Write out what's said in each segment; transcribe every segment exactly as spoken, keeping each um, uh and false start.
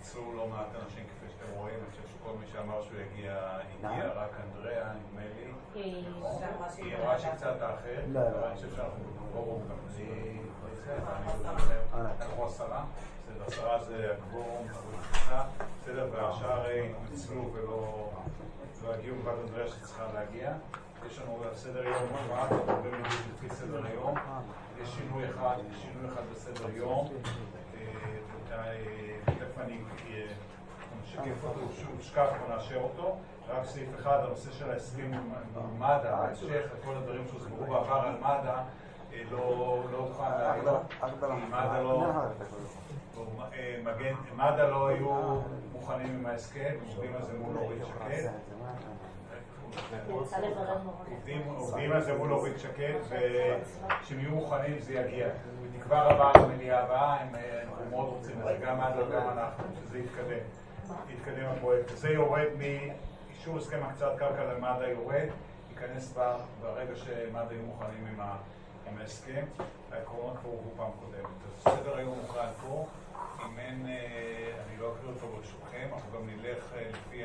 פיצלו לא מעט אנשים כפי שאתם רואים, אני חושב שכל מי שאמר שהוא יגיע, הגיע רק אנדריה, נדמה לי. היא אמרה שקצת האחר, אבל אני חושב שאנחנו בקבורום גם בלי זה, אנחנו עשרה, עשרה זה הקבורום, בסדר, והשאר התנצלו ולא הגיעו בבת אנדריה שצריכה להגיע. יש לנו סדר יום אחד, הרבה מדיוק לפי סדר היום. יש שינוי אחד, שינוי אחד בסדר יום. תכף אני משקף אותו, שהוא שקף ונאשר אותו. רק סעיף אחד, הנושא של ההסכים עם מד"א, ההמשך, כל הדברים שהוסברו בעבר על מד"א, לא אוכל להעיר. מד"א לא היו מוכנים עם ההסכם, עובדים על זה מול אורית שקד. עובדים על זה מול אורית שקד, ושהם יהיו מוכנים זה יגיע. כבר הבאה למליאה הבאה, הם מאוד רוצים את זה, גם מד"א וגם אנחנו, שזה יתקדם. יתקדם הפרויקט. זה יורד מאישור הסכם הקצאת קרקע למד"א יורד, ייכנס ברגע שמד"א יהיו מוכנים עם ההסכם. העקרונות כבר הובאו פעם קודמת. אז סדר היום מוכן פה. אם אין, אני לא אקריא אותו ברשותכם, אנחנו גם נלך לפי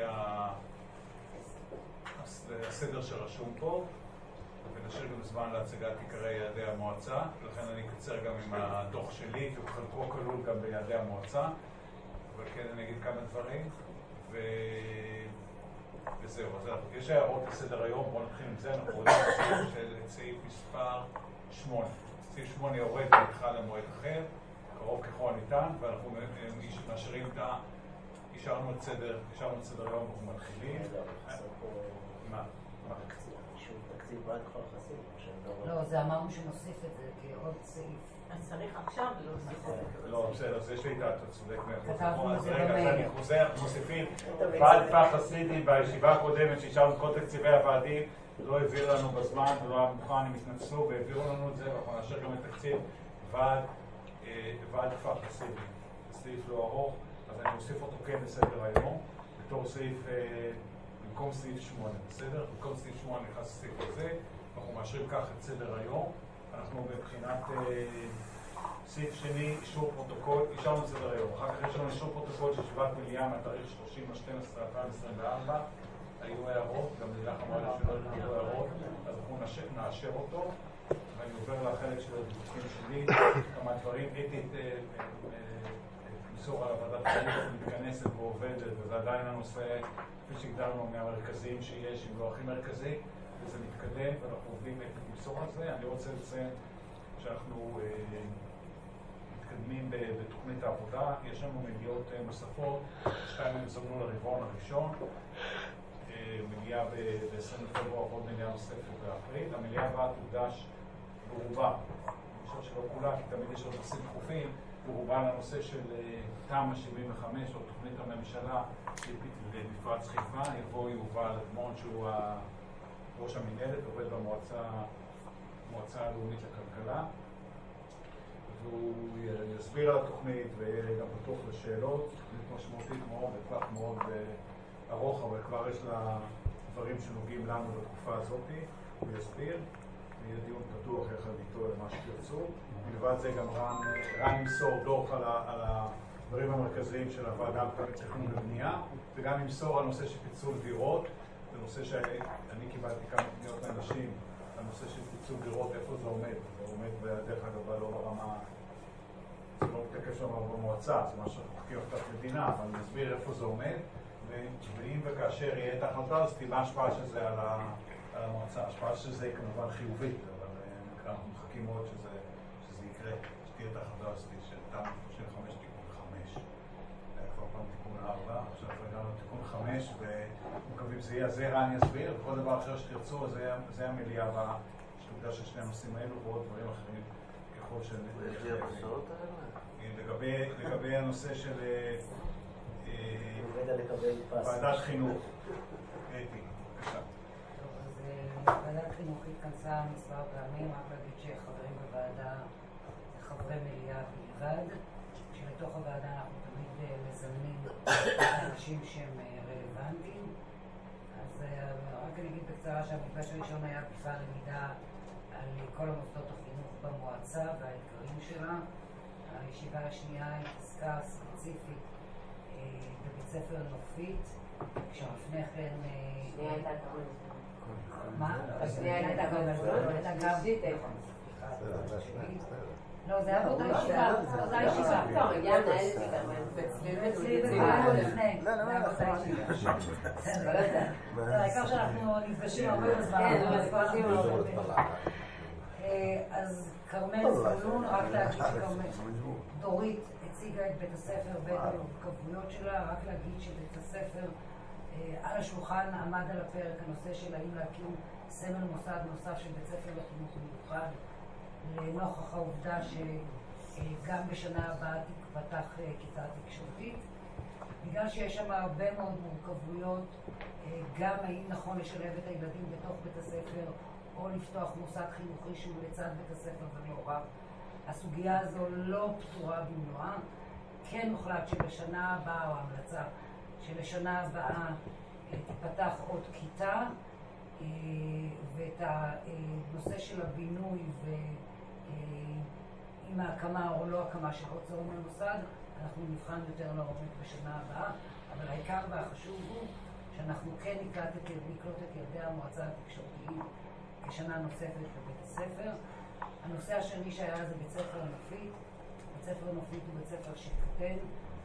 הסדר שרשום פה, ונשאיר גם זמן להצגת עיקרי יעדי המועצה, ולכן אני אקצר גם עם הדוח שלי, כי הוא חלקו כלול גם ביעדי המועצה, אבל כן אני אגיד כמה דברים, ו... וזהו. אז יש הערות לסדר היום, בואו נתחיל עם זה, אנחנו רואים של סעיף מספר שמונה. סעיף שמונה יורד ונדחה למועד אחר, קרוב ככל הניתן, ואנחנו מאשרים את ה... אישרנו את סדר, אישרנו את סדר היום, אנחנו מתחילים. מה? מה? אישור תקציב בעד כבר חסים? לא, זה אמרנו שנוסיף את זה כעוד סעיף. אז צריך עכשיו להוסיף את זה. לא, בסדר, אז יש לי את הצודק כתבנו את זה רגע, במייל. אז אני חוזר, מוסיפים. ועד פח עשיתי בישיבה הקודמת שאישרנו את כל תקציבי הוועדים, לא העביר לנו בזמן, ולא היה מוכן, הם התנצלו והעבירו לנו את זה, ואנחנו נאשר גם את תקציב ועד פח עשיתי. זה סעיף לא ארוך, אז אני מוסיף אותו כן לסדר היום, בתור סעיף, במקום סעיף שמונה, בסדר? במקום סעיף שמונה נכנס לסעיף הזה, אנחנו מאשרים כך את סדר היום. אנחנו מבחינת סעיף שני, אישור פרוטוקול, אישרנו את סדר היום. אחר כך יש לנו אישור פרוטוקול של ישיבת מליאה מהתאריך שלושים לשתים עשרה אלפיים עשרים וארבע. היו הערות, גם לילך אמרה לי שלא היו הערות, אז אנחנו נאשר אותו. ואני עובר לחלק של הדיווחים שלי, כמה דברים. הייתי את מסור על הוועדת החינוך מתכנסת ועובדת, וזה עדיין הנושא, כפי שהגדרנו, מהמרכזיים שיש, אם לא הכי מרכזי, וזה מתקדם, ואנחנו עובדים את המסור הזה. אני רוצה לציין שאנחנו אה, מתקדמים בתוכנית העבודה. יש לנו מגיעות אה, נוספות, שתיים הם זומנו לרבעון הראשון, אה, מגיעה ב-עשרים לפברואר, עוד מגיעה נוספת באפריל. המגיעה הבאה תוקדש ברובה, אני חושב שלא כולה, כי תמיד יש עוד נושאים דחופים, ברובה לנושא של תמ"א שבעים וחמש, או תוכנית הממשלה במפרץ חיפה. יבוא יובל אדמון, שהוא ראש המנהלת, עובד במועצה המועצה הלאומית לכלכלה, והוא יסביר על התוכנית ויהיה גם פתוח לשאלות. תוכנית משמעותית מאוד, בטווח מאוד ארוך, אבל כבר יש לה דברים שנוגעים לנו בתקופה הזאת. הוא יסביר, ויהיה דיון פתוח יחד איתו למה שתרצו. מלבד זה גם רן, רן ימסור דוח על, על הדברים המרכזיים של הוועדה לתכנון ובנייה, וגם ימסור על נושא של פיצול דירות. זה נושא שאני קיבלתי כמה פניות לאנשים, הנושא של פיצול דירות, איפה זה עומד. זה עומד בדרך אגב לא ברמה, זה לא מתקף שם במועצה, זה מה שאנחנו חכים אותך מדינה, אבל נסביר איפה זה עומד, ואם וכאשר יהיה את ההחלטה, אז תהיה ההשפעה של זה על, ה, על המועצה. ההשפעה של זה היא כמובן חיובית, אבל אנחנו מחכים מאוד שזה, שזה יקרה, שתהיה את ההחלטה הזאת של תמ"א שלושים וחמש תיקון חמש. היה כבר פעם תיקון ארבע, עכשיו הגענו לתיקון חמש, ומקווים שזה יהיה, זה רן יסביר, וכל דבר אחר שתרצו, זה, זה המליאה הבאה, שתוקדש של שני הנושאים האלו ועוד דברים אחרים ככל של... לגבי, לגבי הנושא של ועדת חינוך. אתי, בבקשה. ועדת חינוך התכנסה מספר פעמים, רק להגיד שחברים בוועדה זה חברי מליאה בלבד, שלתוך הוועדה אנחנו תמיד מזמנים אנשים שהם רלוונטיים. אז רק אני אגיד בקצרה שהמפגש הראשון היה בכלל למידה על כל המוסדות החינוך במועצה והאתגרים שלה. הישיבה השנייה התעסקה ספציפית בית ספר נופית, כשלפני כן... שנייה הייתה תמר. מה? השנייה הייתה תמר. לא, זה היה באותה ישיבה, באותה ישיבה. טוב, הגיעה מנהלת איתם, אצלי בגלל לפני, זה היה באותה ישיבה. העיקר שאנחנו נפגשים הרבה בזמן. כן, אבל זה כבר דיון הרבה. אז כרמל זבולון, רק להגיד שכרמל, דורית הציגה את בית הספר ואת המורכבויות שלה, רק להגיד שבית הספר על השולחן עמד על הפרק הנושא של האם להקים סמל מוסד נוסף של בית ספר לחינוך מיוחד, לנוכח העובדה שגם בשנה הבאה תפתח כיתה תקשורתית. בגלל שיש שם הרבה מאוד מורכבויות, גם האם נכון לשלב את הילדים בתוך בית הספר או לפתוח מוסד חינוכי שהוא לצד בית הספר ולא רק. הסוגיה הזו לא פתורה במלואה. כן הוחלט שבשנה הבאה, או המלצה, שלשנה הבאה תפתח עוד כיתה, ואת הנושא של הבינוי ועם ההקמה או לא הקמה של עוד צהרון למוסד, אנחנו נבחן יותר לעומק בשנה הבאה, אבל העיקר והחשוב הוא שאנחנו כן נקלוט את, נקלוט את ילדי המועצה התקשורתיים כשנה נוספת בבית הספר. הנושא השני שהיה זה בית ספר נופית. בית ספר נופית הוא בית ספר שקטן,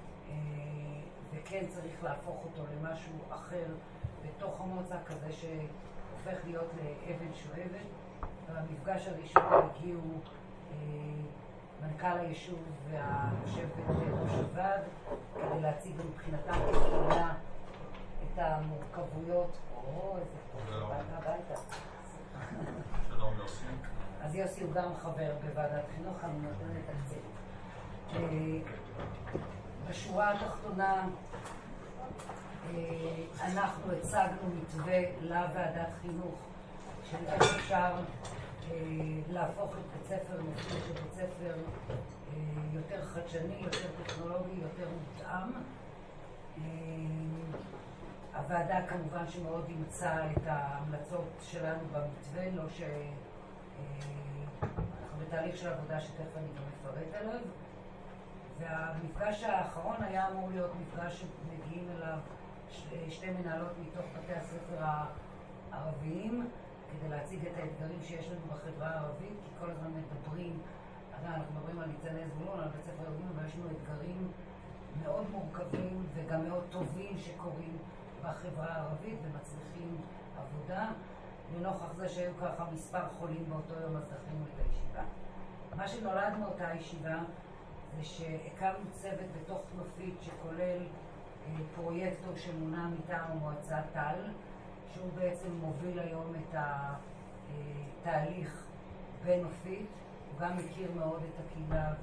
וכן צריך להפוך אותו למשהו אחר בתוך המועצה, כזה שהופך להיות לאבן שואבת. במפגש הראשון הגיעו מנכ"ל היישוב והיושבת ראש הוועד כדי להציג מבחינתם כקהילה את המורכבויות. או, איזה טוב, באת הביתה. שלום יוסי. אז יוסי הוא גם חבר בוועדת חינוך, אני נותנת תקציב. בשורה התחתונה אנחנו הצגנו מתווה לוועדת חינוך של איך אפשר להפוך את בית ספר נופית לבית ספר יותר חדשני, יותר טכנולוגי, יותר מותאם. הוועדה כמובן שמאוד אימצה את ההמלצות שלנו במתווה, לא ש... אנחנו בתהליך של עבודה שתכף אני גם מפרט עליו. והמפגש האחרון היה אמור להיות מפגש שמגיעים אליו שתי מנהלות מתוך בתי הספר הערביים כדי להציג את האתגרים שיש לנו בחברה הערבית, כי כל הזמן מדברים, אנחנו מדברים על ניצני זבולון, על בית ספר ערבים, אבל יש לנו אתגרים מאוד מורכבים וגם מאוד טובים שקורים בחברה הערבית ומצליחים עבודה. לנוכח זה שהיו ככה מספר חולים באותו יום, אז דחינו את הישיבה. מה שנולד מאותה ישיבה זה שהקמנו צוות בתוך נופית שכולל פרויקטור שמונה מטעם המועצה טל, שהוא בעצם מוביל היום את התהליך בנופית. הוא גם מכיר מאוד את הקהילה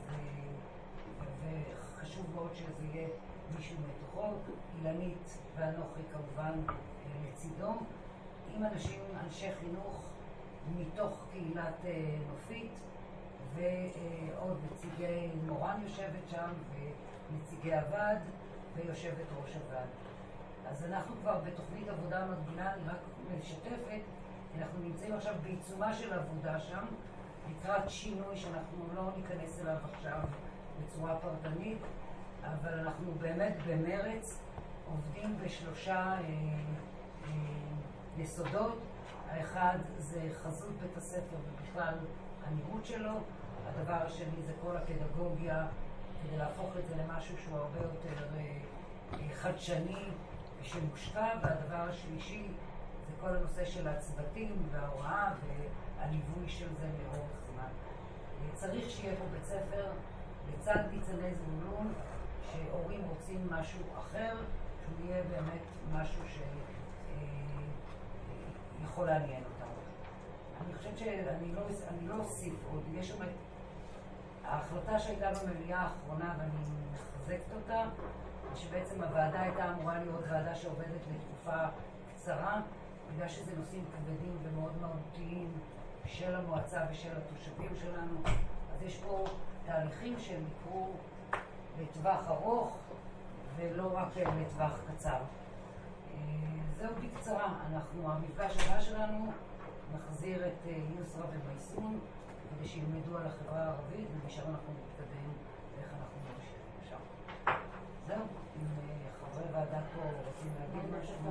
וחשוב מאוד שזה יהיה מישהו מתוכו. אילנית ואנוכי כמובן לצידו, עם אנשים, אנשי חינוך מתוך קהילת נופית, ועוד נציגי מורן יושבת שם, ונציגי הוועד, ויושבת ראש הוועד. אז אנחנו כבר בתוכנית עבודה מקבילה, אני רק משתפת, אנחנו נמצאים עכשיו בעיצומה של עבודה שם, לקראת שינוי שאנחנו לא ניכנס אליו עכשיו בצורה פרטנית, אבל אנחנו באמת במרץ עובדים בשלושה אה, אה, יסודות. האחד זה חזות בית הספר ובכלל הנראות שלו. הדבר השני זה כל הפדגוגיה, כדי להפוך את זה למשהו שהוא הרבה יותר אה, אה, חדשני ושמושקע. והדבר השלישי זה כל הנושא של הצוותים וההוראה והליווי של זה לאורך זמן. אה, צריך שיהיה פה בית ספר לצד ניצני זבולון, שהורים רוצים משהו אחר, שהוא יהיה באמת משהו שיכול לעניין אותם. אני חושבת שאני לא, אני לא אוסיף עוד, יש שם ההחלטה שהייתה במליאה האחרונה, ואני מחזקת אותה, שבעצם הוועדה הייתה אמורה להיות ועדה שעובדת לתקופה קצרה, בגלל שזה נושאים כבדים ומאוד מהותיים של המועצה ושל התושבים שלנו. אז יש פה תהליכים שהם יקרו לטווח ארוך ולא רק לטווח קצר. זהו בקצרה. אנחנו, המפגש הבא שלנו נחזיר את יוסרה ומייסון כדי שילמדו על החברה הערבית, ומשם אנחנו נתקדם ואיך אנחנו נמשיך שם. זהו, עם חברי רוצים להגיד משהו?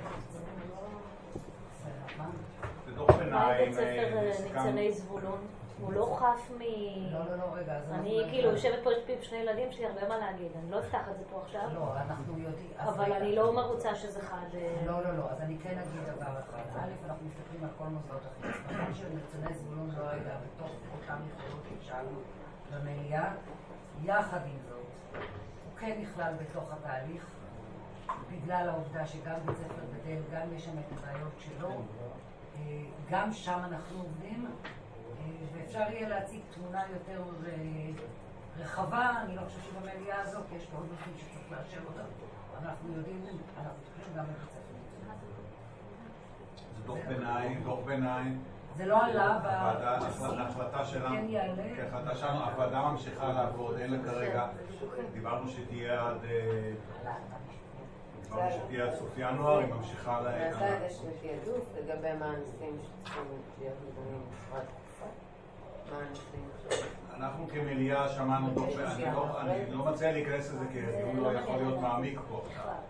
זה דוח מה ביניים. בית ספר ניצני זבולון? הוא לא חף מ... לא, לא, לא, רגע, אז אנחנו... אני כאילו יושבת פה, יש לי שני ילדים שלי הרבה מה להגיד, אני לא אפתח את זה פה עכשיו. לא, אנחנו יודעים... אבל אני לא מרוצה שזה חד... לא, לא, לא, אז אני כן אגיד דבר אחד. א', אנחנו מסתכלים על כל מוסדות החינוך. נכון שניצני זבולון לא היה בתוך אותם יכולות ששאלנו במליאה. יחד עם זאת, הוא כן נכלל בתוך התהליך, בגלל העובדה שגם בית ספר גדל, גם יש שם את הבעיות שלו, גם שם אנחנו עובדים, ואפשר יהיה להציג תמונה יותר רחבה. אני לא חושב שבמליאה הזאת יש מאוד נושאים שצריך לאשר אותם. אנחנו יודעים, אנחנו צריכים גם בבית ספר. זה דוח ביניים, דוח ביניים. זה לא עלה בהחלטה שלנו, כן יעלה. כהחלטה שלנו, הוועדה ממשיכה לעבוד, אין לה כרגע, דיברנו שתהיה עד, דיברנו שתהיה עד סוף ינואר, היא ממשיכה ל... נעשה איזשהו תעדוף לגבי מה הנושאים שצריכים להיות מדברים במשרד תקופה? מה הנושאים? אנחנו כמליאה שמענו דוח, אני לא מציע להיכנס לזה כי הוא לא יכול להיות מעמיק פה.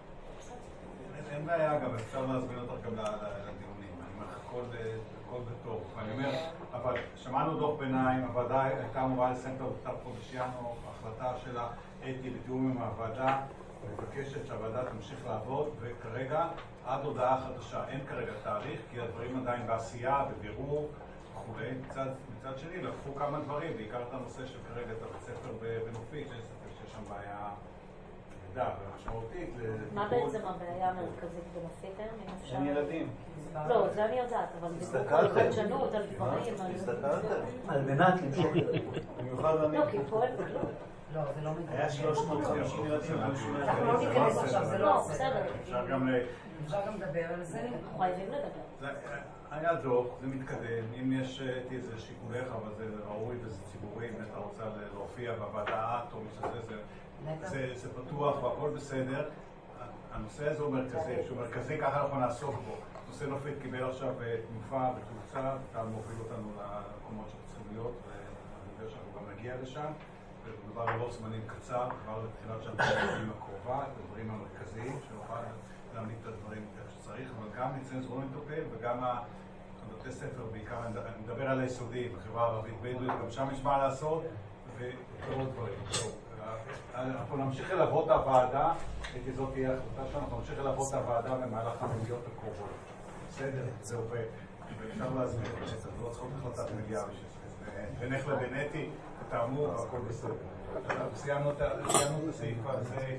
אין בעיה גם, אפשר להזמין אותך גם לדיונים, אני אומר לך הכל בטוב. אני אומר, אבל שמענו דוח ביניים, הוועדה הייתה אמורה לסיים את העבודה חודש ינואר, ההחלטה שלה אתי בתיאום עם הוועדה, מבקשת שהוועדה תמשיך לעבוד, וכרגע עד הודעה חדשה, אין כרגע תאריך, כי הדברים עדיין בעשייה, בבירור וכולי. מצד, מצד שני, לקחו כמה דברים, בעיקר את הנושא של כרגע את הבית ספר בנופית, שיש שם בעיה גדולה ומשמעותית. מה בעצם הבעיה המרכזית בנופית היום, אם אפשר? אין ילדים. לא, זה אני יודעת, אבל דיברו על חדשנות, על דברים, על מנת למשוך ילדים. במיוחד אני... לא, כי פה אין כלום. לא, זה לא מדבר. היה שלוש מאות וחמישים ילדים. אנחנו לא ניכנס עכשיו, זה לא בסדר. אפשר גם ל... אפשר גם לדבר על זה. אנחנו חייבים לדבר. היה דוח, זה מתקדם, אם יש איזה שיקולך, אבל זה ראוי וזה ציבורי, אם אתה רוצה להופיע בוועדה את או מי שזה, זה פתוח והכל בסדר. הנושא הזה הוא מרכזי, שהוא מרכזי, ככה אנחנו נעסוק בו. נושא נופית קיבל עכשיו תנופה ותאוצה, אתה מוביל אותנו למקומות שצריכים להיות, ואני יודע שאנחנו גם נגיע לשם. ומדובר על לוח זמנים קצר, כבר לתחילת שנת השנים הקרובה, את הדברים המרכזיים, שנוכל להעמיד את הדברים איך שצריך, אבל גם ניצני זבולון מטפל, וגם בתי ספר, בעיקר אני מדבר על היסודי, בחברה הערבית בדואית, גם שם יש מה לעשות, ועוד דברים. אנחנו נמשיך ללוות את הוועדה, כי זאת תהיה החלטה שלנו, אנחנו נמשיך ללוות את הוועדה במהלך המדיעות הקרובות. בסדר, זהו, ואפשר להזמין את זה, לא צריכות החלטת מגיעה בשביל זה. ונך לבנטי, תאמו, הכל בסדר. סיימנו את הסעיף הזה,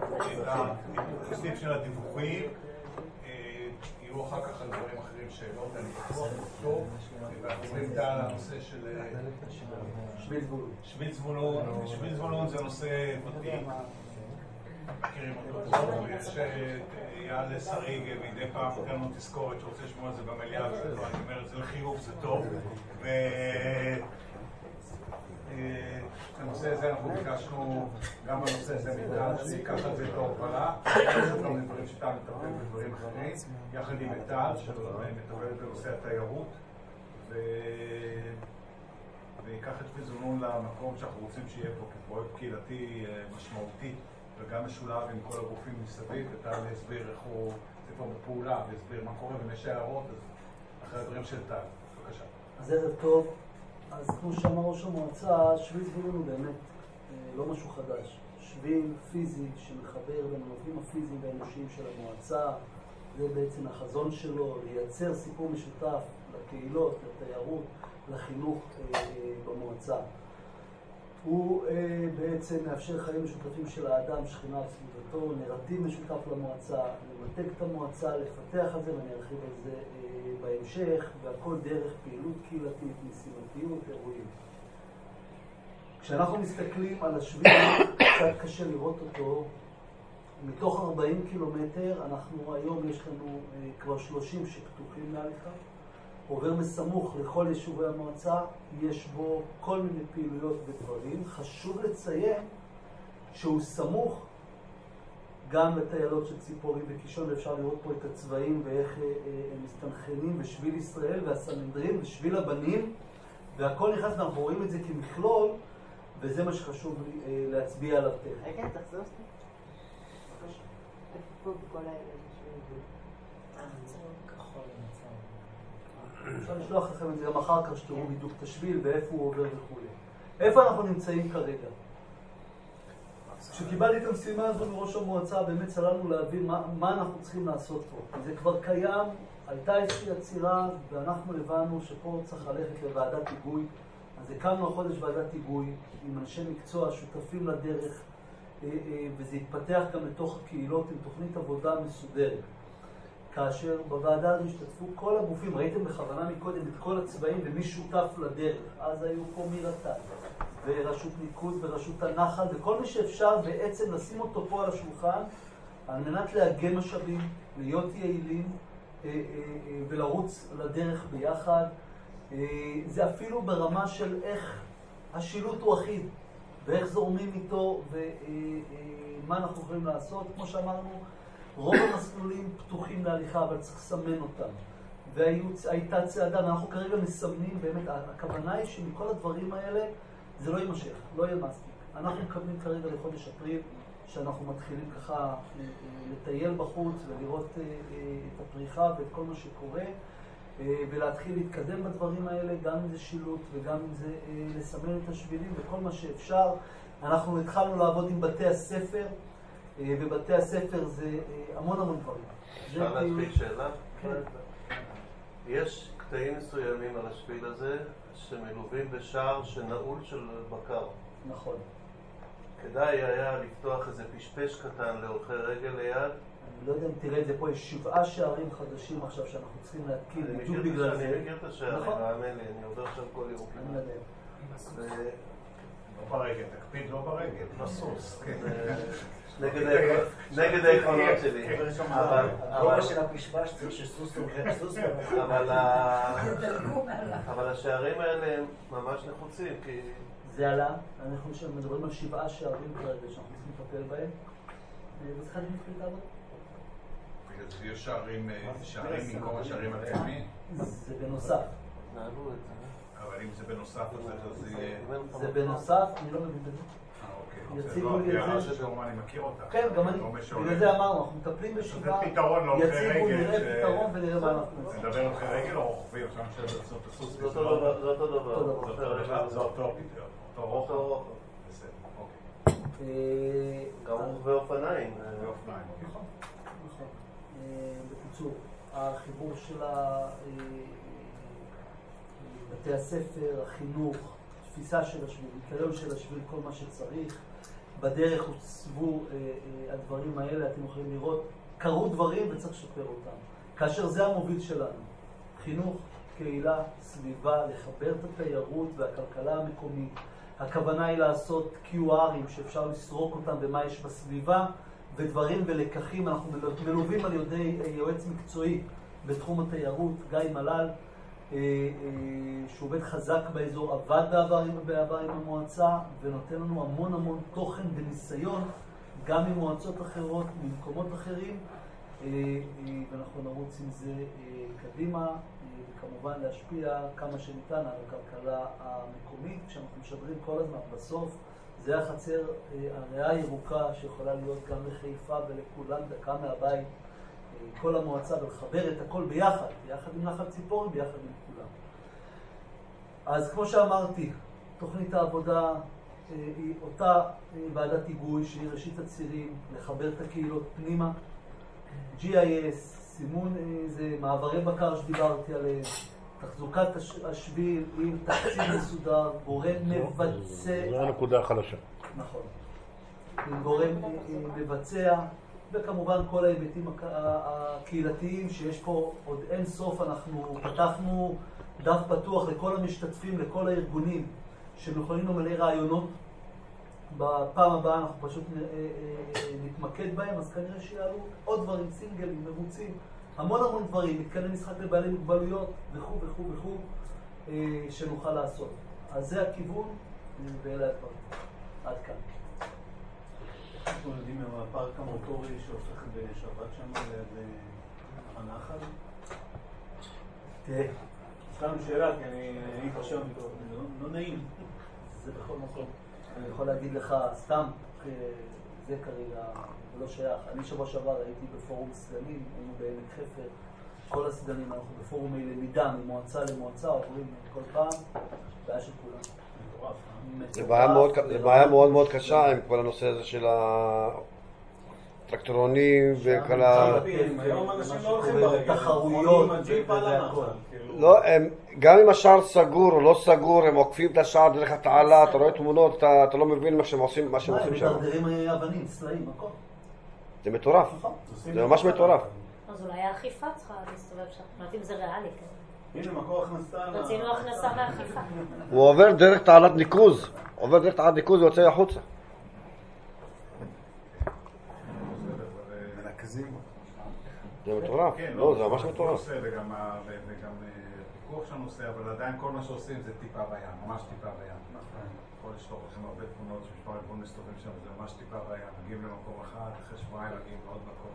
את הסעיף של הדיווחים, יהיו אחר כך על דברים אחרים שאלות, אני בטוח טוב, ואנחנו רואים דעה על הנושא של שביל זבולון. שביל זבולון, שביל זבולון זה נושא ותיק, מכירים אותו טוב, יש יעל שריג מדי פעם, תן לנו תזכורת שרוצה לשמוע את זה במליאה, אני אומר את זה לחיוב, זה טוב. הנושא הזה אנחנו ביקשנו, גם בנושא הזה מיטל, שיקח על זה את ההובלה, יש גם דברים שאתה מטפל בדברים אחרים, יחד עם מיטל, שמטפלת בנושא התיירות, ויקח את שביל זבולון למקום שאנחנו רוצים שיהיה פה כפרויקט קהילתי משמעותי, וגם משולב עם כל הגופים מסביב, וטל הסביר איך הוא, זה כבר בפעולה, והסביר מה קורה, ואם יש הערות, אז אחרי הדברים של טל. בבקשה. אז ערב טוב. אז כמו שאמר ראש המועצה, שביל זבולון הוא באמת לא משהו חדש. שביל פיזי שמחבר בין העובדים הפיזיים והאנושיים של המועצה, זה בעצם החזון שלו, לייצר סיפור משותף לקהילות, לתיירות, לחינוך במועצה. הוא בעצם מאפשר חיים משותפים של האדם, שכינה על סביבתו, נרטיב משותף למועצה, למתק את המועצה, לפתח על זה, ואני ארחיב על זה בהמשך, והכל דרך פעילות קהילתית, משימתיות, אירועים. כשאנחנו מסתכלים על השביל, קצת קשה לראות אותו, מתוך ארבעים קילומטר, אנחנו היום יש לנו כבר שלושים שפתוחים להליכה, עובר מסמוך לכל יישובי המועצה, יש בו כל מיני פעילויות ודברים. חשוב לציין שהוא סמוך גם לטיילות של ציפורים וקישון, ואפשר לראות פה את הצבעים ואיך הם מסתנכנים בשביל ישראל והסנהדרין ושביל הבנים, והכל נכנס, ואנחנו רואים את זה כמכלול, וזה מה שחשוב לי להצביע עליו תכף. רגע, תחזור סתם. השתתפו בכל האלה ששביל. כחול אפשר לשלוח לכם את זה גם אחר כך שתראו בדיוק את השביל ואיפה הוא עובר וכו'. איפה אנחנו נמצאים כרגע? כשקיבלתי את המשימה הזו מראש המועצה, באמת צללנו להבין מה, מה אנחנו צריכים לעשות פה. זה כבר קיים, הייתה איזושהי עצירה, ואנחנו הבנו שפה צריך ללכת לוועדת היגוי. אז הקמנו החודש ועדת היגוי עם אנשי מקצוע שותפים לדרך, וזה התפתח גם לתוך הקהילות עם תוכנית עבודה מסודרת. כאשר בוועדה הזו השתתפו כל הגופים, ראיתם בכוונה מקודם את כל הצבעים ומי שותף לדרך. אז היו פה מירתה, ורשות ניקוד ורשות הנחל, וכל מי שאפשר בעצם לשים אותו פה על השולחן, על מנת לאגם משאבים, להיות יעילים ולרוץ לדרך ביחד. זה אפילו ברמה של איך השילוט הוא אחיד, ואיך זורמים איתו ומה אנחנו יכולים לעשות. כמו שאמרנו, רוב המסלולים פתוחים להליכה, אבל צריך לסמן אותם. והייתה צעדה, ואנחנו כרגע מסמנים, באמת, הכוונה היא שמכל הדברים האלה זה לא יימשך, לא יהיה מספיק. אנחנו מקבלים כרגע לחודש אפריל, שאנחנו מתחילים ככה לטייל בחוץ ולראות את הפריחה ואת כל מה שקורה, ולהתחיל להתקדם בדברים האלה, גם אם זה שילוט וגם אם זה לסמן את השבילים וכל מה שאפשר. אנחנו התחלנו לעבוד עם בתי הספר, ובתי הספר זה המון המון דברים. אפשר להשפיל שאלה? כן. יש קטעים מסוימים על השביל הזה שמלווים בשער שנעול של בקר. נכון. כדאי היה לפתוח איזה פשפש קטן להולכי רגל ליד. אני לא יודע אם תראה את זה פה, יש שבעה שערים חדשים עכשיו שאנחנו צריכים להתקיל בדיוק בגלל זה. אני מכיר את השערים, האמן לי, אני עובר שם כל ירוק. אני יודע. לא ברגל, תקפיד לא ברגל, בסוס. נגד העקרונות שלי. הגובה של הפשפש צריך שסוס תומכם סוס אבל השערים האלה הם ממש נחוצים כי... זה עלה, אנחנו מדברים על שבעה שערים כרגע שאנחנו צריכים לטפל בהם, וזה חייב להתחיל לעבוד. יש שערים במקום השערים הקיימים? זה בנוסף. אבל אם זה בנוסף, אז זה יהיה... זה בנוסף, אני לא מבין בזה. אה, אוקיי. זה לא הגאה שדורמה, אני מכיר אותה. כן, גם אני. בגלל זה אמרנו, אנחנו מטפלים בשבעה, יציגו, נראה פתרון ונראה מה אנחנו עושים. זה מדבר על רגל או רוכבי, עכשיו אני חושב לעשות את הסוס. זה אותו דבר. זה אותו פתרון. אותו רוחב. בסדר, אוקיי. גם רוכבי אופניים. ואופניים, נכון. נכון. בקיצור, החיבור של בתי הספר, החינוך, תפיסה של השביל, קריון של השביל, כל מה שצריך. בדרך הוצבו הדברים האלה, אתם יכולים לראות, קרו דברים וצריך לשפר אותם. כאשר זה המוביל שלנו, חינוך, קהילה, סביבה, לחבר את התיירות והכלכלה המקומית. הכוונה היא לעשות קיו ארים שאפשר לסרוק אותם ומה יש בסביבה, ודברים ולקחים. אנחנו מלווים על ידי יועץ מקצועי בתחום התיירות, גיא מלל, שעובד חזק באזור, עבד בעבר עם המועצה, ונותן לנו המון המון תוכן וניסיון, גם ממועצות אחרות, ממקומות אחרים, ואנחנו נרוץ עם זה קדימה, וכמובן להשפיע כמה שניתן על הכלכלה המקומית, כשאנחנו משדרים כל הזמן בסוף. זה החצר, הריאה הירוקה שיכולה להיות גם לחיפה ולכולם דקה מהבית, כל המועצה, ולחבר את הכל ביחד, ביחד עם נחל ציפורי, ביחד עם כולם. אז כמו שאמרתי, תוכנית העבודה היא אותה ועדת היגוי שהיא ראשית הצירים, לחבר את הקהילות פנימה, ג'י איי אס, סימון זה מעברי בקר שדיברתי עליהם, תחזוקת השביל עם תקציב מסודר, גורם מבצע. זו הנקודה החלשה. נכון. עם גורם מבצע, וכמובן כל ההיבטים הקהילתיים שיש פה עוד אין סוף. אנחנו פתחנו דף פתוח לכל המשתתפים, לכל הארגונים שמוכנים למלא רעיונות. בפעם הבאה אנחנו פשוט נתמקד בהם, אז כנראה שיעלו עוד דברים, סינגלים, מרוצים, המון המון דברים, מתקני משחק לבעלי מוגבלויות וכו' וכו' וכו' שנוכל לעשות. אז זה הכיוון ואלה הדברים. עד כאן. אנחנו יודעים על הפארק המוטורי שהופך בשבת שם ליד הנחל? תראה. סתם שאלה, כי אני הייתי שם, לא נעים. זה בכל מקום. אני יכול להגיד לך סתם, זה כרגע הוא לא שייך. אני שבוע שעבר הייתי בפורום סגנים, היינו בעמק חפר, כל הסגנים, אנחנו בפורומי למידה, ממועצה למועצה, עוברים כל פעם, בעיה של כולם. זה בעיה מאוד מאוד קשה עם כל הנושא הזה של הטרקטורונים וכל ה... היום אנשים לא הולכים בתחרויות והכל. לא, גם אם השער סגור או לא סגור, הם עוקפים את השער דרך התעלה, אתה רואה תמונות, אתה לא מבין מה שהם עושים שם. הם מדרדרים אבנים, סלעים, הכל. זה מטורף, זה ממש מטורף. אז אולי האכיפה צריכה להסתובב שם, לא יודעת אם זה ריאלי. הנה, מקור הכנסה. רצינו הכנסה ואכיפה. הוא עובר דרך תעלת ניקוז, עובר דרך תעלת ניקוז ויוצא החוצה. מנקזים. זה מטורף, לא, זה ממש מטורף. וגם פיקוח שאני עושה, אבל עדיין כל מה שעושים זה טיפה בים, ממש טיפה בים. כל יש לכם הרבה תמונות שמשפר ארגון מסתובבים שם, זה ממש טיפה בים. מגיעים למקום אחד, אחרי שבועיים מגיעים לעוד מקום.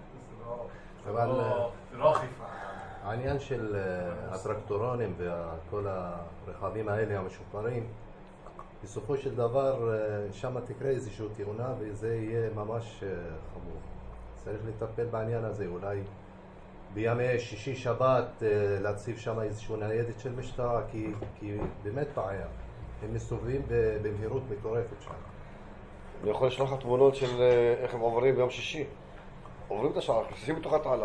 זה לא אכיפה. העניין של הטרקטורונים וכל הרכבים האלה המשופרים, בסופו של דבר שם תקרה איזושהי תאונה וזה יהיה ממש חמור. צריך לטפל בעניין הזה, אולי בימי שישי שבת להציב שם איזושהי ניידת של משטרה, כי, כי באמת בעיה. הם מסתובבים במהירות מטורפת שם. אני יכול לשלוח לך תמונות של איך הם עוברים ביום שישי. עוברים את השער, נכנסים בתוך התעלה.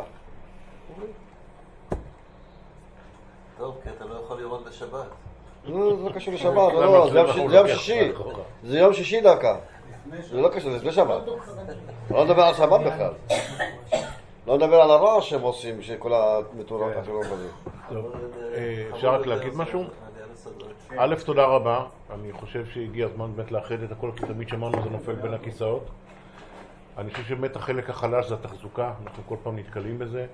טוב, כי אתה לא יכול לראות בשבת. לא, זה לא קשור לשבת, לא, זה יום שישי. זה יום שישי דווקא. זה לא קשור, זה לפני שבת. לא נדבר על שבת בכלל. לא נדבר על הרעש שהם עושים, שכל המטורות האחרות בזה. טוב, אפשר רק להגיד משהו? א', תודה רבה. אני חושב שהגיע הזמן באמת לאחד את הכל, כי תמיד שמענו זה נופל בין הכיסאות. אני חושב שבאמת החלק החלש זה התחזוקה, אנחנו כל פעם נתקלים בזה.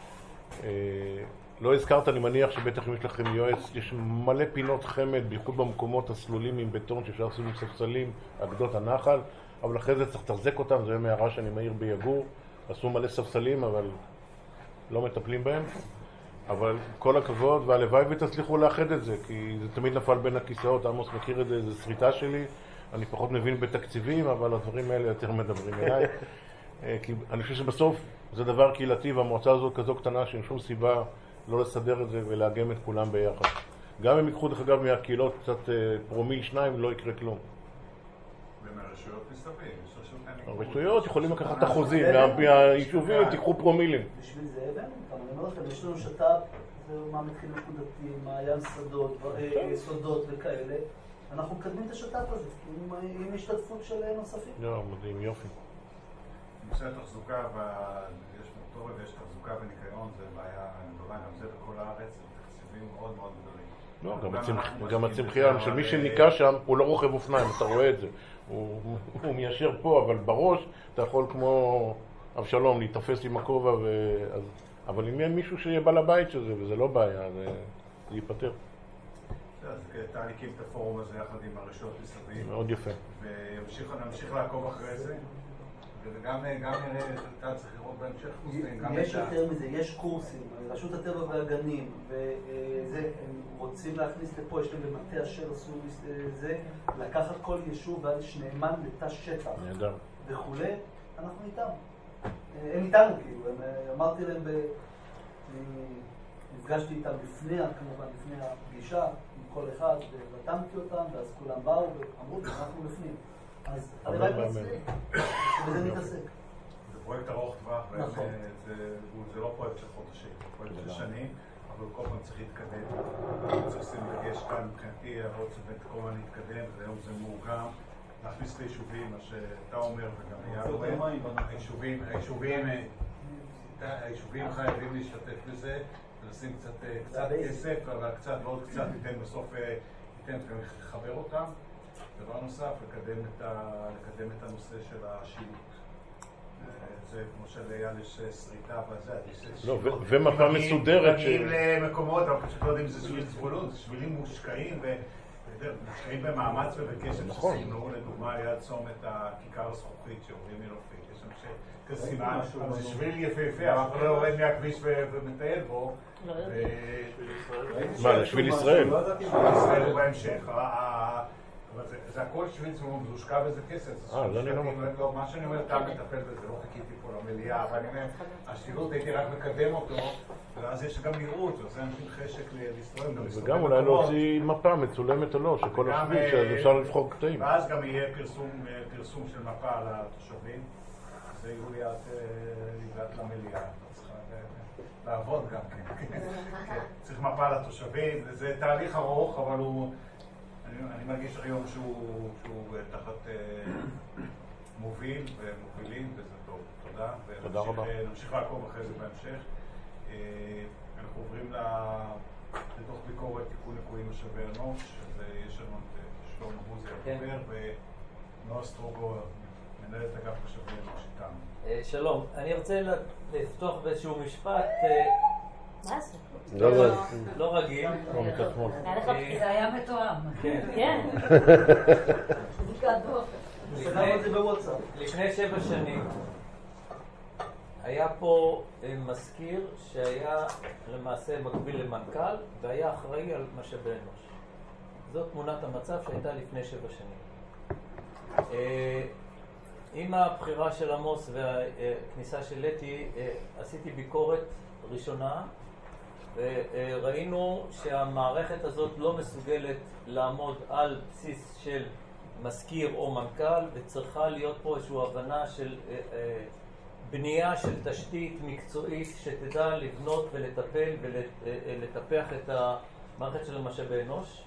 לא הזכרת, אני מניח שבטח אם יש לכם יועץ, יש מלא פינות חמד, בייחוד במקומות הסלולים עם בטון שאפשר לעשות עם ספסלים, אגדות הנחל, אבל אחרי זה צריך לתחזק אותם, זה מהערה שאני מעיר ביגור, עשו מלא ספסלים, אבל לא מטפלים בהם. אבל כל הכבוד, והלוואי ותצליחו לאחד את זה, כי זה תמיד נפל בין הכיסאות, עמוס מכיר את זה, זה שריטה שלי, אני פחות מבין בתקציבים, אבל הדברים האלה יותר מדברים אליי. כי אני חושב שבסוף זה דבר קהילתי, והמועצה הזאת כזו קטנה שאין שום סיבה לא לסדר את זה ולאגם את כולם ביחד. גם אם ייקחו דרך אגב מהקהילות קצת פרומיל שניים, לא יקרה כלום. ומהרשויות מסתפים, יש רשות הניקוז. הרשויות יכולים לקחת את החוזים, מהיישובים תיקחו פרומילים. בשביל זה הבאנו, אני אומר לכם, יש לנו שת"פ, זה מה מתחיל נקודתי, מעיין שדות, סודות וכאלה. אנחנו מקדמים את השת"פ הזה, עם השתתפות של נוספים. לא, מדהים, יופי. נושא התחזוקה, יש מוטורי ויש תחזוקה וניקיון, זה בעיה גדולה, גם זה בכל הארץ, זה תקציבים מאוד מאוד גדולים. לא, גם הצמחייה של מי שניקה שם, הוא לא רוכב אופניים, אתה רואה את זה. הוא מיישר פה, אבל בראש אתה יכול כמו אבשלום להתאפס עם הכובע, אבל אם אין מישהו שיהיה בעל הבית של זה, וזה לא בעיה, זה ייפטר. אז תעלי הקים את הפורום הזה יחד עם הרשויות מסביב. מאוד יפה. ונמשיך לעקוב אחרי זה. וגם נראה, אתה צריך לראות בהמשך. יש יותר מזה, יש קורסים, רשות הטבע והגנים, וזה, הם רוצים להכניס לפה, יש להם במטה אשר עשו זה, לקחת כל יישוב ועד שנאמן לתא שטח וכולי, אנחנו איתם. הם איתנו כאילו, אמרתי להם, נפגשתי איתם לפני, כמובן לפני הפגישה, עם כל אחד, ורתמתי אותם, ואז כולם באו ואמרו, אנחנו לפנים. אז אני רק מצליח, ובזה מתעסק. זה פרויקט ארוך טווח, זה לא פרויקט של חודשים, זה פרויקט של שנים, אבל כל פעם צריך להתקדם. צריך לשים דגש כאן מבחינתי, הרעות צוות כל הזמן להתקדם, והיום זה מאורגן. להכניס את היישובים, מה שאתה אומר וגם היה אומר, היישובים, היישובים חייבים להשתתף בזה, ולשים קצת כסף, אבל קצת ועוד קצת ייתן בסוף, ייתן לחבר אותם. דבר נוסף, לקדם את, ה... לקדם את הנושא של השילוט. זה כמו שלאייל יש שריטה וזה, יש לא, ו- ומפה מסודרת ש... מגיעים למקומות, אבל פשוט לא יודעים אם זה שביל זבולון, זה שבילים מושקעים ומושקעים במאמץ ובקשב שסימנו, לדוגמה, ליד צומת הכיכר הזכוכית שעוברים מלופית. יש שם כזה סימן, אבל זה שביל יפהפה, אבל אנחנו לא יורד מהכביש ומטייל בו. מה, לשביל ישראל? שביל ישראל הוא בהמשך. אבל זה הכל שוויץ ומושקע בזה כסף. אה, זה אני לא מכיר. מה שאני אומר, אתה מטפל בזה, לא חיכיתי פה למליאה, אבל אני אומר, השילוט הייתי רק מקדם אותו, ואז יש גם נראות, ועושה אנשים חשק להסתובב. וגם אולי להוציא מפה מצולמת או לא, שכל הכביש, אז אפשר לבחור קטעים. ואז גם יהיה פרסום של מפה על התושבים. זה יוליה, את הגעת למליאה, צריכה לעבוד גם כן. צריך מפה לתושבים, זה תהליך ארוך, אבל הוא... אני מרגיש היום שהוא תחת מוביל ומובילים, וזה טוב. תודה. תודה רבה. ונמשיך לעקוב אחרי זה בהמשך. אנחנו עוברים לדוח ביקורת תיקון ליקויים משאבי אנוש, אז יש לנו את שלמה בוזי הדובר ונועה סטרוגו, מנהלת אגף משאבי אנוש איתנו. שלום, אני רוצה לפתוח באיזשהו משפט מה זה? לא רגיל. זה היה מתואם. כן. לפני שבע שנים היה פה מזכיר שהיה למעשה מקביל למנכ"ל והיה אחראי על משאבי אנוש. זאת תמונת המצב שהייתה לפני שבע שנים. עם הבחירה של עמוס והכניסה של לטי עשיתי ביקורת ראשונה וראינו שהמערכת הזאת לא מסוגלת לעמוד על בסיס של מזכיר או מנכ"ל, וצריכה להיות פה איזושהי הבנה של בנייה של תשתית מקצועית שתדע לבנות ולטפל ולטפח את המערכת של המשאבי אנוש.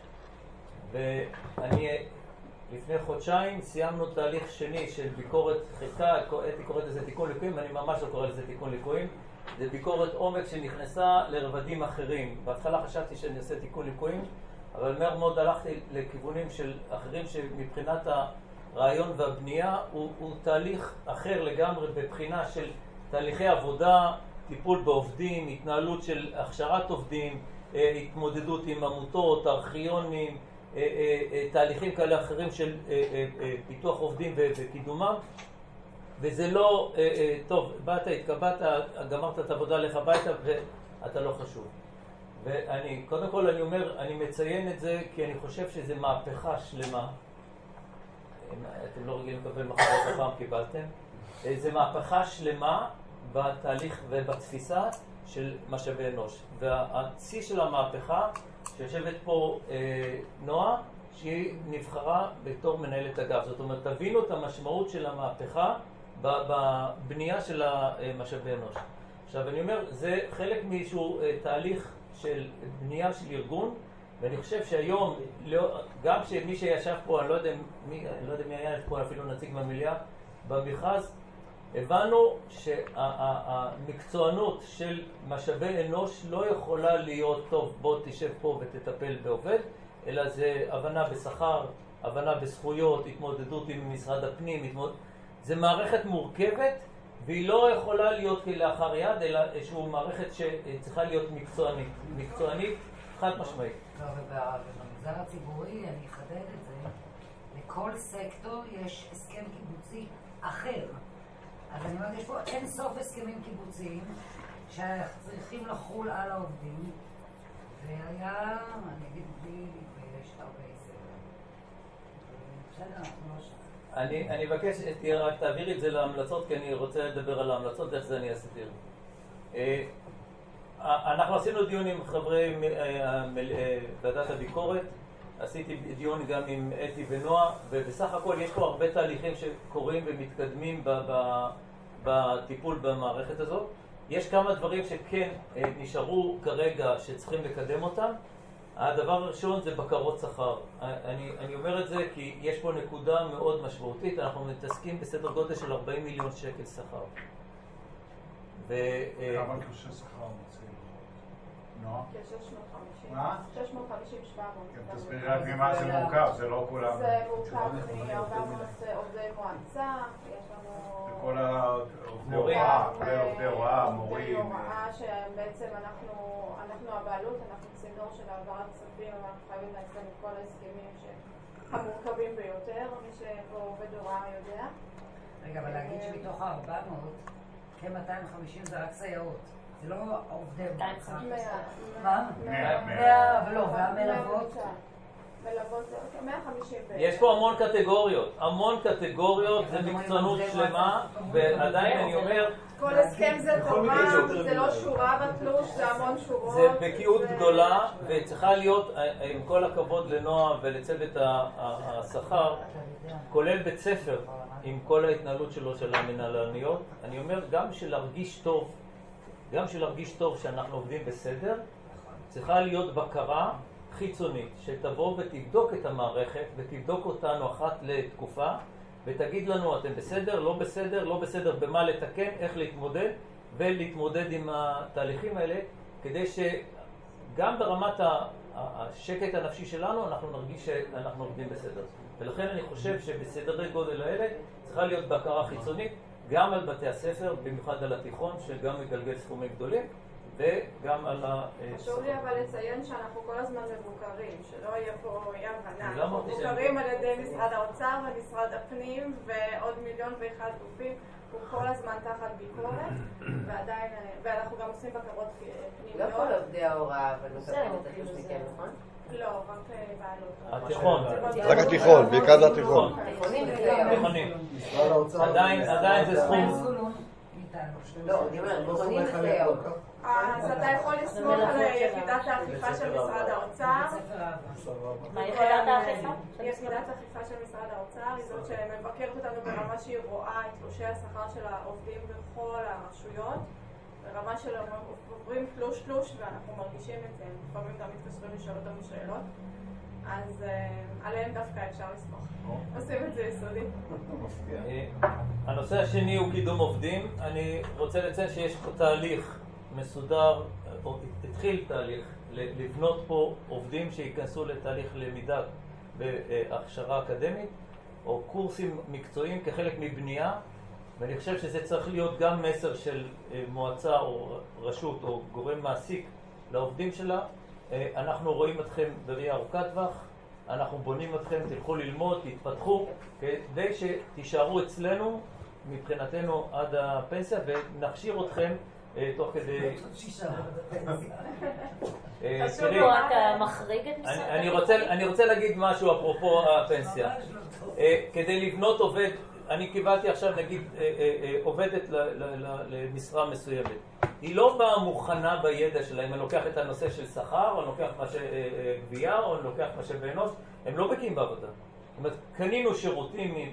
ואני לפני חודשיים סיימנו תהליך שני של ביקורת חלקה, אתי קוראת לזה תיקון ליקויים, ואני ממש לא קורא לזה תיקון ליקויים. זה ביקורת עומק שנכנסה לרבדים אחרים. בהתחלה חשבתי שאני אעשה תיקון ליקויים, אבל מהר מאוד הלכתי לכיוונים של אחרים שמבחינת הרעיון והבנייה הוא, הוא תהליך אחר לגמרי בבחינה של תהליכי עבודה, טיפול בעובדים, התנהלות של הכשרת עובדים, התמודדות עם עמותות, ארכיונים, תהליכים כאלה אחרים של פיתוח עובדים וקידומם. וזה לא, טוב, באת, התקבעת, גמרת את העבודה לך הביתה ואתה לא חשוב. ואני, קודם כל אני אומר, אני מציין את זה כי אני חושב שזה מהפכה שלמה. אתם לא רגילים לקבל מחר את הפעם קיבלתם. זה מהפכה שלמה בתהליך ובתפיסה של משאבי אנוש. והצי של המהפכה, שיושבת פה נועה, שהיא נבחרה בתור מנהלת אגף. זאת אומרת, תבינו את המשמעות של המהפכה בבנייה של המשאבי אנוש. עכשיו אני אומר, זה חלק מאיזשהו תהליך של בנייה של ארגון, ואני חושב שהיום, גם שמי שישב פה, אני לא יודע מי, אני לא יודע מי היה פה, אפילו נציג מהמליאה, במכרז, הבנו שהמקצוענות של משאבי אנוש לא יכולה להיות טוב, בוא תשב פה ותטפל בעובד, אלא זה הבנה בשכר, הבנה בזכויות, התמודדות עם משרד הפנים, התמודד... זה מערכת מורכבת, והיא לא יכולה להיות כלאחר יד, אלא איזושהי מערכת שצריכה להיות מקצוענית, מקצוענית חד משמעית. ובמגזר הציבורי, אני אחדד את זה, לכל סקטור יש הסכם קיבוצי אחר. אז אני אומרת, יש פה אין סוף הסכמים קיבוציים שצריכים לחול על העובדים, והיה, אני אגיד בלי להתבייש הרבה סדר. בסדר, אנחנו לא שם. אני, אני מבקש, רק תעבירי את זה להמלצות, כי אני רוצה לדבר על ההמלצות, איך זה אני אסתיר. אנחנו עשינו דיון עם חברי ועדת הביקורת, עשיתי דיון גם עם אתי ונועה, ובסך הכל יש פה הרבה תהליכים שקורים ומתקדמים בטיפול במערכת הזאת. יש כמה דברים שכן נשארו כרגע שצריכים לקדם אותם. הדבר הראשון זה בקרות שכר. אני, אני אומר את זה כי יש פה נקודה מאוד משמעותית. אנחנו מתעסקים בסדר גודל של ארבעים מיליון שקל שכר. ו... כמה תלושי שכר מוצאים? נועה? כ-שש מאות וחמישים. מה? שש מאות וחמישים שבע מאות. תסבירי רק ממה זה מורכב, זה לא כולם. זה מורכב מ-ארבע מאות עובדי מועצה, יש לנו... וכל העובדי הוראה, עובדי הוראה, מורים. עובדי הוראה שבעצם אנחנו, אנחנו הבעלות, אנחנו צינור של העברת כספים, אבל אנחנו חייבים להסכים את כל ההסכמים המורכבים ביותר, מי שפה עובד הוראה יודע. רגע, אבל להגיד שמתוך ה-ארבע מאות, כ-מאתיים וחמישים זה רק סייעות. זה לא עובדי מועצה. מאה. מה? מאה. מאה, אבל לא, והמלוות. מלוות מאה וחמישים. יש פה המון קטגוריות, המון קטגוריות, זה מקצוענות שלמה, ועדיין אני אומר... כל הסכם זה תורה, זה לא שורה בתלוש, זה המון שורות. זה בקיאות גדולה, וצריכה להיות, עם כל הכבוד לנועה ולצוות השכר, כולל בית ספר, עם כל ההתנהלות שלו של המנהלניות, אני אומר גם של להרגיש טוב, גם של להרגיש טוב שאנחנו עובדים בסדר, צריכה להיות בקרה חיצונית, שתבוא ותבדוק את המערכת ותבדוק אותנו אחת לתקופה ותגיד לנו אתם בסדר, לא בסדר, לא בסדר, במה לתקן, איך להתמודד ולהתמודד עם התהליכים האלה כדי שגם ברמת השקט הנפשי שלנו אנחנו נרגיש שאנחנו עובדים בסדר. ולכן אני חושב שבסדרי גודל האלה צריכה להיות בקרה חיצונית גם על בתי הספר, במיוחד על התיכון שגם מגלגל סכומים גדולים וגם על ה... חשוב לי אבל לציין שאנחנו כל הזמן מבוקרים, שלא יהיה פה אי הבנה. אנחנו מבוקרים על ידי משרד האוצר ומשרד הפנים ועוד מיליון ואחד גופים, הוא כל הזמן תחת ביקורת, ועדיין, ואנחנו גם עושים בקרות פנימיות. לא כל עובדי ההוראה, אבל מקבלים את התלוש מכם, נכון? לא, רק בעלות. התיכון. רק התיכון, בעיקר זה התיכון. תיכונים. עדיין זה סכום. לא, אני אומרת, תיכונים וסייעות. אז אתה יכול לסמוך על יחידת האכיפה של משרד האוצר. מה יחידת האכיפה? יחידת האכיפה של משרד האוצר היא זאת שמבקרת אותנו ברמה שהיא רואה את תלושי השכר של העובדים בכל הרשויות, ברמה של עוברים תלוש תלוש ואנחנו מרגישים את זה, לפעמים גם מתקשרים לשאול אותנו שאלות, אז עליהם דווקא אפשר לסמוך. עושים את זה יסודי. הנושא השני הוא קידום עובדים. אני רוצה לציין שיש פה תהליך מסודר, התחיל תהליך לבנות פה עובדים שיכנסו לתהליך למידה בהכשרה אקדמית או קורסים מקצועיים כחלק מבנייה, ואני חושב שזה צריך להיות גם מסר של מועצה או רשות או גורם מעסיק לעובדים שלה. אנחנו רואים אתכם בראייה ארוכת טווח, אנחנו בונים אתכם, תלכו ללמוד, תתפתחו, כדי שתישארו אצלנו מבחינתנו עד הפנסיה ונכשיר אתכם תוך כדי... חשוב, אתה מחריג את משרד התיכון? אני רוצה להגיד משהו אפרופו הפנסיה. כדי לבנות עובד, אני קיבלתי עכשיו נגיד עובדת למשרה מסוימת. היא לא באה מוכנה בידע שלה, אם אני לוקח את הנושא של שכר, או אני לוקח מה שגבייה, או אני לוקח מה שבאנוש, הם לא בקיאים בעבודה. זאת אומרת, קנינו שירותים,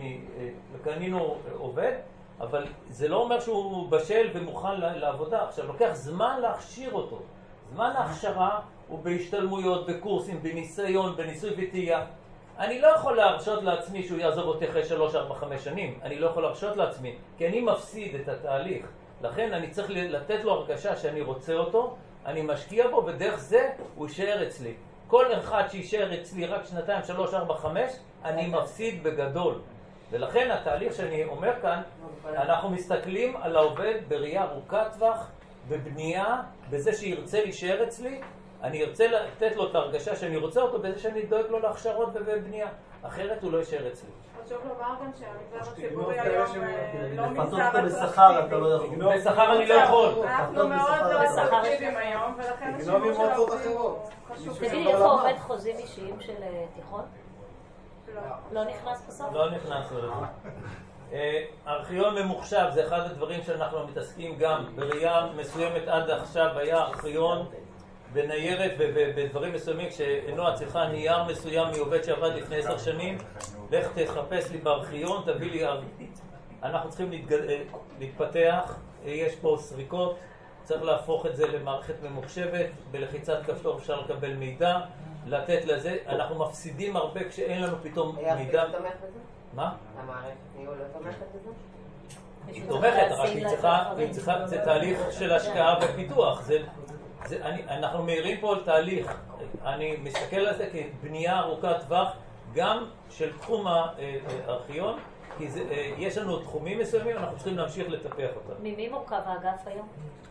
קנינו עובד, אבל זה לא אומר שהוא בשל ומוכן לעבודה. עכשיו, לוקח זמן להכשיר אותו. זמן ההכשרה הוא בהשתלמויות, בקורסים, בניסיון, בניסוי וטעייה. אני לא יכול להרשות לעצמי שהוא יעזוב אותי אחרי שלוש, ארבע, חמש שנים. אני לא יכול להרשות לעצמי, כי אני מפסיד את התהליך. לכן אני צריך לתת לו הרגשה שאני רוצה אותו, אני משקיע בו, ודרך זה הוא יישאר אצלי. כל אחד שישאר אצלי רק שנתיים, שלוש, ארבע, חמש, אני מפסיד בגדול. ולכן התהליך שאני אומר כאן, אנחנו מסתכלים על העובד בראייה ארוכת טווח, בבנייה, בזה שירצה להישאר אצלי, אני ארצה לתת לו את ההרגשה שאני רוצה אותו, בזה שאני דואג לו להכשרות ובבנייה. אחרת הוא לא יישאר אצלי. חשוב לומר גם שהמגזר הציבורי היום לא לפתות מגזר אותו בשכר, אתה לא יכול. בשכר אני לא יכול. אנחנו מאוד אטרקטיביים היום, ולכן השימוש של העובדים הוא חשוב. תגידי, איפה עובד חוזים אישיים של תיכון? לא. לא נכנס בסוף? לא נכנס לזה. ארכיון ממוחשב זה אחד הדברים שאנחנו מתעסקים גם בראייה מסוימת. עד עכשיו היה ארכיון בניירת ובדברים מסוימים, כשנועה צריכה נייר מסוים מעובד שעבד לפני עשר שנים, לך תחפש לי בארכיון, תביא לי ארכיון. אנחנו צריכים להתפתח, יש פה סריקות, צריך להפוך את זה למערכת ממוחשבת, בלחיצת כפתור אפשר לקבל מידע, לתת לזה, אנחנו מפסידים הרבה כשאין לנו פתאום מידע. היא תומכת בזה? מה? המערכת ניהול לא תומכת בזה? היא תומכת, רק היא צריכה, היא צריכה, זה תהליך של השקעה ופיתוח. זה, זה, אני, אנחנו מהירים פה על תהליך. אני מסתכל על זה כבנייה ארוכת טווח, גם של תחום הארכיון, כי זה, יש לנו תחומים מסוימים, אנחנו צריכים להמשיך לטפח אותם. ממי מורכב האגף היום?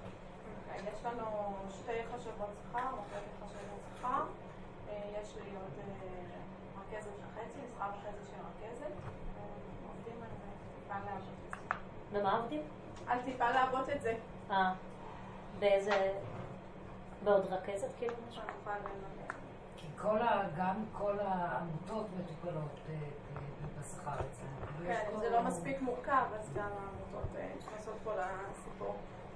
יש לנו שתי חשבות שכר, מחלקת חשבות שכר. יש לי עוד רכזת וחצי, משרה וחצי של רכזת. עובדים על טיפה לעבוד את זה. ומה עובדים? על טיפה לעבוד את זה. אה, באיזה... בעוד רכזת כאילו? כי כל ה, גם כל העמותות מטופלות בשכר אצלנו. כן, אם זה לא מספיק מורכב, אז גם העמותות נכנסות פה לסיפור.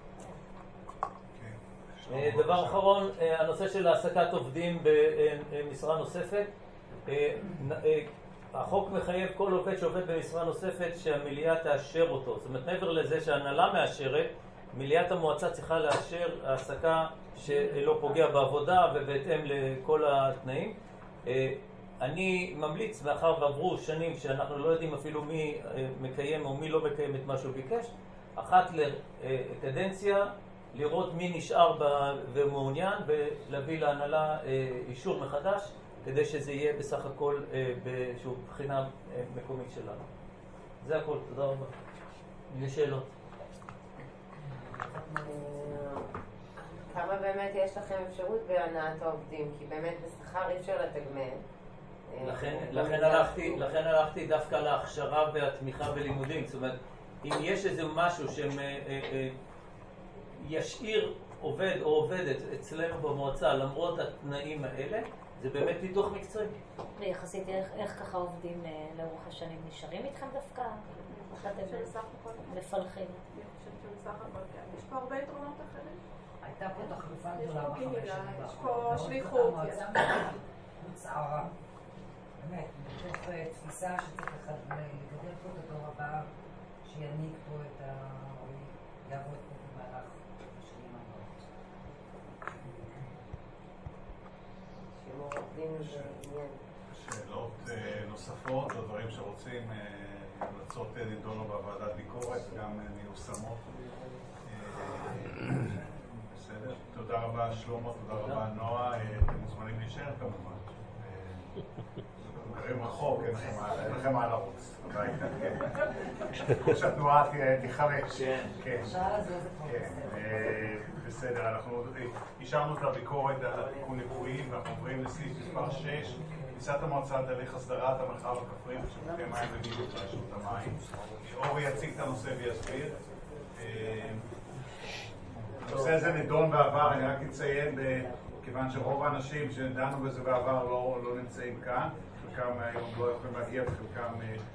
דבר אחרון, הנושא של העסקת עובדים במשרה נוספת. החוק מחייב כל עובד שעובד במשרה נוספת שהמליאה תאשר אותו. זאת אומרת, מעבר לזה שההנהלה מאשרת, מליאת המועצה צריכה לאשר העסקה שלא פוגע בעבודה ובהתאם לכל התנאים. אני ממליץ, מאחר ועברו שנים שאנחנו לא יודעים אפילו מי מקיים או מי לא מקיים את מה שהוא ביקש, אחת לקדנציה, לראות מי נשאר ומעוניין ולהביא להנהלה אישור מחדש, כדי שזה יהיה בסך הכל באיזושהי בחינה מקומית שלנו. זה הכל, תודה רבה. יש שאלות? כמה באמת יש לכם אפשרות בהנעת העובדים? כי באמת בשכר אי אפשר לתגמל. לכן, לכן הלכתי, לכן הלכתי דווקא להכשרה והתמיכה בלימודים. זאת אומרת, אם יש איזה משהו שישאיר עובד או עובדת אצלנו במועצה למרות התנאים האלה, זה באמת פיתוח מקצועי. ויחסית איך ככה עובדים לאורך השנים? נשארים איתכם דווקא? שבסך הכל מפלחים. אני חושבת שבסך הכל כן. יש פה הרבה יתרונות אחרים. הייתה פה תחלופה גדולה בחמש שנים. יש פה שליחות. המועצה הוצערה. באמת, מתוך תפיסה שצריך לגדל פה את הדור הבא, שיניק פה את ה... או יעבוד פה במהלך השנים הבאות. שימור עובדים זה עניין. שאלות נוספות או דברים שרוצים, המלצות נידונו בוועדת ביקורת וגם מיושמות. בסדר. תודה רבה שלמה, תודה רבה נועה. אתם מוזמנים להישאר כמובן. גרים רחוק, אין לכם מה לרוץ. שהתנועה תיחלש. כן. בסדר, אנחנו אישרנו את הביקורת על התיקון ליקויים ואנחנו עוברים לסעיף מספר שש. כניסת המועצה להליך הסדרת המרחב הכפרי ושירותי מים וביוב ברשות המים. אורי יציג את הנושא ויסביר. הנושא הזה נדון בעבר, אני רק אציין, כיוון שרוב האנשים שדנו בזה בעבר לא, לא נמצאים כאן, חלקם היום לא יכולים להגיע וחלקם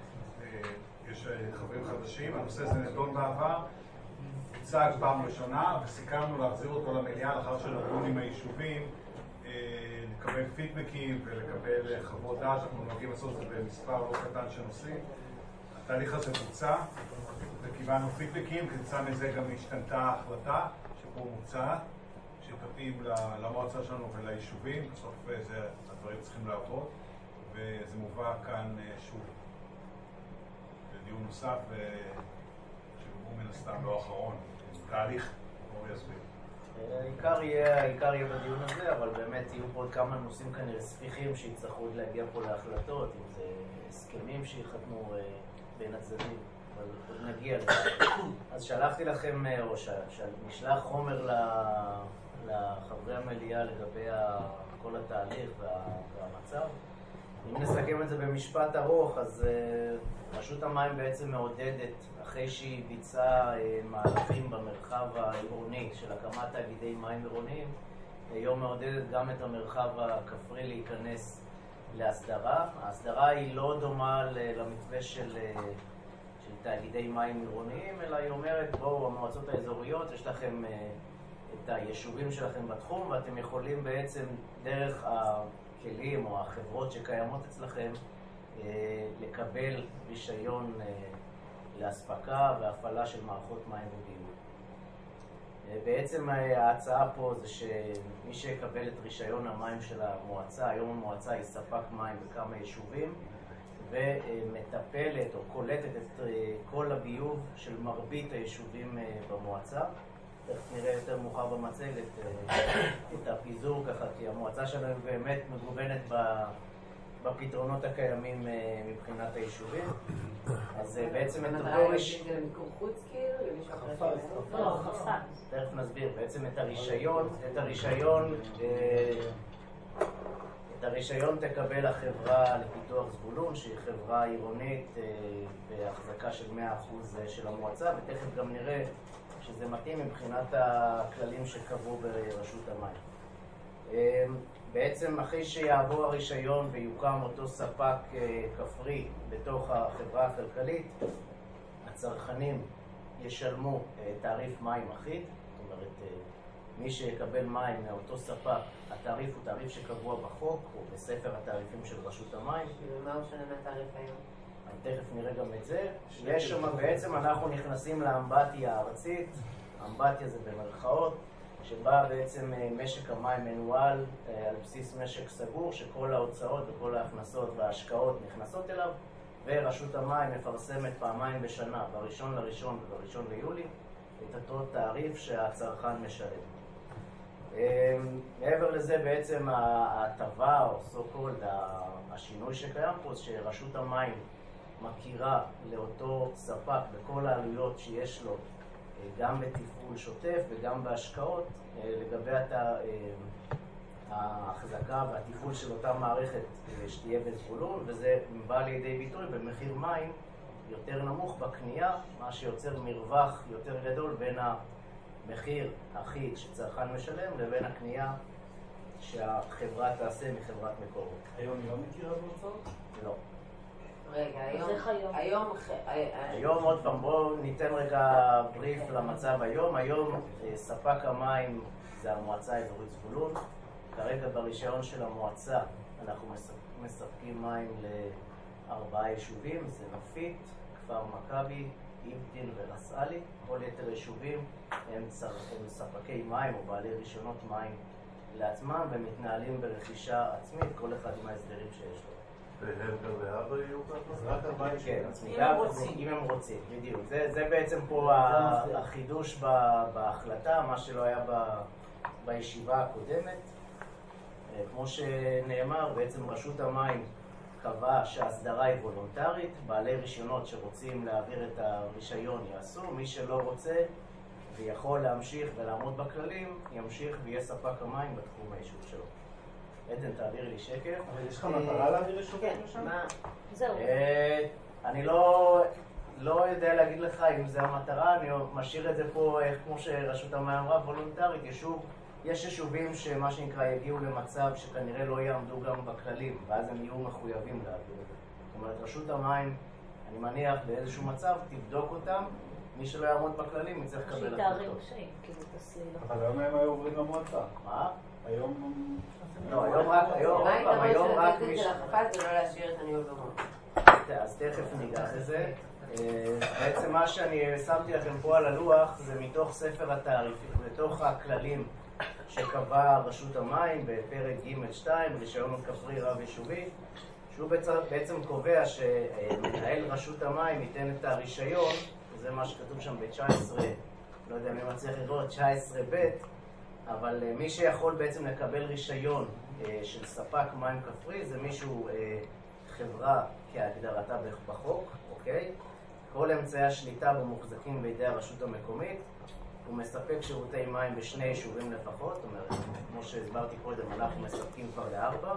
יש חברים חדשים. הנושא הזה נדון בעבר, הוצג פעם ראשונה וסיכמנו להחזיר אותו למליאה לאחר שנדון עם היישובים, לקבל פידבקים ולקבל חוות דעת. אנחנו נוהגים לעשות את זה במספר לא קטן של נושאים. התהליך הזה בוצע וקיבלנו פידבקים, כתוצאה מזה גם השתנתה ההחלטה שפה מוצעת, שתתאים למועצה שלנו וליישובים. בסוף זה, הדברים צריכים לעבוד, וזה מובא כאן שוב לדיון נוסף, שהוא מן הסתם לא אחרון. תהליך, אורי יסביר. העיקר יהיה, העיקר יהיה בדיון הזה, אבל באמת יהיו פה עוד כמה נושאים כנראה ספיחים שיצטרכו להגיע פה להחלטות, אם זה הסכמים שיחתמו בין הצדדים, אבל עוד נגיע לזה. אז שלחתי לכם, או שנשלח חומר לחברי המליאה לגבי כל התהליך והמצב. אם נסכם את זה במשפט ארוך, אז רשות המים בעצם מעודדת, אחרי שהיא ביצעה מהלכים במרחב העירוני של הקמת תאגידי מים עירוניים, היום מעודדת גם את המרחב הכפרי להיכנס להסדרה. ההסדרה היא לא דומה למתווה של, של תאגידי מים עירוניים, אלא היא אומרת, בואו, המועצות האזוריות, יש לכם את היישובים שלכם בתחום, ואתם יכולים בעצם דרך הכלים או החברות שקיימות אצלכם לקבל רישיון להספקה והפעלה של מערכות מים וביוב. בעצם ההצעה פה זה שמי שיקבל את רישיון המים של המועצה, היום המועצה היא ספק מים בכמה יישובים, ומטפלת או קולטת את כל הביוב של מרבית היישובים במועצה. תכף נראה יותר מאוחר במצגת את הפיזור ככה, כי המועצה שלנו באמת מגוונת בפתרונות הקיימים מבחינת היישובים. אז בעצם את אותו... זה למיקור חוץ כאילו? למישהו אחר חפ"ק. לא, חפ"ק. תכף נסביר. בעצם את הרישיון, את הרישיון, את הרישיון תקבל החברה לפיתוח זבולון, שהיא חברה עירונית בהחזקה של מאה אחוז של המועצה, ותכף גם נראה שזה מתאים מבחינת הכללים שקבעו ברשות המים. בעצם אחרי שיעבור הרישיון ויוקם אותו ספק כפרי בתוך החברה הכלכלית, הצרכנים ישלמו תעריף מים אחיד, זאת אומרת, מי שיקבל מים מאותו ספק, התעריף הוא תעריף שקבוע בחוק או בספר התעריפים של רשות המים. ומה הוא שונה מהתעריף היום? תכף נראה גם את זה. יש שם, בעצם אנחנו נכנסים לאמבטיה הארצית, אמבטיה זה במרכאות, שבה בעצם משק המים מנוהל על בסיס משק סגור, שכל ההוצאות וכל ההכנסות וההשקעות נכנסות אליו, ורשות המים מפרסמת פעמיים בשנה, בראשון לראשון ובראשון ליולי, את אותו תעריף שהצרכן משלם. מעבר לזה בעצם ההטבה או so called השינוי שקיים פה, שרשות המים מכירה לאותו ספק בכל העלויות שיש לו גם בתפעול שוטף וגם בהשקעות לגבי ההחזקה והתפעול של אותה מערכת שתהיה בזבולון, וזה בא לידי ביטוי במחיר מים יותר נמוך בקנייה, מה שיוצר מרווח יותר גדול בין המחיר אחיד שצרכן משלם לבין הקנייה שהחברה תעשה מחברת מקורות. היום היא לא מכירה בהוצאות? לא. רגע, היום, היום, היום עוד פעם, בואו ניתן רגע בריף למצב היום. היום ספק המים זה המועצה האזורית זבולון. כרגע ברישיון של המועצה אנחנו מספקים מים לארבעה יישובים, זה נופית, כפר מכבי, איבטין ורסאלי. כל יתר יישובים הם, הם ספקי מים או בעלי רישיונות מים לעצמם ומתנהלים ברכישה עצמית, כל אחד עם ההסדרים שיש לו. והם גם לאבא יהיו ככה? רק הבית כן, שלהם. אם הם רוצים. אם הם רוצים, בדיוק. זה בעצם פה החידוש בהחלטה, מה שלא היה בישיבה הקודמת. כמו שנאמר, בעצם רשות המים קבעה שההסדרה היא וולונטרית, בעלי רישיונות שרוצים להעביר את הרישיון יעשו, מי שלא רוצה ויכול להמשיך ולעמוד בכללים, ימשיך ויהיה ספק המים בתחום היישוב שלו. עדן, תעביר לי שקף. אבל יש לך מטרה להעביר יישובים לשם? זהו. אני לא לא יודע להגיד לך אם זה המטרה, אני משאיר את זה פה, כמו שרשות המים אמרה, וולונטרית. יישוב, יש יישובים שמה שנקרא יגיעו למצב שכנראה לא יעמדו גם בכללים, ואז הם יהיו מחויבים להעביר את זה. זאת אומרת, רשות המים, אני מניח באיזשהו מצב, תבדוק אותם, מי שלא יעמוד בכללים יצטרך לקבל החלטות. אבל היום הם היו עוברים למועצה. מה? היום... לא, היום רק, היום, היום רק מי ש... זה לא להשאיר את הניהול במועצה. אז תכף ניגע לזה. בעצם מה שאני שמתי לכם פה על הלוח זה מתוך ספר התעריפים, מתוך הכללים שקבע רשות המים בפרק ג' שתיים, רישיון כפרי רב יישובי, שהוא בעצם קובע שמנהל רשות המים ייתן את הרישיון, זה מה שכתוב שם ב-תשע עשרה, לא יודע מי מצליח לראות, תשע עשרה ב', אבל מי שיכול בעצם לקבל רישיון של ספק מים כפרי זה מישהו, חברה כהגדרתה בחוק, אוקיי? כל אמצעי השליטה בו מוחזקים בידי הרשות המקומית, הוא מספק שירותי מים בשני יישובים לפחות, זאת אומרת, כמו שהסברתי קודם, אנחנו מספקים כבר לארבע,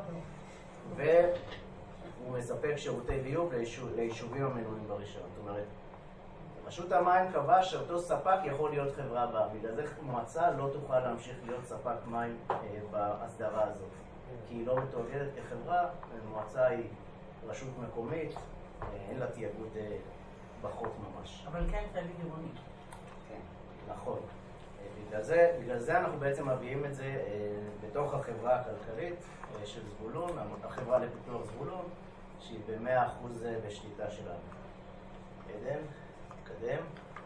והוא מספק שירותי ביוב ליישוב, ליישובים המנויים ברישיון. זאת אומרת, רשות המים קבעה שאותו ספק יכול להיות חברה בה, בגלל זה מועצה לא תוכל להמשיך להיות ספק מים אה, בהסדרה הזאת, כי היא לא מתואגדת כחברה, מועצה היא רשות מקומית, אה, אין לה תיאגוד אה, בחוק ממש. אבל כן תאגיד עירוני. כן, נכון. בגלל זה, בגלל זה אנחנו בעצם מביאים את זה אה, בתוך החברה הכלכלית אה, של זבולון, החברה לפיתוח זבולון, שהיא ב-מאה אחוז בשליטה שלנו. עדן, נתקדם.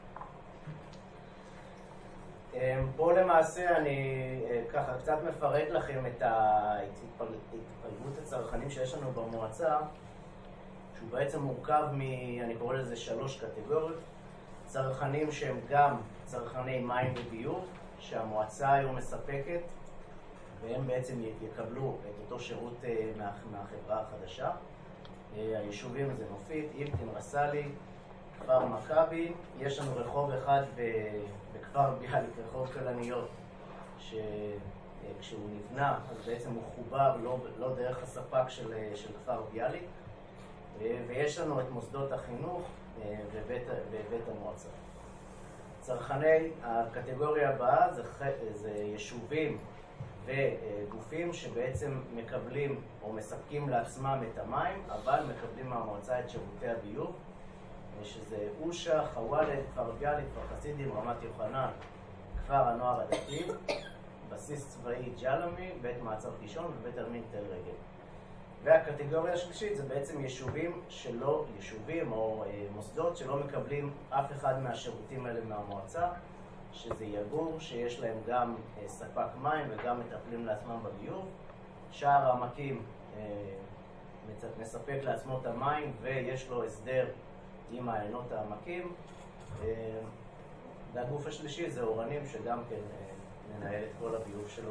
אה, פה למעשה אני אה, ככה קצת מפרט לכם את ההתפלגות הצרכנים שיש לנו במועצה, שהוא בעצם מורכב מ... אני קורא לזה שלוש קטגוריות. צרכנים שהם גם צרכני מים וביוב, שהמועצה היום מספקת, והם בעצם יקבלו את אותו שירות מה, מהחברה החדשה. היישובים זה נופית, איבטין, רסאלי, כפר מכבי. יש לנו רחוב אחד בכפר ביאליק, רחוב כלניות, שכשהוא נבנה, אז בעצם הוא חובר לא, לא דרך הספק של, של כפר ביאליק. ויש לנו את מוסדות החינוך ובית, ובית המועצה. צרכני הקטגוריה הבאה זה, זה יישובים וגופים שבעצם מקבלים או מספקים לעצמם את המים, אבל מקבלים מהמועצה את שירותי הביוב, שזה אושה, חוואלד, כפר ביאליק, כפר חסידים, רמת יוחנן, כפר הנוער הדתי, בסיס צבאי ג'למי, בית מעצר קישון ובית עלמין תל רגב. והקטגוריה השלישית זה בעצם יישובים שלא, יישובים או אה, מוסדות שלא מקבלים אף אחד מהשירותים האלה מהמועצה, שזה יגור, שיש להם גם אה, ספק מים וגם מטפלים לעצמם בביוב. שער העמקים אה, מספק לעצמו את המים ויש לו הסדר עם מעיינות העמקים. אה, והגוף השלישי זה אורנים שגם כן אה, מנהל את כל הביוב שלו.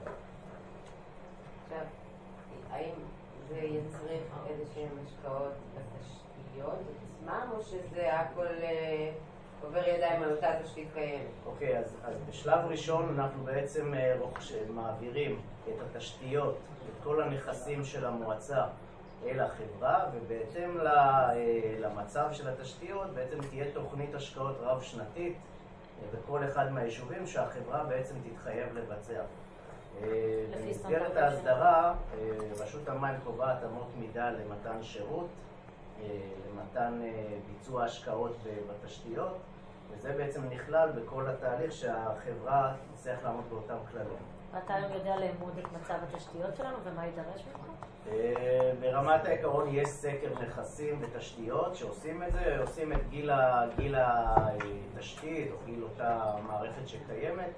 עכשיו, האם זה יצריך איזשהם השקעות בתשתיות עצמם, או שזה הכל אה, עובר ידיים על אותה תשתית קיימת? אוקיי, אז, אז בשלב ראשון אנחנו בעצם אה, רוכש, מעבירים את התשתיות, את כל הנכסים של המועצה אל החברה, ובהתאם ל, אה, למצב של התשתיות בעצם תהיה תוכנית השקעות רב-שנתית אה, בכל אחד מהיישובים שהחברה בעצם תתחייב לבצע. במסגרת ההסדרה, רשות המים קובעת אמות מידה למתן שירות, למתן ביצוע השקעות בתשתיות, וזה בעצם נכלל בכל התהליך שהחברה צריך לעמוד באותם כללים. ואתה היום יודע לאמוד את מצב התשתיות שלנו ומה יידרש ממך? ברמת העיקרון יש סקר נכסים ותשתיות שעושים את זה, עושים את גיל, גיל התשתית או גיל אותה מערכת שקיימת.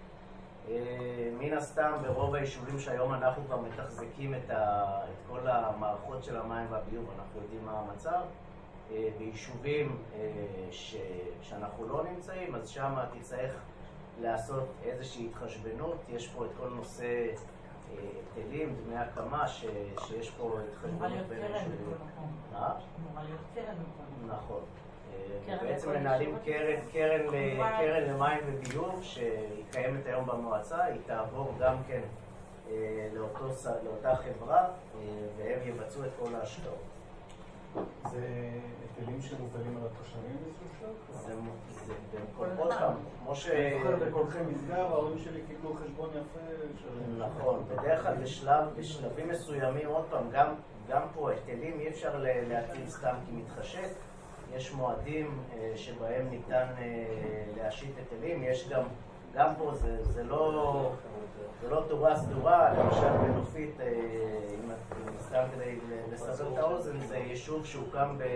מן הסתם ברוב היישובים שהיום אנחנו כבר מתחזקים את, ה, את כל המערכות של המים והביוב, אנחנו יודעים מה המצב. ביישובים ש, שאנחנו לא נמצאים, אז שם תצטרך לעשות איזושהי התחשבנות. יש פה את כל נושא היטלים, דמי הקמה, ש, שיש פה התחשבנות בין היישובים. אמורה להיות קרן בכל. נכון. בעצם מנהלים קרן, קרן, קרן למים וביוב שהיא קיימת היום במועצה, היא תעבור גם כן לאותו, לאותה חברה והם יבצעו את כל ההשקעות. זה היטלים שמוטלים על התושבים בסוף? זה, זה, עוד פעם, כמו ש... אני זוכר בקולחי משגב, ההורים שלי קיבלו חשבון יפה. נכון, בדרך כלל בשלב, בשלבים מסוימים, עוד פעם, גם, גם פה היטלים אי אפשר להטיל סתם כי מתחשק. יש מועדים אה, שבהם ניתן אה, להשית היטלים, יש גם, גם פה זה, זה, לא, זה לא תורה סדורה, למשל בנופית, אה, אם סתם כדי לסבר את האוזן, זה יישוב שהוקם ב,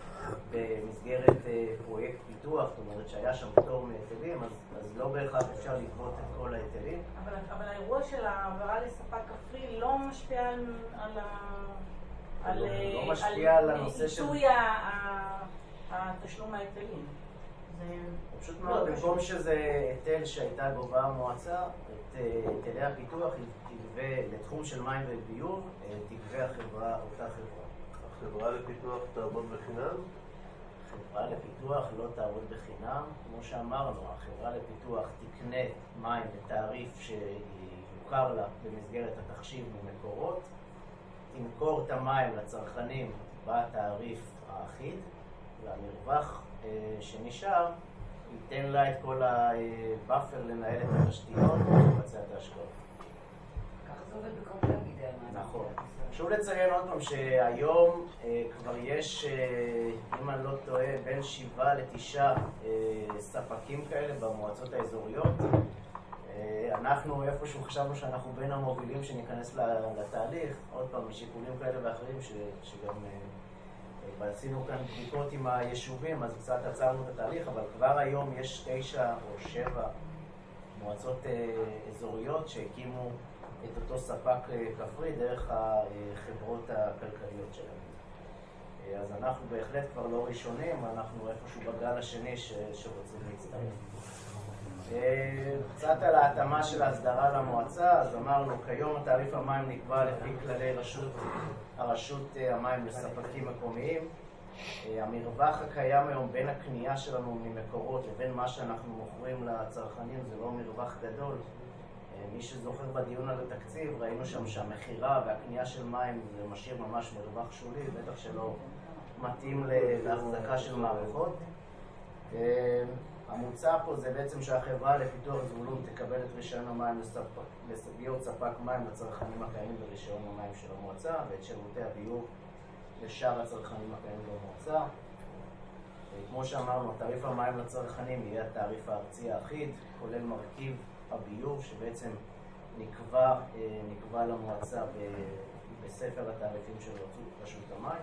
במסגרת אה, פרויקט פיתוח, זאת אומרת שהיה שם פטור מהיטלים, אז, אז לא בהכרח אפשר לגבות את כל ההיטלים. אבל, אבל האירוע של העברה לספק כפרי לא משפיע על, על, על, לא, לא משפיע על, על הנושא של... עיתוי התשלום ההיטלים. פשוט מאוד, במקום שזה היטל שהייתה גובה המועצה, את היטלי הפיתוח תגבה לתחום של מים וביוב, תגבה החברה, אותה חברה. החברה לפיתוח תעבוד בחינם? החברה לפיתוח לא תעבוד בחינם. כמו שאמרנו, החברה לפיתוח תקנה מים בתעריף שיוכר לה במסגרת התחשיב ממקורות, תמכור את המים לצרכנים בתעריף האחיד, והמרווח שנשאר ייתן לה את כל הבאפר לנהל את התשתיות ולבצע את ההשקעות. ככה זה עובד בכל תאגידי המים. נכון. חשוב לציין עוד פעם שהיום כבר יש, אם אני לא טועה, בין שבעה לתשעה ספקים כאלה במועצות האזוריות. אנחנו איפשהו חשבנו שאנחנו בין המובילים שניכנס לתהליך, עוד פעם משיקולים כאלה ואחרים שגם עשינו כאן בדיקות עם היישובים, אז קצת עצרנו את התהליך, אבל כבר היום יש תשע או שבע מועצות אזוריות שהקימו את אותו ספק כפרי דרך החברות הכלכליות שלהם. אז אנחנו בהחלט כבר לא ראשונים, אנחנו איפשהו בגל השני שרוצים להצטרף. קצת על ההתאמה של ההסדרה למועצה, אז אמרנו, כיום התעריף המים נקבע לפי כללי רשות, הרשות המים לספקים מקומיים. המרווח הקיים היום בין הקנייה שלנו ממקורות לבין מה שאנחנו מוכרים לצרכנים זה לא מרווח גדול. מי שזוכר בדיון על התקציב, ראינו שם שהמחירה והקנייה של מים זה משאיר ממש מרווח שולי, בטח שלא מתאים להחזקה של מערכות. המוצע פה זה בעצם שהחברה לפיתוח זבולון תקבל את רישיון המים להיות ספק מים לצרכנים הקיימים ברישיון המים של המועצה ואת שירותי הביוב לשאר הצרכנים הקיימים במועצה. כמו שאמרנו, תעריף המים לצרכנים יהיה התעריף הארצי האחיד, כולל מרכיב הביוב שבעצם נקבע, נקבע למועצה בספר התעריפים של רשות המים.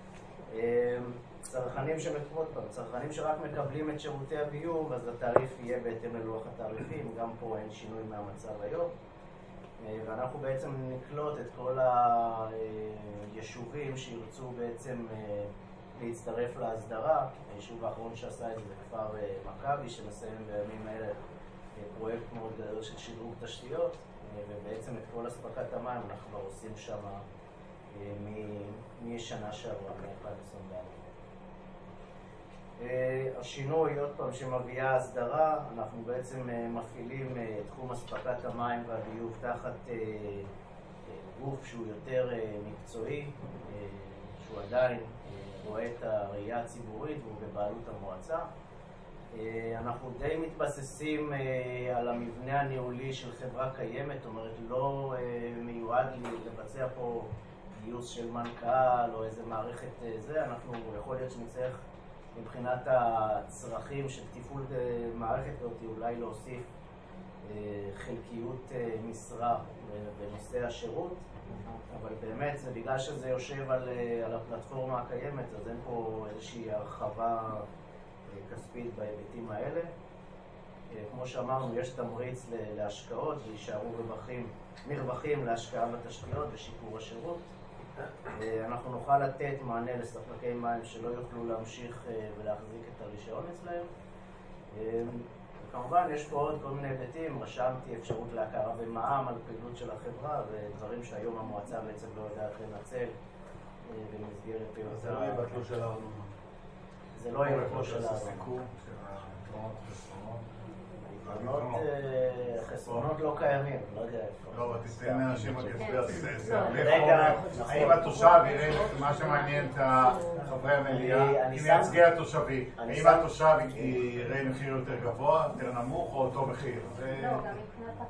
צרכנים שמקוות פעם, צרכנים שרק מקבלים את שירותי הביוב, אז התעריף יהיה בהתאם ללוח התעריפים, גם פה אין שינוי מהמצב היום. ואנחנו בעצם נקלוט את כל היישובים שירצו בעצם להצטרף להסדרה. היישוב האחרון שעשה את זה כפר מכבי, שמסיים בימים האלה פרויקט מאוד גדול של שדרוג תשתיות, ובעצם את כל הספקת המים אנחנו כבר עושים שם משנה שעברה, מ-אלפיים עשרים וארבע. השינוי, עוד פעם, שמביאה הסדרה, אנחנו בעצם מפעילים תחום הספקת המים והביוב תחת גוף שהוא יותר מקצועי, שהוא עדיין רואה את הראייה הציבורית והוא בבעלות המועצה. אנחנו די מתבססים על המבנה הניהולי של חברה קיימת, זאת אומרת לא מיועד לבצע פה גיוס של מנכ"ל או איזה מערכת זה, אנחנו יכול להיות שנצטרך מבחינת הצרכים של תפעול מערכת אותי אולי להוסיף חלקיות משרה בנושא השירות, אבל באמת זה בגלל שזה יושב על, על הפלטפורמה הקיימת, אז אין פה איזושהי הרחבה כספית בהיבטים האלה. כמו שאמרנו, יש תמריץ להשקעות וישארו רווחים, מרווחים להשקעה בתשתיות ושיפור השירות. אנחנו נוכל לתת מענה לספקי מים שלא יוכלו להמשיך ולהחזיק את הרישיון אצלהם. כמובן יש פה עוד כל מיני היבטים, רשמתי אפשרות להכרה במע"מ על פעילות של החברה ודברים שהיום המועצה בעצם לא יודעת לנצל במסגרת פעילות. זה לא יהיה בתלוש של הארנונה. זה לא יהיה בתלוש של הארנונה. חסרונות לא קיימים, לא יודע איפה. לא, תסתיים לאנשים עוד יסביר, האם התושב יראה מה שמעניין את חברי המליאה, כמייצגי התושבים, האם התושב יראה מחיר יותר גבוה, יותר נמוך או אותו מחיר? לא, גם מבחינת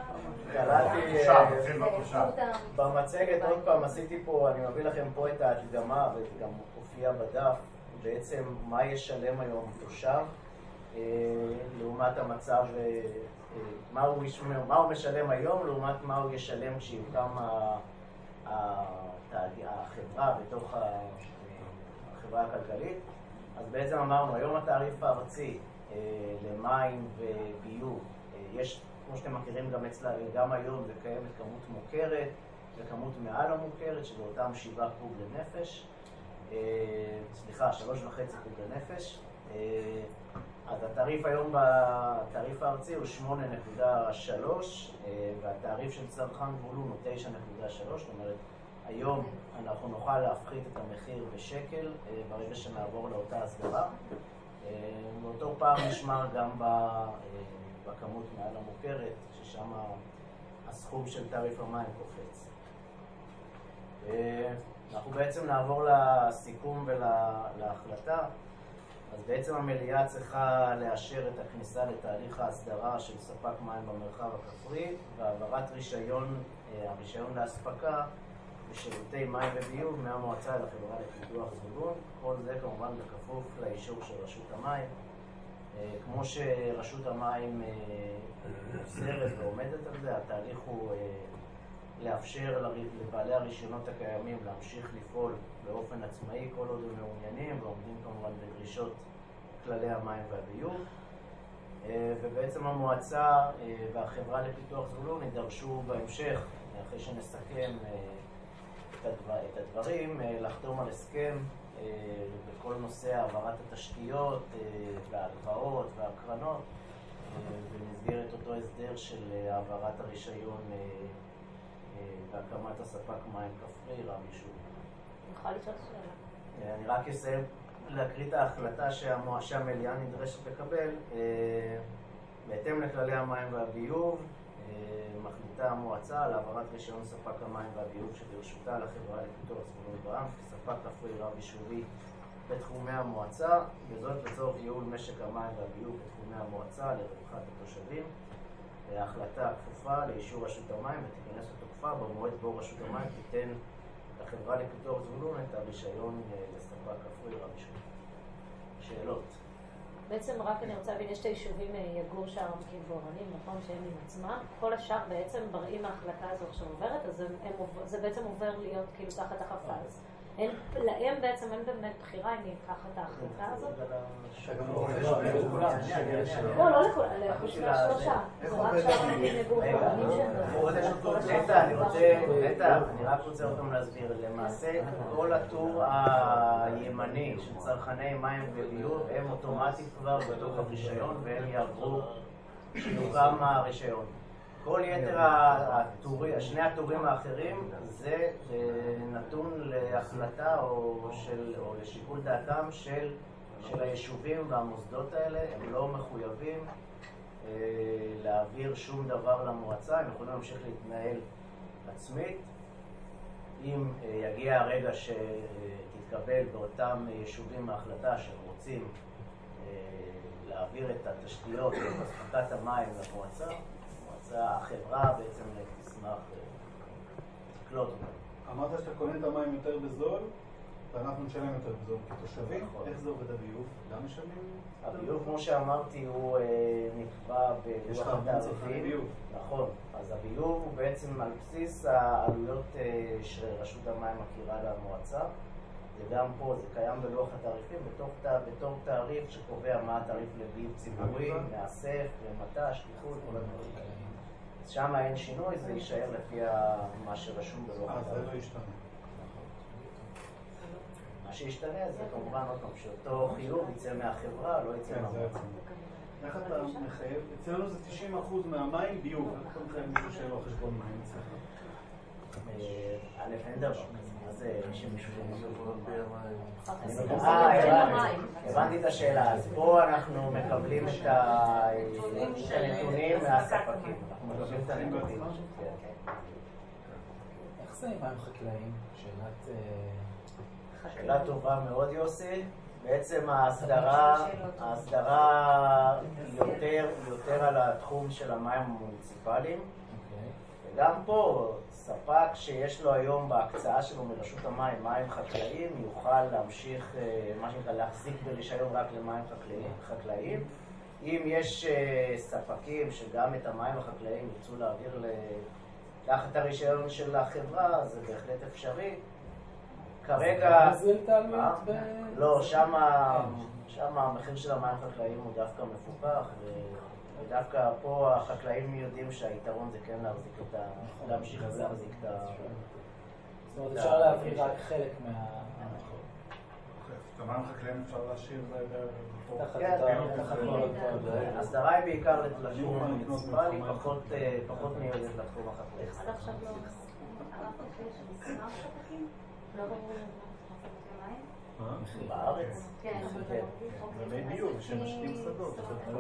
קלטתי במצגת, עוד פעם עשיתי פה, אני מביא לכם פה את ההדגמה וזה גם הופיע בדף, בעצם מה ישלם היום תושב לעומת המצב, מה הוא משלם היום לעומת מה הוא ישלם כשיוקם החברה בתוך החברה הכלכלית. אז בעצם אמרנו, היום התעריף הארצי למים וביוב, יש, כמו שאתם מכירים גם אצלה, גם היום זה קיימת כמות מוכרת וכמות מעל המוכרת, שזה אותם שבעה קוב לנפש, סליחה, שלוש וחצי קוב לנפש. אז התעריף היום בתעריף הארצי הוא שמונה נקודה שלוש והתעריף של צרכן זבולון הוא תשע נקודה שלוש, זאת אומרת היום אנחנו נוכל להפחית את המחיר בשקל ברגע שנעבור לאותה הסדרה. באותו פעם נשמר גם בכמות מעל המוכרת, ששם הסכום של תעריף המים קופץ. אנחנו בעצם נעבור לסיכום ולהחלטה. אז בעצם המליאה צריכה לאשר את הכניסה לתהליך ההסדרה של ספק מים במרחב הכפרי והעברת רישיון, הרישיון להספקה ושירותי מים וביוב מהמועצה לחברה לפיתוח זבולון. כל זה כמובן בכפוף לאישור של רשות המים. כמו שרשות המים מוסרת ועומדת על זה, התהליך הוא לאפשר לבעלי הרישיונות הקיימים להמשיך לפעול באופן עצמאי כל עוד הם מעוניינים ועומדים כמובן בדרישות כללי המים והביוב. ובעצם המועצה והחברה לפיתוח זבולון יידרשו בהמשך, אחרי שנסכם את הדברים, לחתום על הסכם בכל נושא העברת התשתיות וההלוואות וההקרנות במסגרת אותו הסדר של העברת הרישיון והקמת הספק מים כפרי רב יישוב. אני יכולה לשאול שאלה. אני רק אסיים להקריא את ההחלטה שהמליאה נדרשת לקבל. בהתאם לכללי המים והביוב, מחליטה המועצה על העברת רישיון ספק המים והביוב שברשותה לחברה לפיתוח זבולון בע"מ כספק כפרי רב יישובי בתחומי המועצה, וזאת לצורך ייעול משק המים והביוב בתחומי המועצה לרווחת התושבים. ההחלטה כפופה לאישור רשות המים ותיכנס לתוקפה במועד בו רשות המים תיתן לחברה לפיתוח זבולון את הרישיון לספק כפרי רב-יישובי. שאלות? בעצם רק אני רוצה להבין, יש את היישובים יגור, שער עמקים ואורנים, נכון, שהם עם עצמם. כל השאר בעצם בראים ההחלטה הזו עכשיו עוברת, אז הם, הם, זה בעצם עובר להיות כאילו תחת החפ"ז. אין, להם בעצם אין באמת בחירה אם ניקח את ההחלטה הזאת? לא, לא לכולם, לחוץ מהשלושה. זה רק שער עמקים יגור ואורנים שהם נטע, אני רק רוצה עוד פעם להסביר. למעשה, כל הטור הימני של צרכני מים וביוב הם אוטומטית כבר בתוך הרישיון והם יעברו שיוקם הרישיון. כל יתר הטורים, שני הטורים האחרים זה נתון להחלטה או, של, או לשיקול דעתם של, של היישובים והמוסדות האלה. הם לא מחויבים אה, להעביר שום דבר למועצה, הם יכולים להמשיך להתנהל עצמית. אם אה, יגיע הרגע שתתקבל באותם יישובים ההחלטה שהם רוצים אה, להעביר את התשתיות והספקת המים למועצה, החברה בעצם תשמח לקלוט אותם. אמרת שאתה קונה את המים יותר בזול ואנחנו נשלם יותר בזול כתושבים. איך זה עובד הביוב? גם משלמים? הביוב, כמו שאמרתי, הוא נקבע בלוח התעריפים. נכון. אז הביוב הוא בעצם על בסיס העלויות שרשות המים מכירה למועצה. וגם פה זה קיים בלוח התעריפים בתור תעריף שקובע מה התעריף לביוב ציבורי, מאסף, מט"ש, שקיפות, כל הדברים האלה. אז שם אין שינוי, זה יישאר לפי מה שרשום בלוח התעריפים. אז זה לא ישתנה. מה שישתנה זה כמובן עוד פעם שאותו חיוב יצא מהחברה, לא יצא מהמועצה. איך אתה מחייב? אצלנו זה תשעים אחוז מהמים ביוב. איך אתה מחייב מישהו שאין לו חשבון מים אצלך? א', אין דבר. מה זה שמישהו מים? הבנתי את השאלה. אז פה אנחנו מקבלים את הנתונים מהספקים. אנחנו מקבלים את הנתונים. איך זה עם מים חקלאיים? שאלת... שאלה טובה מאוד, יוסי. בעצם ההסדרה, ההסדרה יותר, יותר על התחום של המים המוניציפליים. וגם פה, ספק שיש לו היום בהקצאה שלו מרשות המים מים חקלאיים, יוכל להמשיך, מה שנקרא, להחזיק ברישיון רק למים חקלאיים. חקלאיים. אם יש ספקים שגם את המים החקלאיים ירצו להעביר תחת הרישיון של החברה, זה בהחלט אפשרי. כרגע... לא, שם המחיר של המים החקלאיים הוא דווקא מפוקח, ודווקא פה החקלאים יודעים שהיתרון זה כן להחזיק את ה... להמשיך להחזיק את ה... זאת אומרת, אפשר להעביר רק חלק מה... את המים החקלאיים אפשר להשאיר כן, הסדרה היא בעיקר לתחום המוניציפלי, פחות מיועדת לתחום החקלאי. עד עכשיו לא... לא ברור בארץ? כן. ומי ביוב שמשתים שדות.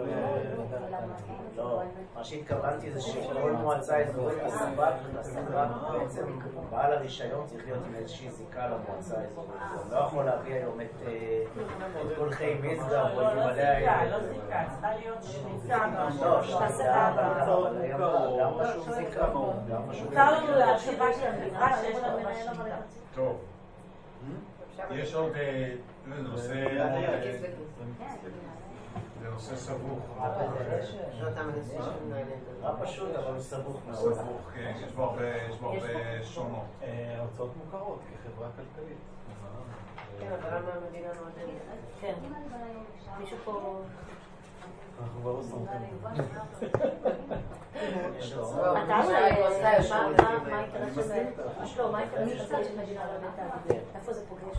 לא, מה שהתכוונתי זה שכל מועצה אזורית הספק, הספק בעצם בעל הרישיון צריך להיות עם איזושהי זיקה למועצה האזורית. לא יכול להביא היום את קולחי משגב או את מלא... לא זיקה, צריכה להיות שליטה. לא, שליטה, אבל גם פשוט זיקה. מותר לנו להרחבה של המדינה שיש לה מנהל שליטה. טוב. יש עוד נושא, זה נושא סבוך. לא פשוט, אבל הוא סבוך מאוד. סבוך, כן, יש בו הרבה שונות. ההוצאות מוכרות כחברה כלכלית. כן, אבל למה המדינה נועדת? כן. מישהו פה... אנחנו כבר עושים כאן. אתה אולי, מה האינטרס של... מה האינטרס של מדינה לא נתן? איפה זה פוגש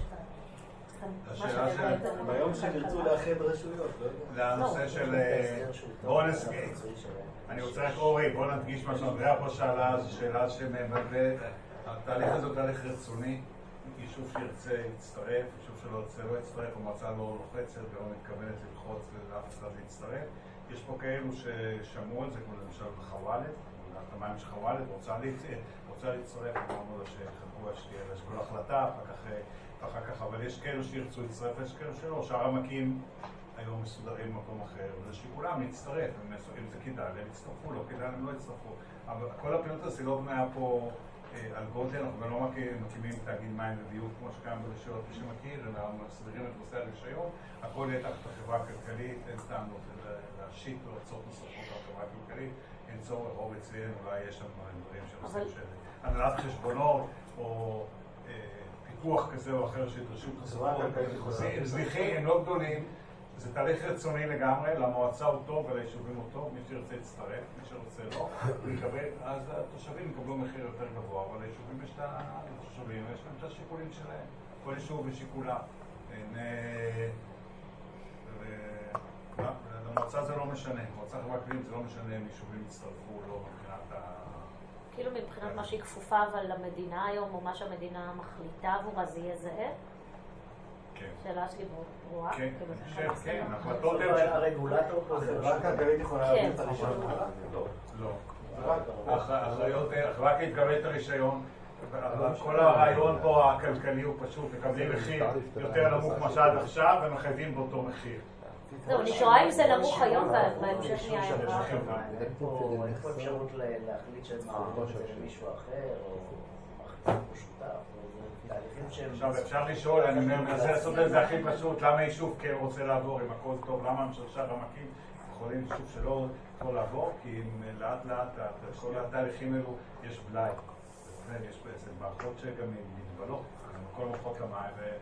אותה? ביום שהם ירצו לאחד רשויות, לא יודע. לנושא של... בואו נסגר. אני רוצה רק אורי, בואו נדגיש מה שאנדריה פה שאלה, זו שאלה שמבלבלת. התהליך הזה הוא תהליך רצוני. יישוב שירצה יצטרף, יישוב שלא ירצה לא יצטרף, המועצה לא לוחצת ולא מתכוונת ללחוץ לאף אחד להצטרף. יש פה כאלו ששמעו את זה, כמו למשל בחוואלד, המים של חוואלד, רוצה להצטרף, אמרנו לה שחכו שתהיה לה שכל החלטה, אחר כך אחר כך, אבל יש כאלו שירצו להצטרף, יש כאלו שלא, שאר המקים היום מסודרים במקום אחר, וזה שכולם להצטרף, אם זה כדאי, הם יצטרפו, לא כדאי, הם לא יצטרפו. אבל כל הפעילות הזאת לא בניה פה על גודל, אנחנו לא מקימים תאגיד מים וביוב כמו שקיים ברשויות מי שמכיר, אלא מסדירים את נושא הרישיון, הכל יהיה תחת החברה הכלכלית, אין סתם להשית או הצעות נוספות על החברה הכלכלית, אין צורך, אורי ציין, אולי יש שם דברים שעושים של הנהלת חשבונות או פיתוח כזה או אחר שידרשו חסרות, זניחים, הם לא גדולים, זה תהליך רצוני לגמרי, למועצה הוא טוב וליישובים הוא טוב, מי שירצה יצטרף, מי שרוצה לא, יקבל, אז התושבים יקבלו מחיר יותר גבוה, אבל ליישובים יש את התושבים, יש להם את השיקולים שלהם, כל יישוב בשיקולה. למועצה זה לא משנה, למועצה חברה כללית זה לא משנה אם יישובים יצטרפו או לא מבחינת ה... כאילו מבחינת מה שהיא כפופה אבל למדינה היום, או מה שהמדינה מחליטה עבורה, זה יהיה זהה? שאלה שלי ברורה? כן, כן, החלטות הן... הרגולטור פה זה... החברה הכלכלית יכולה להביא את הרישיון? לא, לא. החברה הכלכלית תקבל את הרישיון, כל הרעיון פה הכלכלי הוא פשוט, מקבלים מחיר יותר נמוך מה שעד עכשיו ומחייבים באותו מחיר. זהו, אני שואלה אם זה נמוך היום בהמשך נהיה יפה. אין פה אפשרות להחליט שהם מעבירים את זה למישהו אחר, או מחליטים פה שותף. עכשיו אפשר לשאול, אני מנסה לעשות את זה הכי פשוט, למה יישוב כן רוצה לעבור עם הכל טוב, למה משלושה רמקים יכולים יישוב שלא יכול לעבור, כי לאט לאט כל התהליכים האלו יש בלאי, יש בעצם מערכות שגם מתבלות, כל מערכות המים,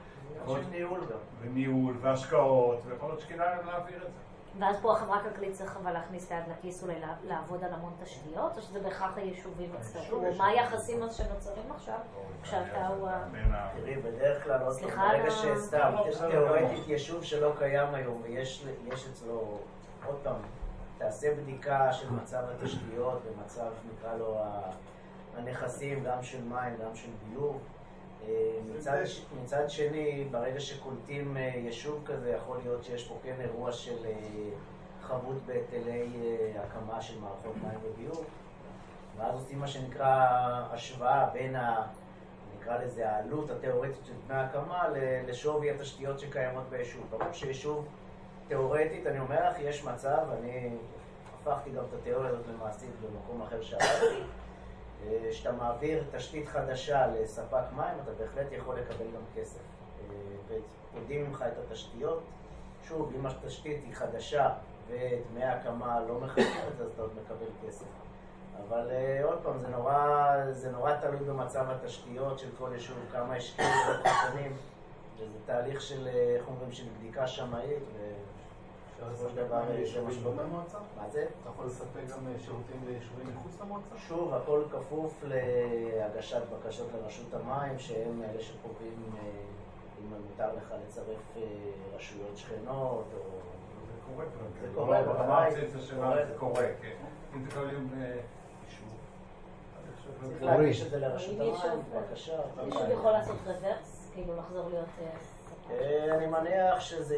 וניהול והשקעות, ויכול להיות שכדאי להם להעביר את זה. ואז פה החברה הכלכלית צריך אבל להכניס את היד לכיס אולי לעבוד על המון תשתיות, או שזה בהכרח היישובים אצלנו? מה היחסים שנוצרים עכשיו כשאתה הוא ה... תראי, בדרך כלל, ברגע שסתם, תיאורטית יישוב שלא קיים היום, ויש אצלו, עוד פעם, תעשה בדיקה של מצב התשתיות ומצב, נקרא לו, הנכסים, גם של מים, גם של ביוב. מצד, מצד שני, ברגע שקולטים יישוב כזה, יכול להיות שיש פה כן אירוע של חבות בהיטלי הקמה של מערכות מים וביוב, ואז עושים מה שנקרא השוואה בין ה... נקרא לזה העלות התיאורטית של דמי הקמה לשווי התשתיות שקיימות ביישוב. ברור שיישוב תיאורטית, אני אומר לך, יש מצב, אני הפכתי גם את התיאוריה הזאת למעשית במקום אחר שעברתי, שאתה מעביר תשתית חדשה לספק מים, אתה בהחלט יכול לקבל גם כסף. ועודים ממך את התשתיות. שוב, אם התשתית היא חדשה ודמי הקמה לא מחכים את זה, אז אתה עוד מקבל כסף. אבל עוד פעם, זה נורא, זה נורא תלוי במצב התשתיות של כל יישוב, כמה השקיעו בתשתנים, וזה תהליך של, איך אומרים, של בדיקה שמאית, בסופו של דבר זה משהו במועצה? מה זה? אתה יכול לספק גם שירותים ליישובים מחוץ למועצה? שוב, הכל כפוף להגשת בקשות לרשות המים, שהם אלה שקובעים אם מותר לך לצרף רשויות שכנות, או... זה קורה. זה קורה, ברמה הארצית שלה זה קורה, כן. אם תקבלים אישור. צריך להגיש את זה לרשות המים, בבקשה. מישהו יכול לעשות רוורס? כאילו לחזור להיות... אני מניח שזה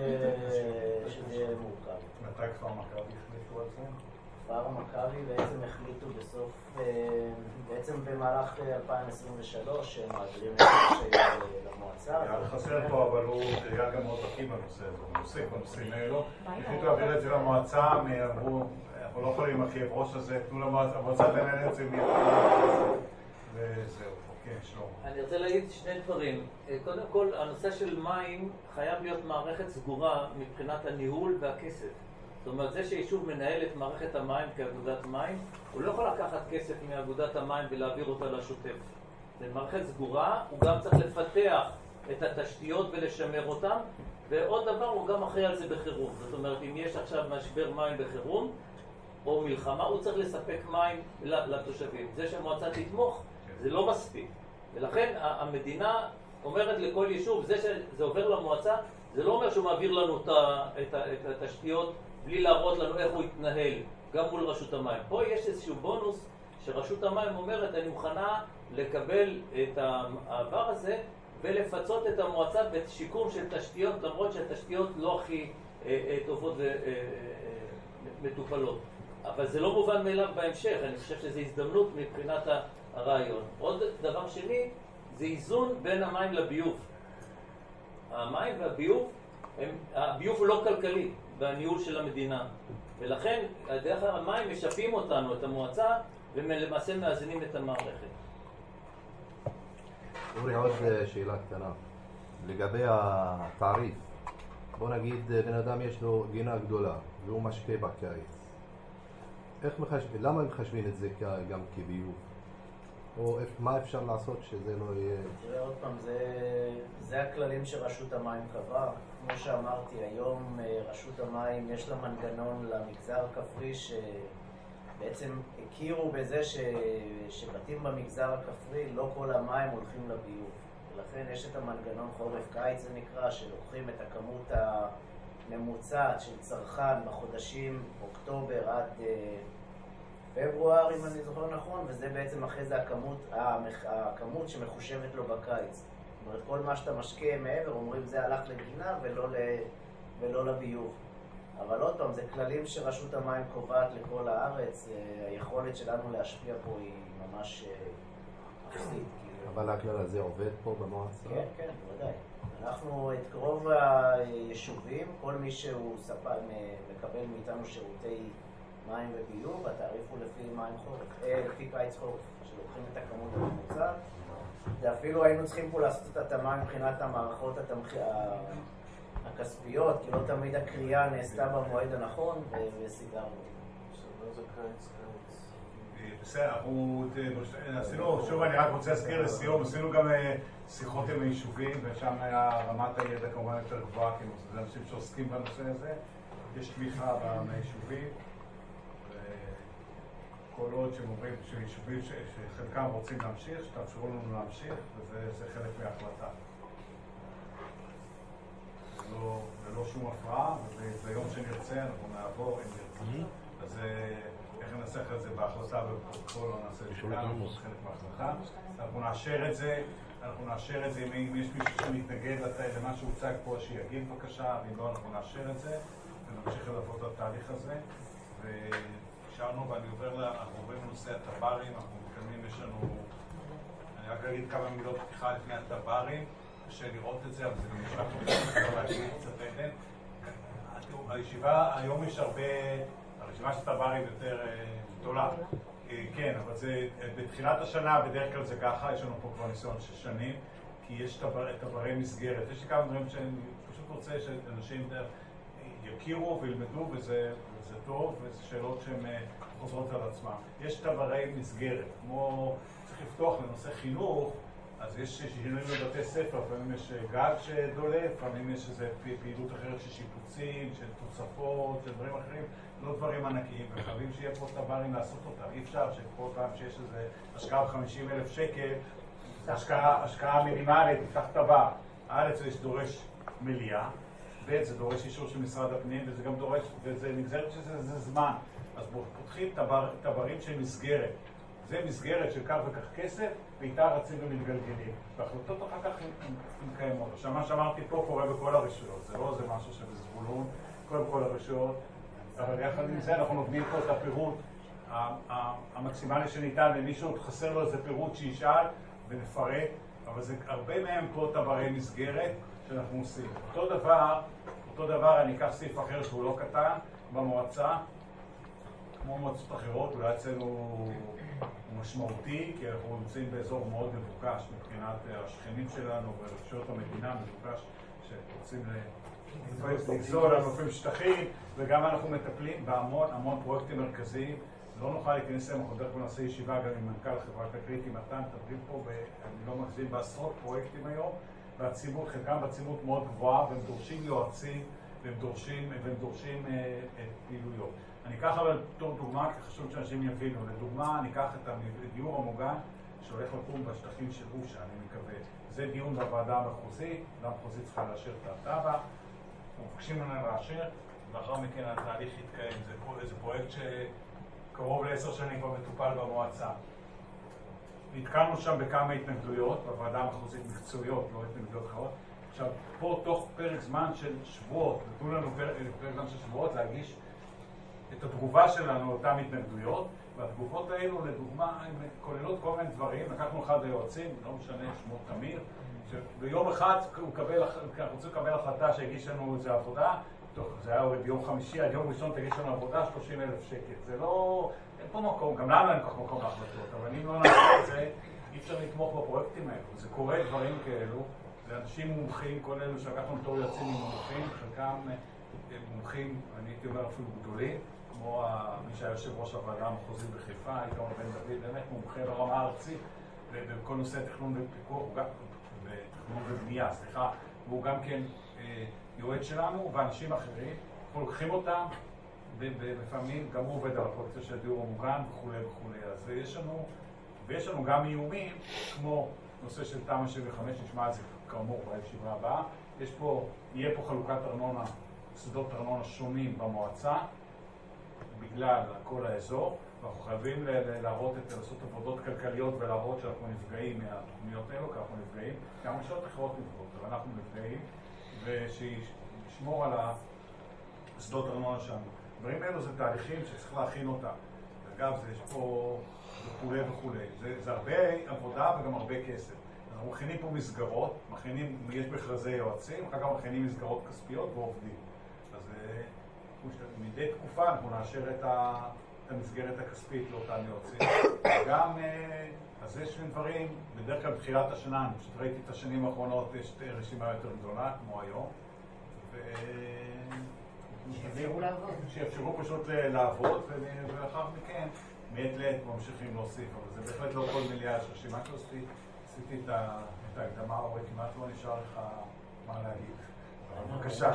יהיה מורכב. מתי כפר מכבי החליטו על זה? כפר מכבי בעצם החליטו בסוף, בעצם במהלך אלפיים עשרים ושלוש, שהם מעבירים את זה למועצה. היה חסר פה, אבל הוא היה גם מאוד בקיא בנושא הזה, הוא עוסק בנושאים האלו. החליטו להעביר את זה למועצה, אמרו, אנחנו לא יכולים עם הכאב ראש הזה, תנו למועצה, המועצה תנהל את זה וזהו. אני רוצה להגיד שני דברים. קודם כל, הנושא של מים חייב להיות מערכת סגורה מבחינת הניהול והכסף. זאת אומרת, זה שיישוב מנהל את מערכת המים כאגודת מים, הוא לא יכול לקחת כסף מאגודת המים ולהעביר אותה לשוטף. זה מערכת סגורה, הוא גם צריך לפתח את התשתיות ולשמר אותן, ועוד דבר, הוא גם אחראי על זה בחירום. זאת אומרת, אם יש עכשיו משבר מים בחירום, או מלחמה, הוא צריך לספק מים לתושבים. זה שהמועצה תתמוך, זה לא מספיק. ולכן המדינה אומרת לכל יישוב, זה שזה עובר למועצה, זה לא אומר שהוא מעביר לנו את התשתיות בלי להראות לנו איך הוא יתנהל, גם מול רשות המים. פה יש איזשהו בונוס שרשות המים אומרת, אני מוכנה לקבל את העבר הזה ולפצות את המועצה בשיקום של תשתיות, למרות שהתשתיות לא הכי טובות ומטופלות. אבל זה לא מובן מאליו בהמשך, אני חושב שזו הזדמנות מבחינת הרעיון. עוד דבר שני, זה איזון בין המים לביוב. המים והביוב, הם, הביוב הוא לא כלכלי בניהול של המדינה. ולכן, דרך המים משפים אותנו, את המועצה, ולמעשה מאזנים את המערכת. אורי, עוד שאלה קטנה. לגבי התעריף, בוא נגיד בן אדם יש לו גינה גדולה והוא משקה בקיץ. איך מחשבים, למה מחשבים את זה גם כביוב? או מה אפשר לעשות שזה לא יהיה... תראה עוד פעם, זה, זה הכללים שרשות המים קבעה. כמו שאמרתי, היום רשות המים יש לה מנגנון למגזר הכפרי שבעצם הכירו בזה ש, שבתים במגזר הכפרי לא כל המים הולכים לביוב. ולכן יש את המנגנון חורף-קיץ זה נקרא, שלוקחים את הכמות הממוצעת של צרכן בחודשים אוקטובר עד פברואר, אם אני זוכר נכון, וזה בעצם אחרי זה הכמות, הכמות שמחושבת לו בקיץ. זאת אומרת, כל מה שאתה משקה מעבר, אומרים זה הלך לגינה ולא, ל, ולא לביוב. אבל עוד פעם, זה כללים שרשות המים קובעת לכל הארץ, היכולת שלנו להשפיע פה היא ממש אפסית. אבל הכלל הזה עובד פה במועצה? כן, כן, בוודאי. אנחנו את רוב היישובים, כל מי שהוא ספק, מקבל מאיתנו שירותי מים וביוב, התעריף הוא לפי מים חורף, אה, לפי קיץ חורף, שלוקחים את הכמות הממוצעת. ואפילו היינו צריכים פה לעשות את התאמה מבחינת המערכות התמח... הכספיות, כי לא תמיד הקריאה נעשתה במועד הנכון, וסיגרנו. זה קיץ, קיץ. בסדר, אנחנו עשינו, שוב אני רק רוצה להזכיר לסיום, עשינו גם שיחות עם היישובים, ושם היה רמת הידע כמובן יותר גבוהה, כי זה אנשים שעוסקים בנושא הזה. יש תמיכה מהיישובים, כל עוד שהם אומרים שיישובים שחלקם רוצים להמשיך, שתאפשרו לנו להמשיך, וזה חלק מההחלטה. ללא שום הפרעה, וביום שנרצה אנחנו נעבור אם נרצה. אז איך ננסח את זה בהחלטה ובכל לא נעשה את זה כאן, זה חלק מההחלטה. אנחנו נאשר את זה, אנחנו נאשר את זה אם יש מישהו שמתנגד למה שהוצג פה שיגיד בבקשה, ואם לא אנחנו נאשר את זה ונמשיך ללוות את התהליך הזה. ושארנו ואני עובר, אנחנו עוברים לנושא הטברים, אנחנו מתקדמים, יש לנו, אני רק אגיד כמה מילות פתיחה לפני הטברים, קשה לראות את זה, אבל זה גם נשמע כמו להגיד קצת עדן. הישיבה, היום יש הרבה, הרשימה של הטברים יותר גדולה, כן, אבל זה, בתחילת השנה בדרך כלל זה ככה, יש לנו פה כבר ניסיון של שנים, כי יש טברי מסגרת. יש לי כמה דברים שאני פשוט רוצה שאנשים יכירו וילמדו, וזה טוב, וזה שאלות שהן חוזרות על עצמם. יש טברי מסגרת, כמו צריך לפתוח לנושא חינוך, אז יש שינויים בבתי ספר, לפעמים יש גג שדולף, לפעמים יש איזו פעילות אחרת של שיפוצים, של תוספות, של דברים אחרים, לא דברים ענקיים, וחייבים שיהיה פה טברים לעשות אותם. אי אפשר שכל פעם שיש איזו השקעה ב-חמישים אלף שקל, השקעה, השקעה מינימלית, תפתח טבר. א' זה דורש מליאה, ב' זה דורש אישור של משרד הפנים, וזה גם דורש, וזה נגזרת שזה זה זמן. אז פותחים טבר, טברים של מסגרת. זה מסגרת של כך וכך כסף, ואיתה רצים ומתגלגלים. והחלטות אחר כך הן קיימות. עכשיו, מה שאמרתי פה קורה בכל הרשויות. זה לא איזה משהו שבזבולון, קורה בכל הרשויות. אבל יחד עם זה אנחנו נותנים פה את הפירוט המקסימלי שניתן. למישהו חסר לו איזה פירוט שישאל ונפרט, אבל זה הרבה מהם פה טברי מסגרת שאנחנו עושים. אותו דבר, אותו דבר אני אקח סעיף אחר שהוא לא קטן במועצה, כמו מועצות אחרות, אולי אצלנו משמעותי, כי אנחנו נמצאים באזור מאוד מבוקש מבחינת השכנים שלנו ורשויות המדינה, מבוקש שרוצים לגזול על נופים שטחים, וגם אנחנו מטפלים בהמון המון פרויקטים מרכזיים. לא נוכל להיכנס להם, אנחנו דרך כלל נעשה ישיבה גם עם מנכ"ל חברת הקריטי מתן, מדברים פה, ואני לא מגזים, בעשרות פרויקטים היום, והצימות, חלקם בצימות מאוד גבוהה, והם דורשים יועצים, והם דורשים, והם דורשים אה, את פעילויות. אני אקח אבל בתור דוגמה, כי חשוב שאנשים יבינו. לדוגמה, אני אקח את הדיור המוגן שהולך לקום בשטחים של אושה, אני מקווה. זה דיון בוועדה המחוזית, הוועדה המחוזית צריכה לאשר את התב"ע, אנחנו מבקשים ממנה לאשר, ואחר מכן התהליך יתקיים. זה איזה פרויקט שקרוב לעשר שנים כבר מטופל במועצה. נתקלנו שם בכמה התנגדויות, בוועדה המחוזית מקצועיות, לא התנגדויות אחרות. עכשיו, פה תוך פרק זמן של שבועות, נתנו לנו פרק זמן של שבועות להגיש את התגובה שלנו לאותן התנגדויות, והתגובות האלו, לדוגמה, הן כוללות כל מיני דברים. לקחנו אחד היועצים, לא משנה, שמו תמיר, ביום אחד הוא מקבל, אנחנו רוצים לקבל החלטה שהגיש לנו איזו עבודה, טוב, זה היה ביום חמישי, עד יום ראשון תגיש לנו עבודה שלושים אלף שקל. זה לא, אין פה מקום, גם לנו אין כל מקום להחלטות, אבל אם לא נעשה את זה, אי אפשר לתמוך בפרויקטים האלו. זה קורה דברים כאלו, זה אנשים מומחים, כל אלו שלקחנו בתור יועצים מומחים, חלקם מומחים, אני הייתי אומר אפילו גדולים, כמו מי שהיה יושב ראש הוועדה המחוזית בחיפה, איתמר בן דוד, באמת מומחה ברמה הארצית, ובכל נושא תכנון ופיקוח, תכנון ובנייה, סליחה, והוא גם כן יועץ שלנו, ואנשים אחרים, אנחנו לוקחים אותם, ולפעמים גם הוא עובד על הפרויקט של הדיור המוגן וכו' וכו'. אז יש לנו, ויש לנו גם איומים, כמו נושא של תמ"א שבעים וחמש, נשמע על זה כאמור בישיבה הבאה. יש פה, יהיה פה חלוקת ארנונה, שדות ארנונה שונים במועצה, בגלל כל האזור, ואנחנו חייבים להראות את, לעשות עבודות כלכליות ולהראות שאנחנו נפגעים מהתוכניות האלו, כי אנחנו נפגעים, גם רשויות אחרות נפגעות, אבל אנחנו נפגעים, ושישמור על השדות ארנונה שלנו. דברים האלו זה תהליכים שצריך להכין אותם. אגב, זה יש פה וכולי וכולי. זה, זה הרבה עבודה וגם הרבה כסף. אנחנו מכינים פה מסגרות, מכינים, יש מכרזי יועצים, אחר כך מכינים מסגרות כספיות ועובדים. אז מדי תקופה אנחנו נאשר את, ה, את המסגרת הכספית לאותן יועצים. גם, אז יש דברים, בדרך כלל בתחילת השנה, אני פשוט ראיתי את השנים האחרונות, יש רשימה יותר גדולה, כמו היום. ו... שיאפשרו לעבוד. שיאפשרו פשוט לעבוד, ולאחר מכן, מעת לעת ממשיכים להוסיף. אבל זה בהחלט לא כל מיליארד של רשימה כספית. עשיתי את ההקדמה, אורי, כמעט לא נשאר לך מה להגיד. בבקשה.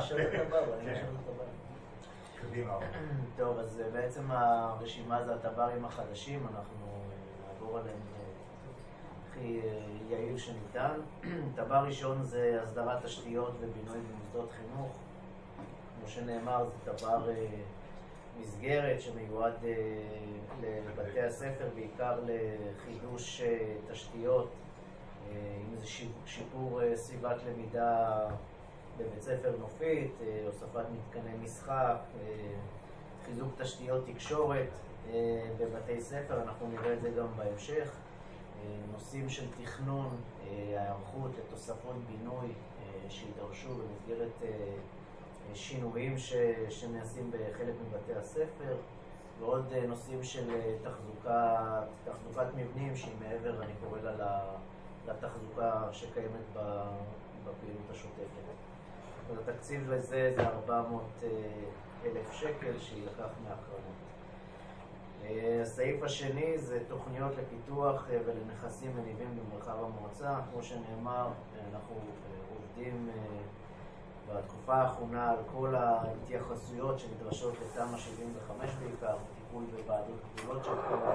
קדימה. טוב, אז בעצם הרשימה זה הטברים החדשים, אנחנו נעבור עליהם הכי יעיל שניתן. טבר ראשון זה הסדרת תשתיות ובינוי במוסדות חינוך. כמו שנאמר, זה טבר מסגרת שמיועד לבתי הספר, בעיקר לחידוש תשתיות, אם זה שיפור סביבת למידה בבית ספר נופית, הוספת מתקני משחק, חיזוק תשתיות תקשורת בבתי ספר, אנחנו נראה את זה גם בהמשך. נושאים של תכנון, הערכות לתוספות בינוי שידרשו במסגרת שינויים ש... שנעשים בחלק מבתי הספר, ועוד נושאים של תחזוקה, תחזוקת מבנים שהיא מעבר, אני קורא לה, לתחזוקה שקיימת בפעילות השוטפת. התקציב לזה זה ארבע מאות אלף שקל שיילקח מהקרנות. הסעיף השני זה תוכניות לפיתוח ולנכסים מניבים במרחב המועצה. כמו שנאמר, אנחנו עובדים בתקופה האחרונה על כל ההתייחסויות שנדרשות לתמ"א שבעים וחמש בעיקר, טיפול בוועדות גבולות של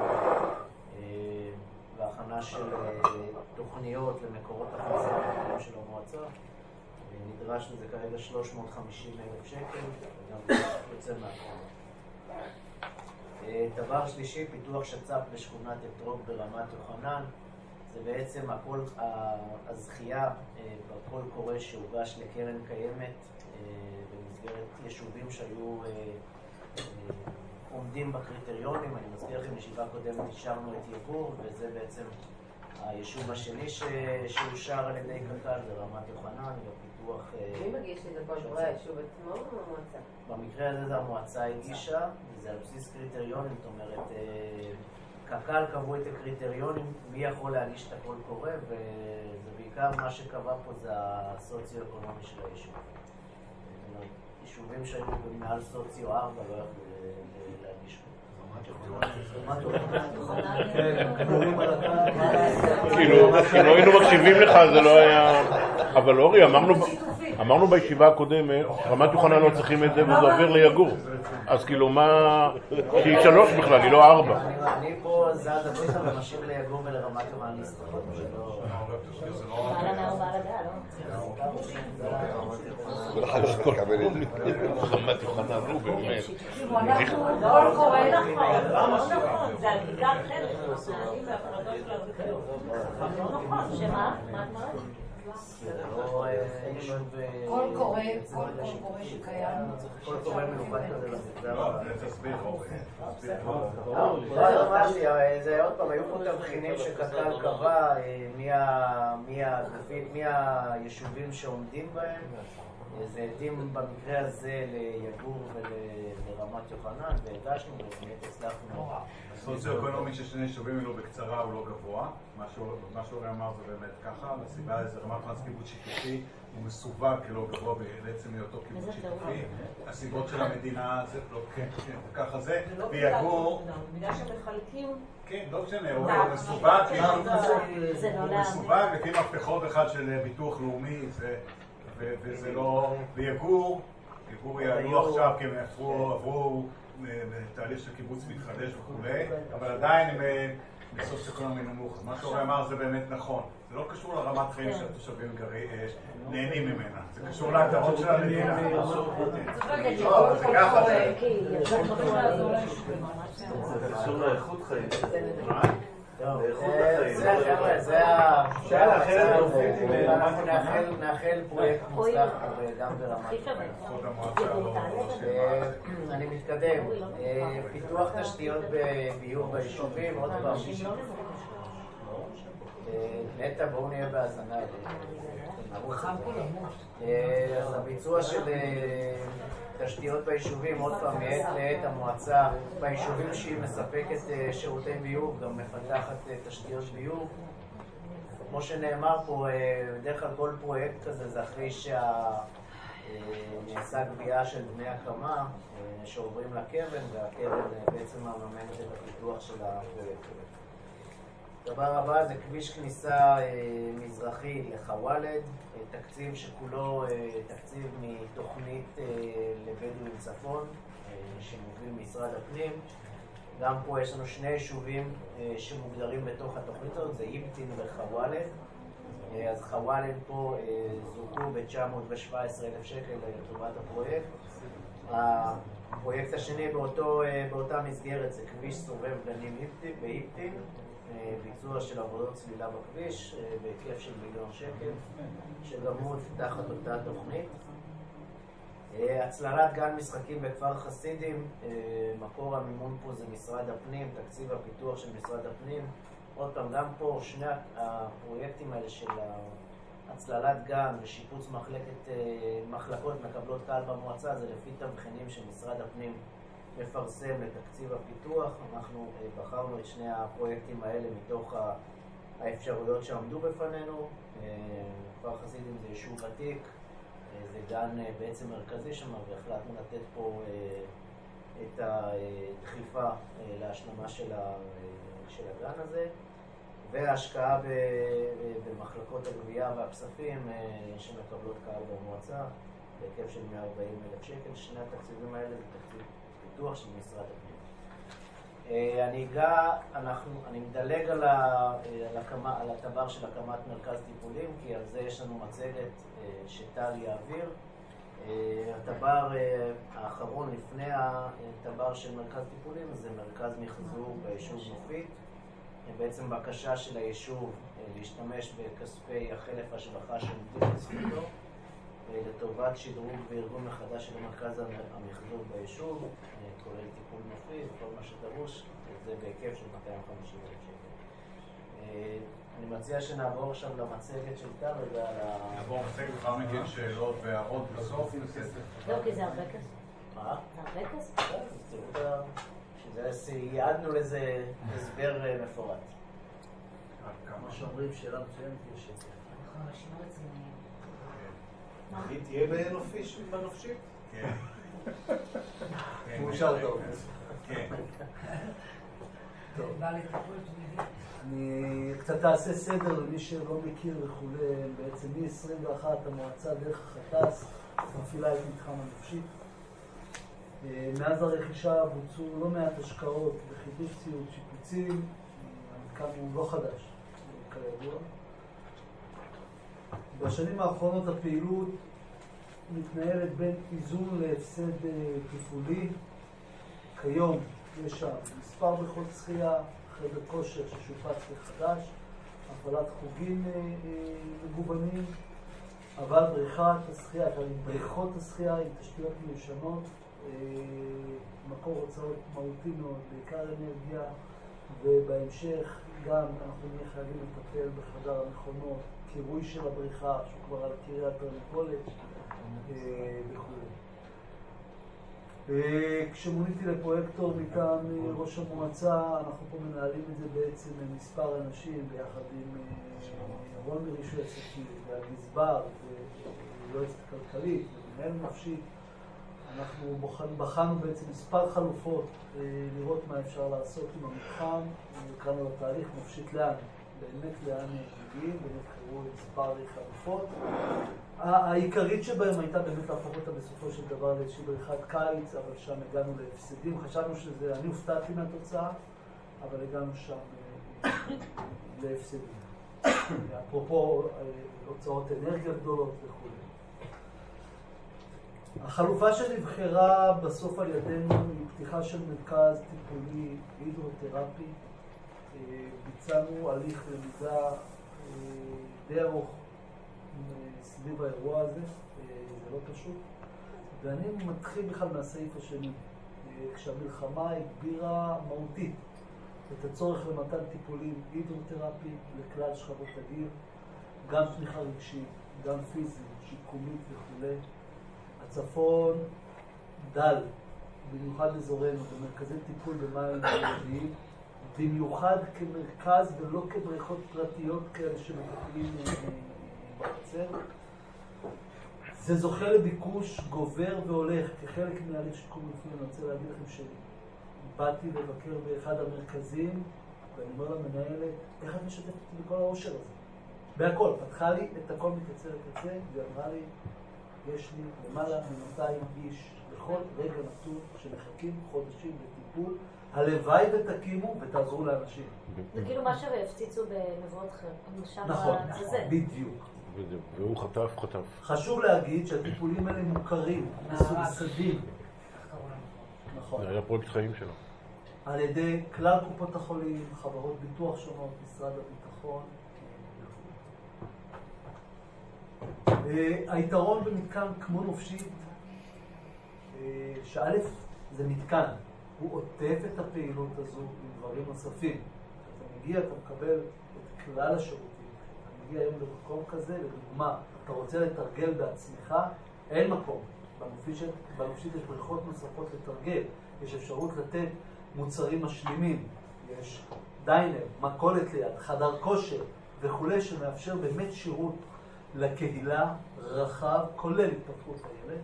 והכנה של תוכניות למקורות הכנסה של המועצה. נדרש לזה כרגע שלוש מאות וחמישים אלף שקל, וגם יוצא מהקרנות. דבר שלישי, פיתוח שצ"פ בשכונת אתרוג ברמת יוחנן. זה בעצם הכל, הזכייה בכל קורא שהוגש לקרן קיימת במסגרת יישובים שהיו עומדים בקריטריונים. אני מזכיר לכם, בישיבה קודמת אישרנו את יגור, וזה בעצם היישוב השני שאושר על ידי קק"ל, זה רמת יוחנן, בפיתוח... מי מגיש את הכל קורא, היישוב עצמו או המועצה? במקרה הזה זה המועצה הגישה, וזה על בסיס קריטריונים, זאת אומרת, קק"ל קבעו את הקריטריונים, מי יכול להגיש את הכל קורא, וזה בעיקר מה שקבע פה זה הסוציו-אקונומי של היישוב. יישובים שהיו מעל סוציו ארבע לא יכלו להגיש פה. כאילו, לא היינו מקשיבים לך, זה לא היה... אבל אורי, אמרנו בישיבה הקודמת, רמת יוחנן לא צריכים את זה וזה עובר ליגור. אז כאילו מה... שהיא שלוש בכלל, היא לא ארבע. אני פה זז הצידה ומשאיר ליגור ולרמת יוחנן להסתכל. בעל הנאו בעל הדעה, לא? ולכן יש לקבל את זה. רמת יוחנן, נו באמת. לא קורא נכון, לא נכון, זה על בעיקר חלק, אנחנו נעדים בהפרדות של הזכיות. לא נכון, שמה? מה את אומרת? קול קורא, קול קורא שקיים. קול קורא מיוחד כזה למגזר. לא, תסביר אוקיי. זה עוד פעם, היו פה תבחינים שקק"ל קבע מי היישובים שעומדים בהם. זה עדים במקרה הזה ליגור ולרמת יוחנן, והגשנו ובאמת הצלחנו. הסוציו-אקונומי של שני יישובים אלו בקצרה הוא לא גבוה. מה שאורי אמר זה באמת ככה, הסיבה זה רמת טרנס קיבוץ שיתופי, הוא מסווג כלא גבוה בעצם היותו קיבוץ שיתופי. הסיבות של המדינה זה לא, כן, כן, ככה זה, ויגור... במידה שמחלקים... כן, לא משנה, הוא מסווג, הוא מסווג לפי מפתחות אחד של ביטוח לאומי, וזה לא... ויגור, יגור יעלו עכשיו כי הם עברו תהליך של קיבוץ מתחדש וכולי, אבל עדיין הם בסוציו-אקונומי נמוך. מה שאורי אמר זה באמת נכון. זה לא קשור לרמת חיים שהתושבים נהנים ממנה. זה קשור להגדרות של המדינה. זה ככה זה. זה קשור לאיכות חיים. זה אנחנו נאחל פרויקט מוצלח גם ברמת אני מתקדם. פיתוח תשתיות בביוב ביישובים, עוד פעם נטע, בואו נהיה בהאזנה. אז הביצוע של תשתיות ביישובים, עוד פעם, מעת לעת המועצה ביישובים שהיא מספקת שירותי ביוב, גם מפתחת תשתיות ביוב. כמו שנאמר פה, בדרך כלל כל פרויקט כזה זה אחרי שנעשה גבייה של דמי הקמה שעוברים לקרן, והקרן בעצם מממנת את הפיתוח של הפרויקט הזה. דבר הבא זה כביש כניסה מזרחי לחוואלד, תקציב שכולו תקציב מתוכנית לבדואים צפון שמוביל משרד הפנים. גם פה יש לנו שני יישובים שמוגדרים בתוך התוכנית הזאת, זה איבטין וחוואלד. אז חוואלד פה זוכו ב-תשע מאות שבע עשרה אלף שקל לטובת הפרויקט. הפרויקט השני באותו, באותה מסגרת זה כביש סובב גנים באיבטין. ביצוע של עבודות צלילה בכביש בהיקף של מיליון שקל, שגם הוא תחת אותה תוכנית. הצללת גן משחקים בכפר חסידים, מקור המימון פה זה משרד הפנים, תקציב הפיתוח של משרד הפנים. עוד פעם, גם פה שני הפרויקטים האלה של הצללת גן ושיפוץ מחלקת, מחלקות מקבלות קהל במועצה, זה לפי תבחינים של משרד הפנים מפרסם לתקציב הפיתוח. אנחנו בחרנו את שני הפרויקטים האלה מתוך האפשרויות שעמדו בפנינו. כפר חסידים זה יישוב ותיק, זה גן בעצם מרכזי שם, והחלטנו לתת פה את הדחיפה להשלמה של הגן הזה, וההשקעה במחלקות הגבייה והכספים שמקבלות קהל במועצה בהיקף של מאה וארבעים אלף שקל. שני התקציבים האלה זה תקציב פיתוח של משרד הפנים. אני אגע, אנחנו, אני מדלג על, ה, על, הקמה, על הטבר של הקמת מרכז טיפולים, כי על זה יש לנו מצגת שטל יעביר. הטבר האחרון לפני הטבר של מרכז טיפולים זה מרכז מחזור ביישוב נופית. בעצם בקשה של היישוב להשתמש בכספי החלף השבחה שעומדים לזכותו לטובת שדרוג וארגון מחדש של מרכז המחזור ביישוב, כולל טיפול נופי וכל מה שדרוש, זה בהיקף של מאתיים וחמישים אלף שקל. אני מציע שנעבור עכשיו למצגת של טל רגע על ה... נעבור מצגת לאחר מכן שאלות והערות בסוף. לא, כי זה הרבה כסף. מה? זה הרבה כסף? שזה יעדנו לזה הסבר מפורט. מה שאומרים שאלה מצוינת יש שקל. אנחנו אנשים רציניים. היא תהיה בנופשית? כן. מאושר טוב. כן. בא לטיפול תמידי. אני קצת אעשה סדר למי שלא מכיר וכולי. בעצם מ-עשרים ואחת המועצה דרך החט"ס מפעילה את מתחם הנופשית. מאז הרכישה בוצעו לא מעט השקעות בחידוש ציוד, שיפוצים. המתקן הוא לא חדש, כידוע. בשנים האחרונות הפעילות מתנהלת בין איזון להפסד תפעולי. כיום יש שם מספר בריכות שחייה, חדר כושר ששופץ לחדש, הפעלת חוגים מגוונים, אבל בריכת השחייה, בריכות השחייה עם תשתיות מיושנות, מקור הוצאות מהותי מאוד, בעיקר אנרגיה, ובהמשך גם אנחנו נהיה חייבים לטפל בחדר המכונות, קירוי של הבריכה, שהוא כבר על קריית תרנגולת וכו'. כשמוניתי לפרויקטור מטעם ראש המועצה, אנחנו פה מנהלים את זה בעצם עם מספר אנשים, ביחד עם רון מרישוי עסקים, והגזבר, ויועצת כלכלית, ומנהל נפשית. אנחנו בחנו בעצם מספר חלופות לראות מה אפשר לעשות עם המתחם, קראנו לתהליך נפשית לאן, באמת לאן מגיעים, ונבחרו מספר חלופות. העיקרית שבהם הייתה באמת להפוך אותה בסופו של דבר לאיזושהי בריכת קיץ, אבל שם הגענו להפסדים. חשבנו שזה, אני הופתעתי מהתוצאה, אבל הגענו שם להפסדים. אפרופו הוצאות אנרגיה גדולות וכו'. החלופה שנבחרה בסוף על ידינו היא פתיחה של מרכז טיפולי הידרותרפי. ביצענו הליך למידה די ארוך סביב האירוע הזה, זה לא פשוט. ואני מתחיל בכלל מהסעיף השני, כשהמלחמה הגבירה מהותית את הצורך למתן טיפולים הידרותרפי לכלל שכבות הגיל, גם תמיכה רגשית, גם פיזית, שיקומית וכו'. הצפון דל, במיוחד אזורנו, במרכזי טיפול במים ילדיים, במיוחד כמרכז ולא כבריכות פרטיות כאלה שמטפלים בחצר. זה זוכה לביקוש גובר והולך כחלק מהליך שיקום רפואי. אני רוצה להגיד לכם שבאתי לבקר באחד המרכזים, ואני אומר למנהלת, איך את משתפת אותי בכל העושר הזה? בהכל, פתחה לי את הכל מקצה לקצה, ואמרה לי, יש לי למעלה מ-מאתיים איש בכל רגע נתון שמחכים חודשים לטיפול. הלוואי ותקימו ותעזרו לאנשים. זה כאילו מה שהפציצו בנבואות חר. נכון, בדיוק. והוא חטף, חטף. חשוב להגיד שהטיפולים האלה מוכרים, מסובסדים. נכון. זה היה פרויקט חיים שלו. על ידי כלל קופות החולים, חברות ביטוח שונות, משרד הביטחון. היתרון במתקן כמו נופשית, שא' זה מתקן, הוא עוטף את הפעילות הזו עם דברים נוספים. אתה מגיע, אתה מקבל את כלל השירותים. אתה מגיע היום למקום כזה, לדוגמה, אתה רוצה לתרגל בעצמך, אין מקום. בנופשית, בנופשית יש בריכות נוספות לתרגל, יש אפשרות לתת מוצרים משלימים, יש דיינר, מכולת ליד, חדר כושר וכו', שמאפשר באמת שירות לקהילה רחב, כולל התפתחות הילד.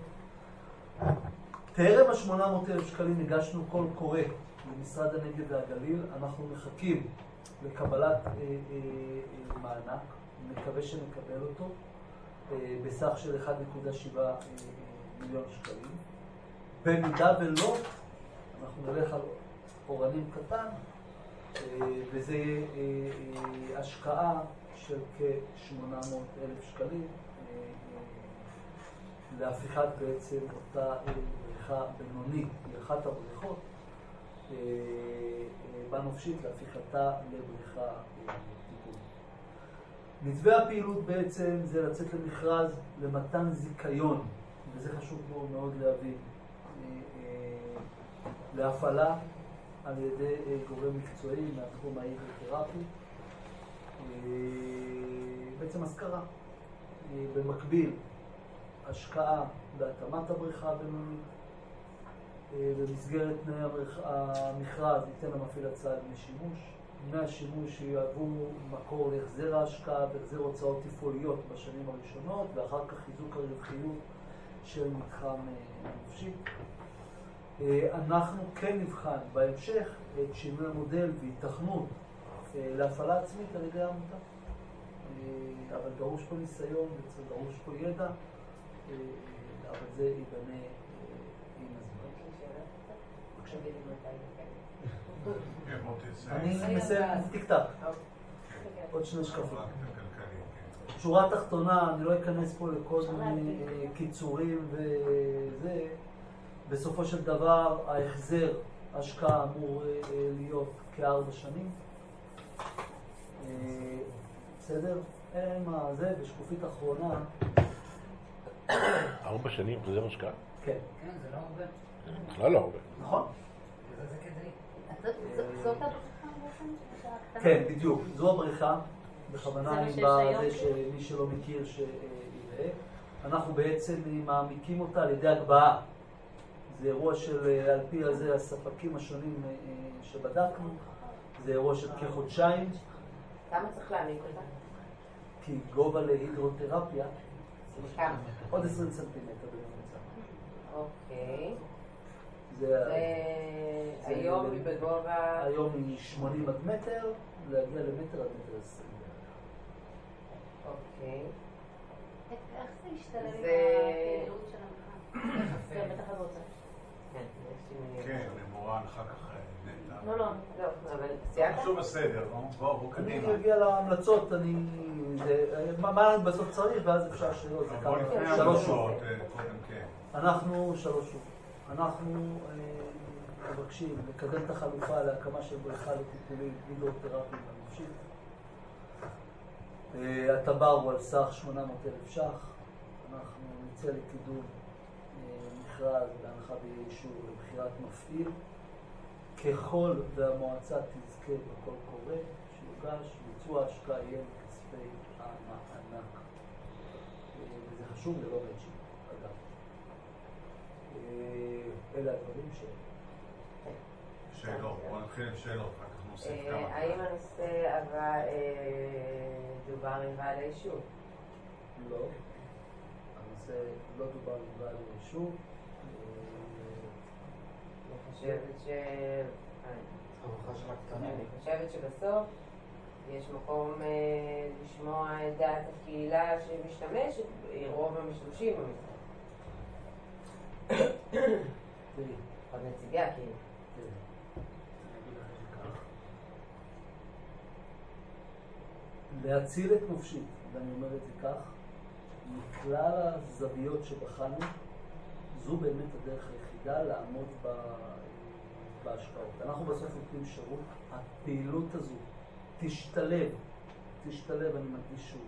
טרם ה-שמונה מאות אלף שקלים הגשנו קול קורא למשרד הנגב והגליל. אנחנו מחכים לקבלת אה, אה, אה, מענק, מקווה שנקבל אותו, אה, בסך של אחד נקודה שבע אה, מיליון שקלים. במידה ולא, אנחנו נלך על אורנים קטן, אה, וזה אה, אה, השקעה של כ-שמונה מאות אלף שקלים להפיכת בעצם אותה בריכה בינונית, היא אחת הבריכות בנופשית, להפיכתה לבריכה טיפול. מתווה הפעילות בעצם זה לצאת למכרז למתן זיכיון, וזה חשוב מאוד להבין, להפעלה על ידי גורם מקצועי מהתחום ההידרותרפי, בעצם השכרה. במקביל, השקעה בהתאמת הבריכה הבינונית. במסגרת תנאי המכרז ניתן למפעיל הצעה דמי שימוש. דמי השימוש יהוו מקור להחזר ההשקעה והחזר הוצאות תפעוליות בשנים הראשונות, ואחר כך חיזוק הרווחיות של מתחם נופשי. אנחנו כן נבחן בהמשך את שינוי המודל והתכנות להפעלה עצמית על ידי העמותה. אבל דרוש פה ניסיון ודרוש פה ידע, אבל זה ייבנה עם הזמן. אני מסיים, טיק-טק. עוד שני שקפים. שורה תחתונה, אני לא אכנס פה לכל מיני קיצורים וזה. בסופו של דבר, ההחזר, ההשקעה אמור להיות כארבע שנים. בסדר? אין מה זה, ושקופית אחרונה. ארבע שנים, זה מה שקרה? כן. כן, זה לא הרבה. בכלל לא הרבה. נכון. זה כדאי. זאת הבריכה? כן, בדיוק. זו הבריכה. בכוונה עם בזה שמי שלא מכיר שיראה. אנחנו בעצם מעמיקים אותה על ידי הגבהה. זה אירוע של, על פי הזה, הספקים השונים שבדקנו. זה אירוע של כחודשיים. כמה צריך להעמיק אותה? כי גובה להידרותרפיה, כמה? עוד עשרים סנטימטר בממוצע. אוקיי. זה היום היא בגובה... היום היא שמונים עד מטר, להגיע למטר עד מטר עשרים. אוקיי. איך זה ישתלב עם הפעילות של המחאה? זה בטח את רוצה. כן, למורן, אחר כך נטע. לא, לא. לא, אבל סיימת? חשוב בסדר, בואו, בואו קדימה. אני אגיע להמלצות, אני... מה בסוף צריך, ואז אפשר שאלות, זה כמה... שלוש שוב. אנחנו שלוש שוב. אנחנו מבקשים לקדם את החלופה להקמה של בריכה לטיפולים הידרותרפיים בנפשית. הטבר הוא על סך שמונה מאות אלף ש"ח. אנחנו נצא לקידום מכרז להנחה באישור לבחירת מפעיל. ככל והמועצה תזכה בקול קורא שיוגש, ביצוע השקעה יהיה מכספי המענק. וזה חשוב ללא מצ'ינג, אגב. אלה הדברים ש... שאלות, בואו נתחיל עם שאלות, אחר כך נוסיף כמה. האם הנושא עבר דובר עם בעל היישוב? לא. הנושא לא דובר עם בעל היישוב. אני חושבת ש... אני חושבת שבסוף יש מקום לשמוע את דעת הקהילה שמשתמשת, רוב המשתמשים במשרד. עוד נציגי הקהילה. להציל את נפשית, ואני אומר את זה כך, מכלל הזוויות שבחנו, זו באמת הדרך היחידה לעמוד בהשקעות. אנחנו בסוף נותנים שירות, הפעילות הזו תשתלב, תשתלב, אני מדגיש שוב,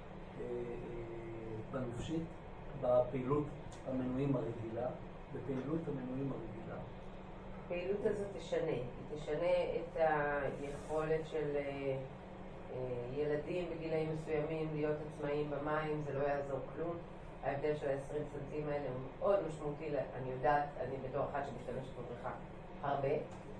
בנפשית, בפעילות המנויים הרגילה, בפעילות המנויים הרגילה. הפעילות הזו תשנה, היא תשנה את היכולת של ילדים בגילאים מסוימים להיות עצמאיים במים, זה לא יעזור כלום. ההבדל של ה-עשרים סנטים האלה הוא מאוד משמעותי, אני יודעת, אני בתור אחת שמשתמשת בבריכה הרבה.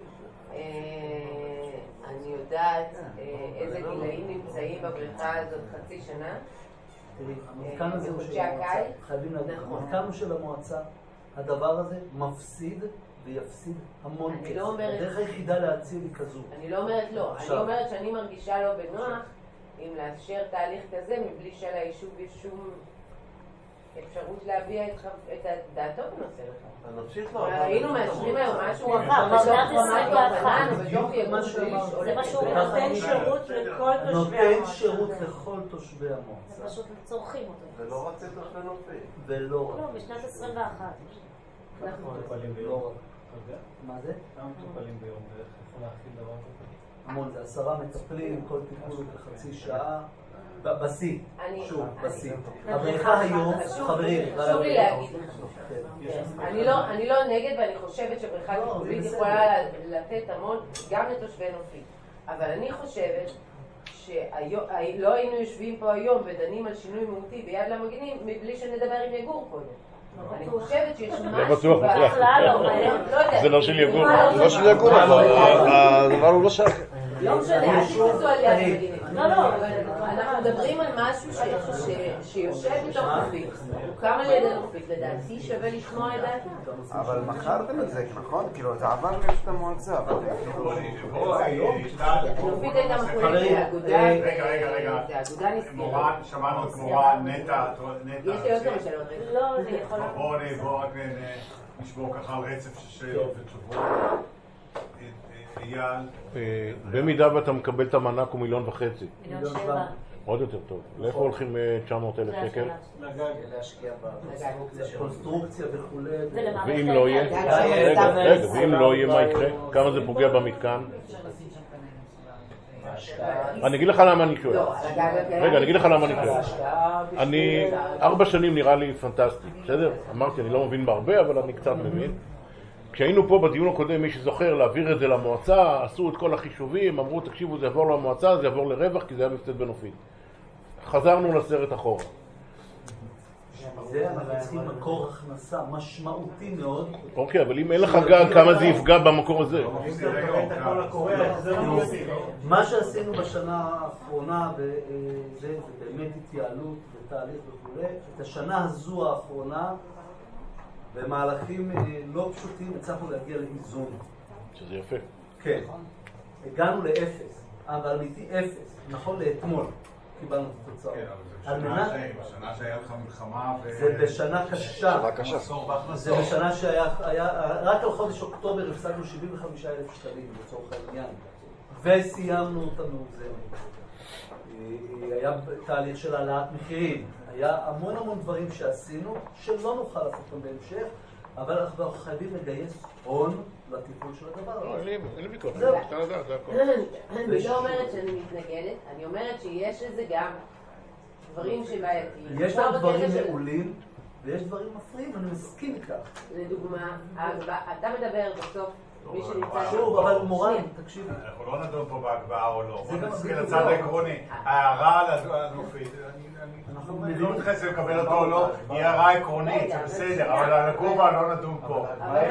אני יודעת איזה גילאים נמצאים בבריכה הזאת חצי שנה. תראי, המתקן הזה הוא של המועצה, חייבים להגיד, המתקן של המועצה, הדבר הזה מפסיד ויפסיד המון כסף. הדרך היחידה להציל היא כזו. אני לא אומרת לא, אני אומרת שאני מרגישה לא בנוח אם לאפשר תהליך כזה מבלי שליישוב יש שום אפשרות להביע את דעתו בנושא לך. היינו מאשרים היום משהו רחב, בשנת עשרים ואחת. זה מה שהוא נותן שירות לכל תושבי המועצה. נותן שירות לכל תושבי המועצה. זה פשוט צורכים אותו. ולא רק תושבי נופים. ולא רק. לא, בשנת עשרים ואחת. נכון. לא רק. מה זה? כמה מטופלים ביום בערך? יכול להכיל דבר כזה? המון, זה עשרה מטפלים, כל טיפול הוא בחצי שעה. בשיא, שוב, בשיא. הבריכה היום, חברים, חשוב לי להגיד לך. אני לא נגד ואני חושבת שבריכה טיפולית יכולה לתת המון גם לתושבי נופים. אבל אני חושבת שלא היינו יושבים פה היום ודנים על שינוי מהותי ביד למגנים מבלי שנדבר עם יגור קודם. אני חושבת שיש משהו בכלל, זה לא של יגור. זה לא של יגור, הדבר הוא לא שייך. לא משנה, אל תתפסו על יד המגנים. לא, לא, אנחנו מדברים על משהו שיושב בתוך נופית, הוא קם על ידי נופית, לדעתי שווה לשמוע את דעתם. אבל מכרתם את זה, נכון? כאילו, זה עבר לרשת המועצה. נופית הייתה מחולקת לאגודה, רגע, רגע, רגע. האגודה נסגרה. מורן, שמענו את מורן, נטע, נטע. יש לי עוד כמה שאלות. לא, זה יכול... בואו רק נשבור ככה על רצף של שאלות ותשובות. במידה ואתה מקבל את המענק הוא מיליון וחצי. מיליון שבע. עוד יותר טוב. לאיפה הולכים תשע מאות אלף שקל? להשקיע בקונסטרוקציה וכו'. ואם לא יהיה? רגע, ואם לא יהיה מה יקרה? כמה זה פוגע במתקן? אני אגיד לך למה אני שואל. רגע, אני אגיד לך למה אני שואל. אני, ארבע שנים נראה לי פנטסטי, בסדר? אמרתי, אני לא מבין בהרבה, אבל אני קצת מבין. כשהיינו פה בדיון הקודם, מי שזוכר, להעביר את זה למועצה, עשו את כל החישובים, אמרו, תקשיבו, זה יעבור למועצה, זה יעבור לרווח, כי זה היה מפסד בנופית. חזרנו לסרט אחורה. זה אנחנו צריכים מקור הכנסה משמעותי מאוד. אוקיי, אבל אם אין לך גג, כמה זה יפגע במקור הזה? מה שעשינו בשנה האחרונה, זה באמת התייעלות ותהליך וכו'. את השנה הזו האחרונה, במהלכים לא פשוטים, הצלחנו להגיע לאיזון. שזה יפה. כן. הגענו לאפס, אבל אמיתי אפס, נכון לאתמול. קיבלנו את התוצאות. בשנה שהיה לך מלחמה ו... זה בשנה קשה. זה בשנה שהיה, רק על חודש אוקטובר הפסדנו שבעים וחמישה אלף שקלים לצורך העניין. וסיימנו אותה מאוזנת. היה תהליך של העלאת מחירים. היה המון המון דברים שעשינו, שלא נוכל לעשות אותם בהמשך, אבל אנחנו חייבים לגייס הון לטיפול של הדבר. לא, אין לי ויכוח. אני לא אומרת שאני מתנגדת, אני אומרת שיש לזה גם דברים שבעייתיים. יש גם דברים מעולים ויש דברים מפריעים, אני מסכים איתך. לדוגמה, אתה מדבר בסוף מי שנמצא... שוב, אבל מורן, תקשיבי. אנחנו לא נדון פה בהגבהה או לא. בוא נסתכל לצד העקרוני. ההערה על הנופית, אני לא מתייחס לקבל אותו או לא, היא הערה עקרונית, זה בסדר, אבל על הגובה לא נדון פה.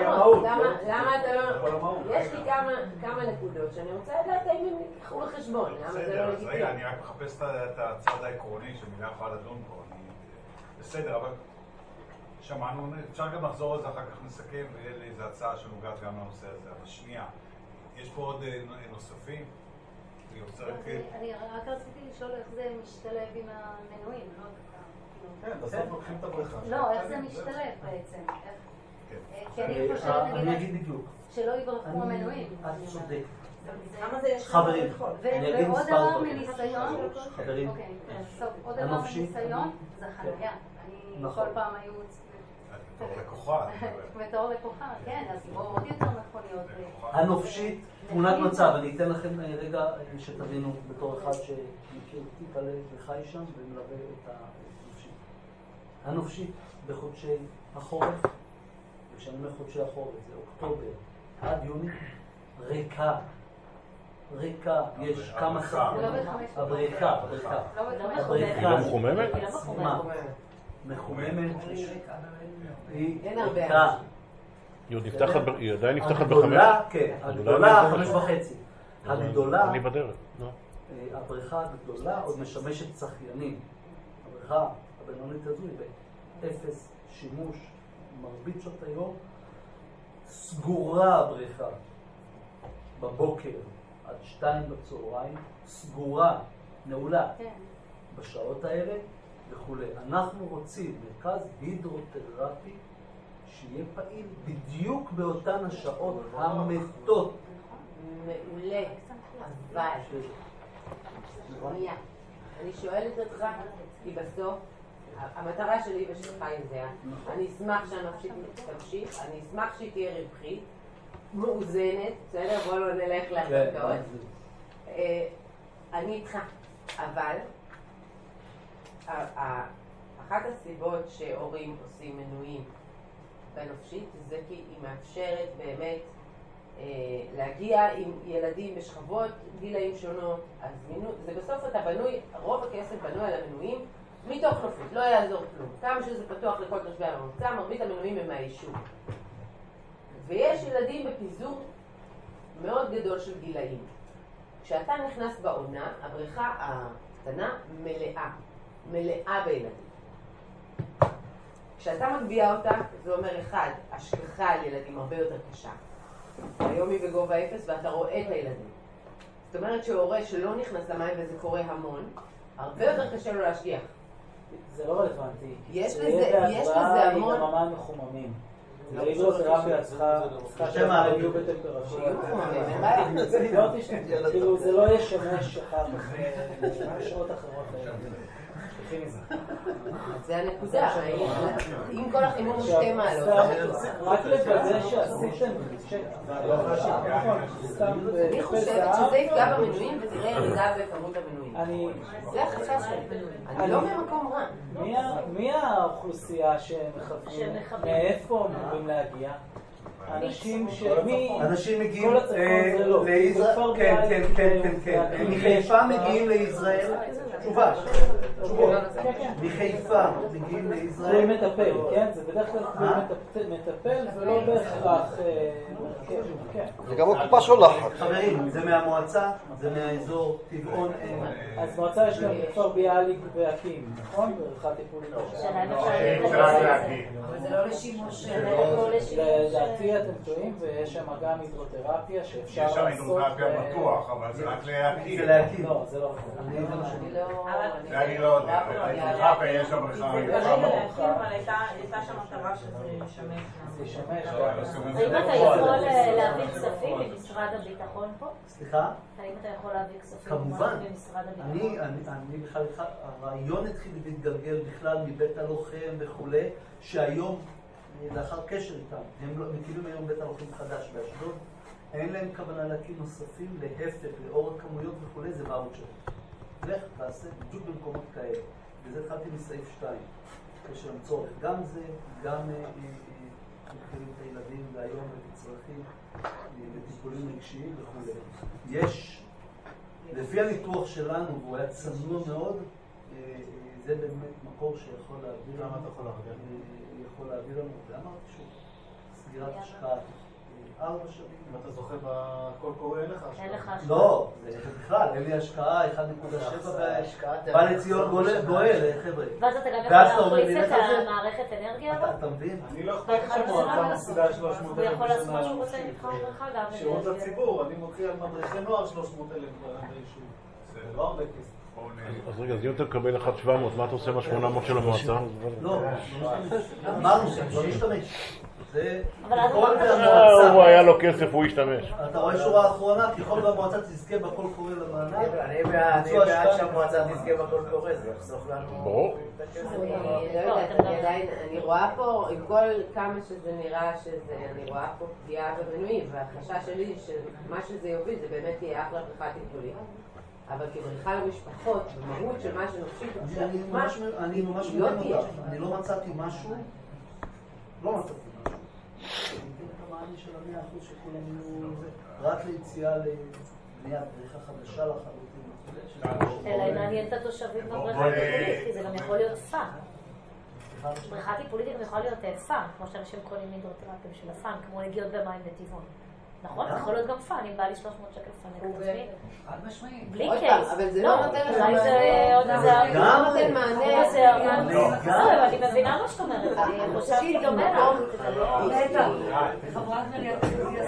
למה אתה לא... יש לי כמה נקודות שאני רוצה לדעת האם הם יקחו לחשבון. בסדר, אז רגע, אני רק מחפש את הצד העקרוני שמילה יכולה לדון פה. בסדר, אבל... שמענו, אפשר גם לחזור על זה, אחר כך נסכם, ויהיה לי איזו הצעה שנוגעת גם לנושא הזה. אבל שנייה, יש פה עוד נוספים? אני רוצה רק... אני רק רציתי לשאול איך זה משתלב עם המנועים, לא? כן, בסוף לוקחים את הבריכה. לא, איך זה משתלב בעצם? כי אני חושבת, נגיד, שלא יברחו המנועים. את צודק. חברים, ועוד דבר מניסיון, חברים, עוד דבר מניסיון, זה חניה. כל פעם היו... בתור לקוחה. בתור לקוחה, כן, אז עוד יותר מכוניות. הנופשית, תמונת מצב, אני אתן לכם רגע שתבינו בתור אחד שמכיר טיפה וחי שם ומלווה את הנופשית. הנופשית בחודשי החורף, וכשאני אומר חודשי החורף זה אוקטובר עד יוני, ריקה. ריקה, יש כמה סרטים. הבריקה, הבריקה. היא לא מחוממת? מה? מחוממת. אין הרבה. היא עדיין נפתחת בחמש? הגדולה, כן. הגדולה, חמש וחצי. הגדולה, אני בדרך. הבריכה הגדולה עוד משמשת שחיינים. הבריכה הבינונית הזו היא באפס שימוש, מרבית שעות היום. סגורה הבריכה בבוקר עד שתיים בצהריים, סגורה, נעולה בשעות האלה וכו'. אנחנו רוצים מרכז הידרותרפי שיהיה פעיל בדיוק באותן השעות המתות. מעולה, אבל אני שואלת אותך, כי בסוף המטרה שלי ושלך היא זה, אני אשמח שהנפשית תמשיך, אני אשמח שהיא תהיה רווחית, מאוזנת, בסדר? בואו לא נלך להחלטות. אני איתך, אבל אחת הסיבות שהורים עושים מנויים בנפשית זה כי היא מאפשרת באמת להגיע עם ילדים בשכבות גילאים שונות, אז זה בסוף אתה בנוי, רוב הכסף בנוי על המנויים מתוך נופית, לא יעזור כלום. כמה שזה פתוח לכל תושבי הממוצע, מרבית המנויים הם מהיישוב. ויש ילדים בפיזור מאוד גדול של גילאים. כשאתה נכנס בעונה, הבריכה הקטנה מלאה, מלאה בילדים. כשאתה מגביע אותה, זה אומר אחד, השגחה על ילדים הרבה יותר קשה. היום היא בגובה אפס ואתה רואה את הילדים. זאת אומרת שההורה שלא נכנס למים וזה קורה המון, הרבה יותר קשה לו להשגיח. זה לא רלוונטי. יש לזה המון... היא גם המים מחוממים. ההידרותרפיה צריכה שיהיו בטמפרטורה. כאילו זה לא ישמש אחר כך בשעות אחרות. תלכי מזה. זה הנקודה, אם כל החימום הוא שתי מעלות. רק לוודא שעשיתם, אני חושבת שזה יפגע במנויים ותראה ירידה בכמות המנויים. זה החשש שלי. אני לא במקום רע. מי האוכלוסייה שמכוונים? מאיפה אמורים להגיע? אנשים שמי... אנשים מגיעים כל הצפון זה לא. לישראל, כן, כן, כן, כן, כן. מחיפה מגיעים לישראל, תשובה, תשובות. מחיפה מגיעים לישראל. זה מטפל, כן? זה בדרך כלל מטפל ולא בהכרח... זה גם הקופה שולחת. חברים, זה מהמועצה, זה מהאזור, טבעון אין. אז מועצה יש גם בכפר ביאליק והקים, נכון? בריכה טיפולית. אבל זה לא לשימוש... לדעתי אתם טועים, ויש שם גם הידרותרפיה שאפשר לעשות... יש שם הידרותרפיה בטוח, אבל זה רק להקים. זה להקים. לא, זה לא... זה אני לא יודע, הידרותרפיה יש שם בריכה. אבל הייתה שם מטרה שזה ישמש. זה ישמש. האם אתה יכול להביא כספים ממשרד הביטחון פה? סליחה? האם אתה יכול להביא כספים כמובן. ממשרד הביטחון? אני, אני, אני בכלל, הרעיון התחיל להתגלגל בכלל מבית הלוחם וכולי, שהיום, לאחר קשר איתם, הם מקימים היום בית הלוחם חדש באשדוד, אין להם כוונה להקים נוספים, להפך, לאור הכמויות וכולי, זה ואוצ'ר. לך, תעשה בדיוק במקומות כאלה. וזה התחלתי מסעיף שתיים, קשר עם צורך. גם זה, גם מתחילים את הילדים והיום ובצרכים, בטיפולים רגשיים וכו'. יש, לפי הניתוח שלנו, והוא היה צנוע מאוד, זה באמת מקור שיכול להעביר לנו. למה אתה יכול להעביר? יכול להעביר לנו, ואמרתי שוב, סגירת השקעה ארבע שנים. אם אתה זוכה בקול קורא, אין לך השקעה. אין לך השקעה. לא, זה בכלל, אין לי השקעה, אחד נקודה שבע בא לציון גואל, חבר'ה. ואז אתה גם יכול להחליף את המערכת אנרגיה? אתה מבין? אני לא אכפת שהמועצה מפסידה שלוש מאות אלף הוא יכול לעשות מה שהוא רוצה לבחור לך גם. שירות לציבור, אני מוציא על מדריכי נוער שלוש מאות אלף ביישוב. זה לא הרבה כסף. אז רגע, אז אם אתה מקבל אחד שבע מאות, מה אתה עושה מה-שמונה מאות של המועצה? לא, אמרנו שלא נשתמש. זה אבל אז ככל אה, הוא היה לו כסף, הוא ישתמש. אתה רואה שורה אחרונה, ככל והמועצה תזכה בקול קורא למענק. אני בעד שהמועצה תזכה בקול קורא, זה יחסוך לנו... ברור. אני לא יודעת, אני עדיין, אני רואה פה, עם כל כמה שזה נראה שזה, אני רואה פה פגיעה במנויים, והחשש שלי שמה שזה יוביל זה באמת יהיה אחלה בריכה טיפולית. אבל כבריכה למשפחות, במהות של מה שנפשית, אני ממש מבין אותך, אני לא מצאתי משהו, לא מצאתי משהו. אני אתן את המענה של המאה אחוז שכולם יהיו רק ליציאה לבניית בריכה חדשה לחלוטין. אלא אם מעניין את התושבים בבריכה טיפולית, כי זה גם יכול להיות פאן. בריכה טיפולית גם יכולה להיות פאן, כמו שאנשים קונים הידרותרפיה של הפאן, כמו נגיעות במים בטבעון. נכון? זה יכול להיות גם פאן, אם בא לי שלוש מאות שקל פאן עצמי. חד משמעית. בלי קייס. אבל זה לא נותן לך אולי זה עוד איזה... גם נותן מענה. לא, אני מבינה מה שאת אומרת. אני חושבת דומה לה. חברת מליאת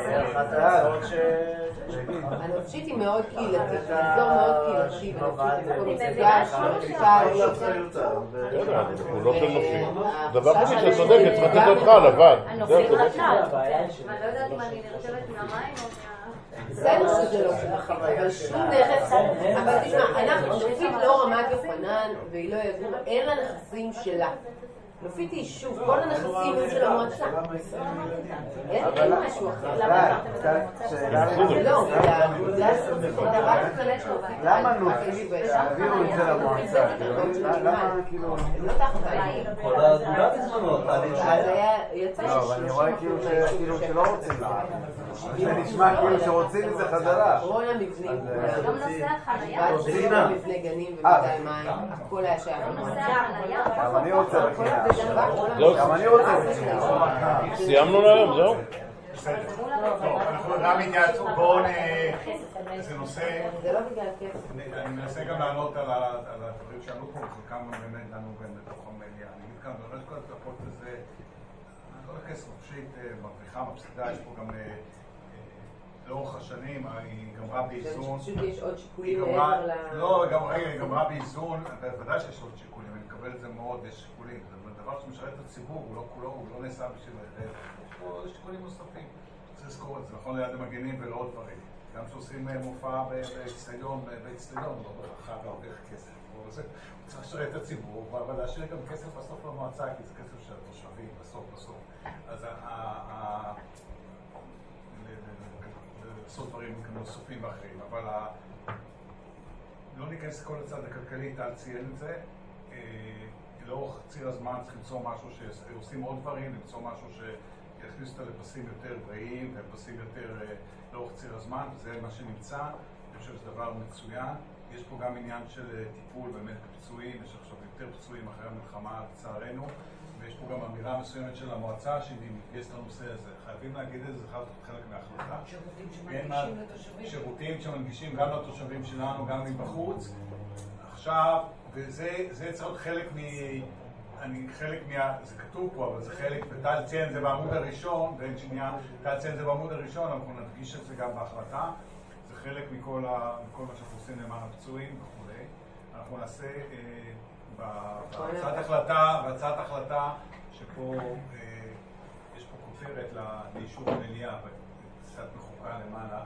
הנפשית היא מאוד קהילתית, זה אזור מאוד קהילתי בנפשית. הוא לא של נופים. דבר כזה שאתה צודקת, צריך לתת אותך לבד. הנופים רצה. אני לא יודעת אם אני נרשמת מהמים או מה... בסדר שזה לא שלך, אבל שום נכס, אבל תשמע, אנחנו נופית לא רמת יוחנן והיא לא יגור, אין לה נכסים שלה. נופית היא שוב, כל הנכסים הם של המועצה. אין משהו אחר. לא, למה נופית תעבירו את זה למועצה? למה כאילו... כל העבודה בזמנות, לא, אבל אני רואה כאילו שלא רוצים זה נשמע כאילו שרוצים את זה חזרה. כל המבנים, גם נושא החנייה. מבנה גנים ומדי מים, הכל היה שייך. גם נושא החנייה. גם אני רוצה לחינם. זהו, גם אני רוצה. סיימנו להיום, זהו. אנחנו גם התייעצו, בואו נ... זה נושא... זה לא בגלל כסף. אני מנסה גם לענות על הדברים שעלו פה, וחלקם באמת לנו בין בתוך המליאה. אני אגיד כאן, באמת כל התקפות לזה, לא לכסף חופשית, מרוויחה, מפסידה, יש פה גם לאורך השנים, היא גמרה באיזון. פשוט יש עוד שיקולים מעבר ל... לא, היא גמרה באיזון, בוודאי שיש עוד שיקולים, אני מקבל את זה מאוד, יש שיקולים. זה דבר שמשרת את הציבור, הוא לא כולו, הוא לא נעשה בשביל... יש שיקולים נוספים. צריך לזכור את זה, נכון ליד המגנים ולא עוד דברים. גם כשעושים מופע באצטדיון, באצטדיון, לא חייב להרוויח כסף. הוא צריך לשרת את הציבור, אבל להשאיר גם כסף בסוף למועצה, כי זה כסף של התושבים, בסוף בסוף. אז לעשות דברים נוספים ואחרים, אבל לא ניכנס לכל הצד הכלכלי, טל ציין את זה. לאורך ציר הזמן צריך למצוא משהו שעושים עוד דברים, למצוא משהו שיכניס אותה לפסים יותר בריאים ולפסים יותר לאורך ציר הזמן, וזה מה שנמצא. אני חושב שזה דבר מצוין. יש פה גם עניין של טיפול באמת בפצועים, יש עכשיו יותר פצועים אחרי המלחמה לצערנו, ויש פה גם אמירה מסוימת של המועצה שהיא מתגייסת לנושא הזה. חייבים להגיד את זה, זה חלק מההחלטה. שירותים שמנגישים לתושבים. שירותים שמנגישים גם לתושבים שלנו, גם מבחוץ. עכשיו, וזה צריך להיות חלק מ... אני חלק מה... זה כתוב פה, אבל זה חלק, וטל ציין זה בעמוד הראשון, ואין שנייה, טל ציין זה בעמוד הראשון, אנחנו נדגיש את זה גם בהחלטה. זה חלק מכל, ה... מכל מה שאנחנו עושים למען הפצועים וכו'. אנחנו נעשה אה, בהצעת החלטה, בהצעת החלטה, שפה אה, יש פה כותרת לאישור המליאה, וקצת מחוקה למעלה,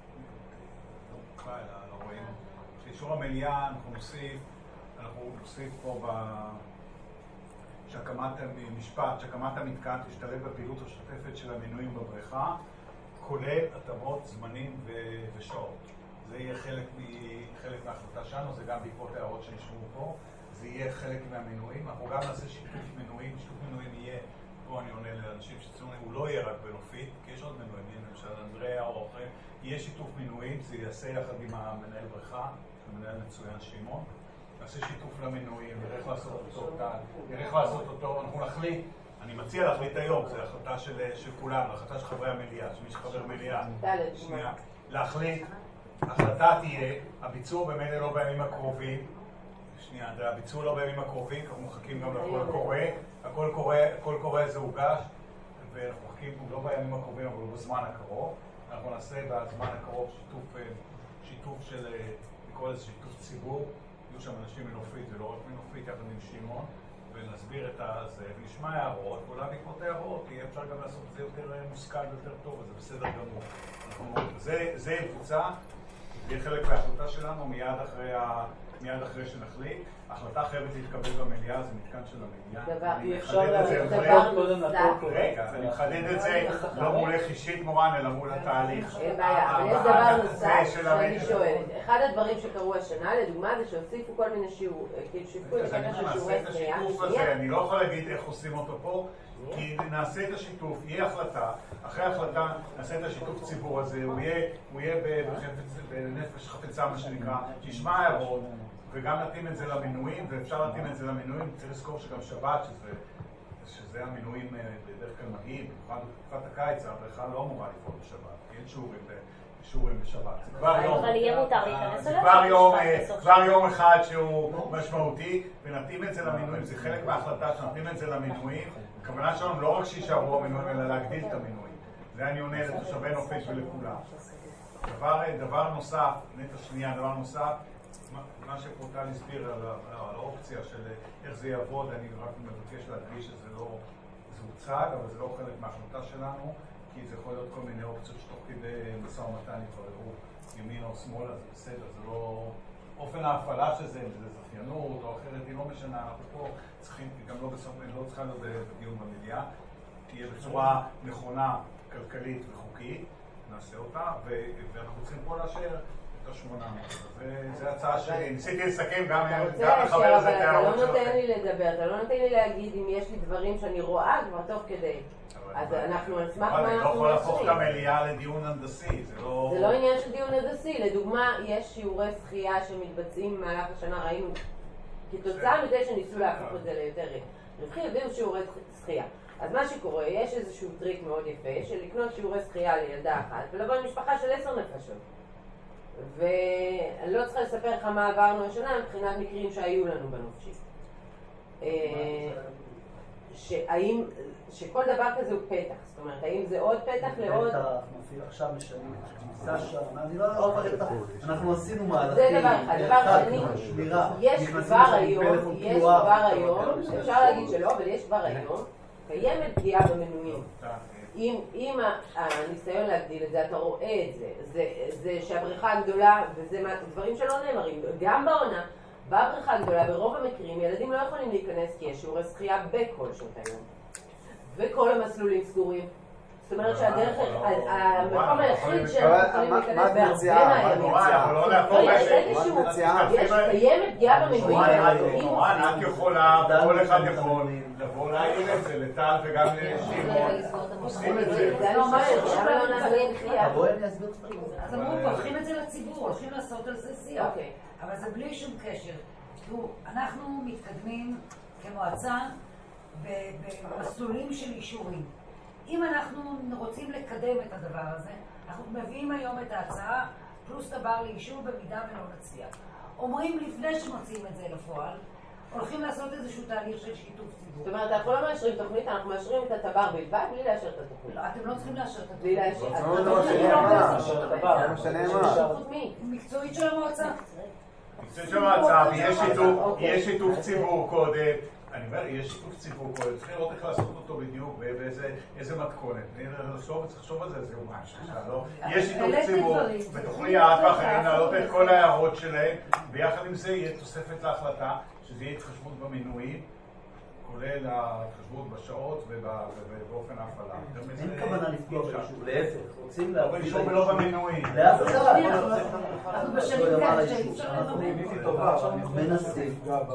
לא רואים. אישור המליאה אנחנו נוסיף, אנחנו נוסיף פה ב... שהקמת המשפט, שהקמת המתקן תשתלב בפעילות השוטפת של המנויים בבריכה, כולל התאמות זמנים ו- ושעות. זה יהיה חלק, מ- חלק מההחלטה שלנו, זה גם בעקבות הערות שנשמעו פה, זה יהיה חלק מהמנויים. אנחנו גם נעשה שיתוף מנויים, שיתוף מנויים יהיה, פה אני עונה לאנשים שצריכים, הוא לא יהיה רק בנופית, כי יש עוד מנויים, למשל אנדריה או אחרים, יהיה שיתוף מנויים, זה יעשה יחד עם המנהל בריכה, המנהל מצוין שמעון, נעשה שיתוף למנויים, נראה איך לעשות אותו, נראה איך לעשות אותו, אנחנו נחליט, אני מציע להחליט היום, זו החלטה של, של כולם, החלטה של חברי המליאה, שמי שחבר מליאה, שנייה, להחליט, החלטה תהיה, הביצוע במילא לא בימים הקרובים, שנייה, הביצוע לא בימים הקרובים, אנחנו מחכים גם לקול קורא, הקול קורא, הקול קורא זה הוגש, ואנחנו מחכים לא בימים הקרובים, אבל בזמן הקרוב, אנחנו נעשה בזמן הקרוב שיתוף, שיתוף של, נקרא לזה שיתוף ציבור, יהיו שם אנשים מנופית ולא רק מנופית, יחד עם שמעון, ונסביר את זה, ונשמע הערות, ואולי בעקבות הערות, יהיה אפשר גם לעשות את זה יותר מושכל ויותר טוב, וזה בסדר גמור. זה, זה יבוצע, יהיה חלק מההחלטה שלנו מיד אחרי, ה, מיד אחרי שנחליט. ההחלטה חייבת להתקבל במליאה, זה מתקן של המליאה. דבר, אני אפשר דבר נוסף. רגע, אני מחדד את זה לא מול אישית מורן, אלא מול התהליך. אין בעיה, אבל יש דבר נוסף שאני שואלת. אחד הדברים שקרו השנה, לדוגמה, זה שהוסיפו כל מיני שיעור, כאילו שיפקו את הקטע של שיעורי שנייה. אני לא יכול להגיד איך עושים אותו פה, כי נעשה את השיתוף, יהיה החלטה, אחרי ההחלטה נעשה את השיתוף ציבור הזה, הוא יהיה בנפש חפצה, מה שנקרא, תשמע הערות, וגם נתאים את זה למנויים, ואפשר להתאים את זה למנויים. צריך לזכור שגם שבת, שזה, שזה המנויים בדרך כלל מגיעים, במיוחד בתקופת הקיץ, הבריכה לא אמורה לפעול בשבת, כי אין שיעורים, שיעורים בשבת. אבל יהיה מותר להיכנס אליו? כבר יום אחד שהוא משמעותי, ונתאים את זה למנויים, זה חלק מההחלטה שנתאים את זה למנויים. הכוונה שלנו לא רק שישארו המנויים, אלא להגדיל את המנויים. זה אני עונה לתושבי נופש ולכולם. דבר, דבר נוסף, נטע שנייה, דבר נוסף, מה שפורטל הסביר על, על האופציה של איך זה יעבוד, אני רק מבקש להדגיש שזה לא, זה הוצג, אבל זה לא חלק מההחלטה שלנו, כי זה יכול להיות כל מיני אופציות שתוך כדי משא ומתן יתבררו ימינה או שמאלה, זה בסדר, זה לא... אופן ההפעלה של זה, אם זה זכיינות או אחרת, היא לא משנה, אנחנו פה צריכים, גם לא בסוף, לא צריכה להיות בדיון במליאה, תהיה בצורה נכונה, כלכלית וחוקית, נעשה אותה, ואנחנו צריכים פה לאשר את השמונה מאות. וזו הצעה שניסיתי לסכם גם לחבר את זה הערות שלכם. אתה לא נותן לי לדבר, אתה לא נותן לי להגיד אם יש לי דברים שאני רואה כבר תוך כדי. אז אנחנו על סמך מה אנחנו מאשרים. אני לא יכול להפוך את המליאה לדיון הנדסי, זה לא... זה לא עניין של דיון הנדסי. לדוגמה, יש שיעורי שחייה שמתבצעים במהלך השנה, ראינו כתוצאה מזה שניסו להפוך את זה ליותר רווחי, הביאו שיעורי שחייה. אז מה שקורה, יש איזשהו טריק מאוד יפה של לקנות שיעורי שחייה לילדה אחת ולבוא עם משפחה של עשר נפשות. ואני לא צריכה לספר לך מה עברנו השנה מבחינת מקרים שהיו לנו בנופשי. שהאם, שכל דבר כזה הוא פתח, זאת אומרת, האם זה עוד פתח לעוד... פתח, מפעיל עכשיו משנים, כניסה שם, אני לא יודע, אנחנו עשינו מהלכים, זה דבר אחד, דבר שני, יש כבר היום, יש כבר היום, אפשר להגיד שלא, אבל יש כבר היום, קיימת פגיעה במנויים. אם, אם הניסיון להגדיל את זה, אתה רואה את זה, זה, זה שהבריכה הגדולה, וזה דברים שלא נאמרים, גם בעונה, בבריכה הגדולה, ברוב המקרים, ילדים לא יכולים להיכנס כי יש שיעורי שחייה בכל שעות היום. וכל המסלולים סגורים. זאת אומרת שהדרך, המקום היחיד שהם יכולים להיכנס בהרבה מהימים. יש קיימת פגיעה במנויים. מורן, את יכולה, כל אחד יכול לבוא להעיר את זה לטל וגם לשימון. עושים את זה. זה לא מה אז אמרו, פותחים את זה לציבור, הולכים לעשות על זה שיח. אבל זה בלי שום קשר. תראו, אנחנו מתקדמים כמועצה במסלולים של אישורים. אם אנחנו רוצים לקדם את הדבר הזה, אנחנו מביאים היום את ההצעה פלוס דבר לאישור במידה ולא נצליח. אומרים לפני שמוצאים את זה לפועל, הולכים לעשות איזשהו תהליך של שיתוף ציבור. זאת אומרת, אנחנו לא מאשרים תוכנית, אנחנו מאשרים את הטבר בלבד בלי לאשר את התוכנית. לא, אתם לא צריכים לאשר את התוכנית. בלי לאשר. זה לא משנה מה. מקצועית של המועצה. מקצועית של המועצה, ויש שיתוף ציבור קודם. אני אומר, יש שיתוף ציבור קודם, צריך לראות איך לעשות אותו בדיוק ובאיזה מתכונת. צריך לחשוב על זה, זה יומיים שלושה, לא? יש שיתוף ציבור, ותוכלי את ואחרים להעלות את כל ההערות שלהם, ויחד עם זה יהיה תוספת להחלטה, שזה יהיה התחשבות במינויים, כולל ההתחשבות בשעות ובאופן ההפעלה. אין כוונה לפגוע באישור, להפך, רוצים להביא באישור ולא במינויים. להפך, אנחנו בשנים כאלה שאפשר לדבר. מנסים.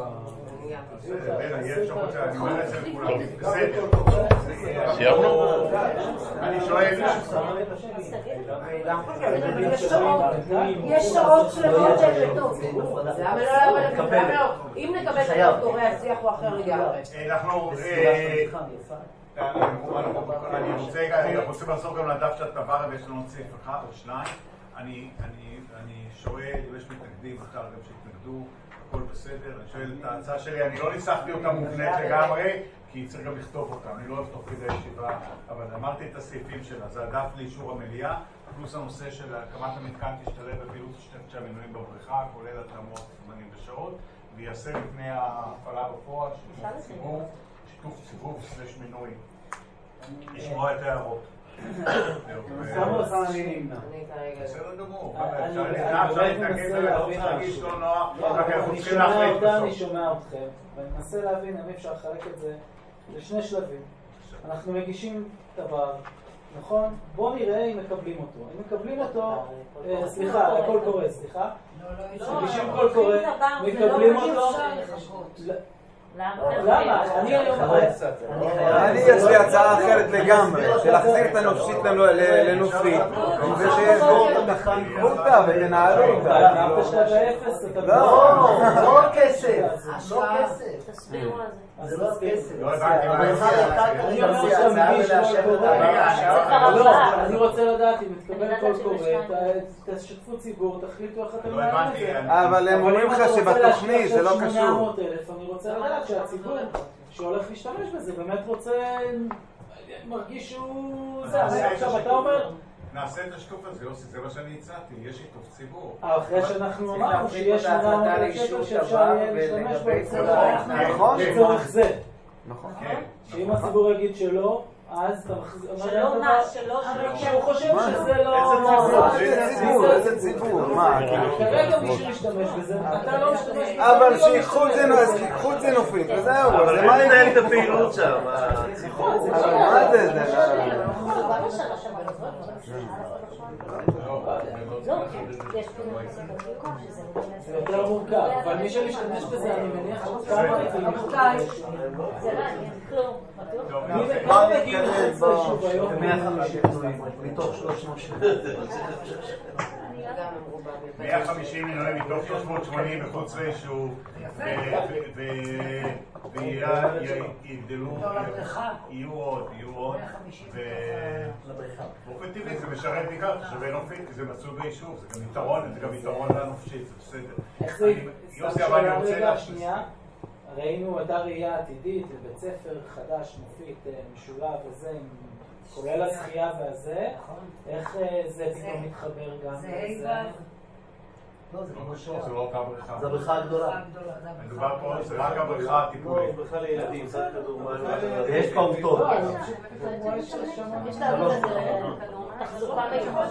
אני שואל, יש שעות שלמות של טוב. אם נקבל את הקורא, השיח הוא אחר לגמרי. אנחנו, אני רוצה לעשות גם לדף של הדבר, ויש לנו עוד סעיף אחד או שניים. אני שואל, יש מתנגדים, אחר גם שהתנגדו, הכל בסדר, אני שואל את ההצעה שלי, אני לא ניסחתי אותה מובנית לגמרי, כי צריך גם לכתוב אותה, אני לא אוהב תוך כדי ישיבה, אבל אמרתי את הסעיפים שלה, זה הדף לאישור המליאה, פלוס הנושא של הקמת המתקן תשתלב בפעילות השתתפות של המינויים בבריכה, כולל התאמות זמנים ושעות, ויעשה לפני ההפעלה בפועל, שיתוף ציבור, שיתוף ציבור סלש מינוי. לשמוע את ההערות. כמה עושה אני נמנע? בסדר גמור, אפשר להתנגד ולהראות להרגיש לא נוח, רק אנחנו צריכים להחליט בסוף. אני שומע אתכם, ואני מנסה להבין אם אפשר לחלק את זה לשני שלבים. אנחנו מגישים דבר, נכון? בואו נראה אם מקבלים אותו. אם מקבלים אותו, סליחה, הכל קורה, סליחה. מגישים קול קורא, מקבלים אותו. למה? אני היום... אני יש לי הצעה אחרת לגמרי, של להחזיר את הנופשית לנופית, ושיש בו אותה ותנהלו אותה. אמרת שאתה באפס, אתה לא, לא כסף. לא כסף. תסבירו על זה. זה לא כסף. לא הבנתי מה אני אומר שאתה מגיש קול קורא. לא, אני רוצה לדעת אם מתקבל קול קורא, תשתפו ציבור, תחליטו איך אתם מעלים את זה. אבל הם אומרים לך שבתוכנית זה לא קשור. אני רוצה לדעת שהציבור שהולך להשתמש בזה באמת רוצה, מרגיש שהוא... זה, עכשיו אתה אומר... נעשה את השטוף הזה, יוסי, זה מה שאני הצעתי, יש שיתוף ציבור. אחרי שאנחנו אמרנו שיש שמונה מאות שקל שאפשר יהיה להשתמש בו לצורך זה. נכון. שאם הציבור יגיד שלא, אז אתה שלא מה, שלא שלא. שהוא חושב שזה לא... איזה ציבור, איזה ציבור, מה? כרגע מי שמשתמש בזה, אתה לא משתמש בזה. אבל שיקחו את זה נופית, וזהו, אבל זה מה אין להם את הפעילות שם. אבל מה זה, זה... זה יותר מורכב, אבל מי שמשתמש בזה, אני מניח כמה רצים רבותיי, זה לא עניין, כלום. כמה מגיעים לחוץ ליישוב היום? מאה וחמישים מתוך שלוש מאות מאה וחמישים מינויים מתוך שלוש מאות ושמונים מחוץ ליישוב, ויגדלו, יהיו עוד, יהיו עוד, ובאופן טבעי זה משרת בעיקר תושבי נופית, כי זה מצוי ביישוב, זה גם יתרון, זה גם יתרון לנופשית, זה בסדר. איך זה, יוסי, אבל אני רוצה להשמיע. ראינו את הראייה העתידית לבית ספר חדש, מופית, משולב וזה, כולל הזכייה והזה, איך זה פתאום מתחבר גם לזה? לא, זה לא שייך. זה לא אותה בריכה. זה הבריכה הגדולה. מדובר פה, זה רק הבריכה הטיפולית. לא, בריכה לילדים, זה כדור מים. יש פעוטות. יש לנו תחזוקה מיוחדת.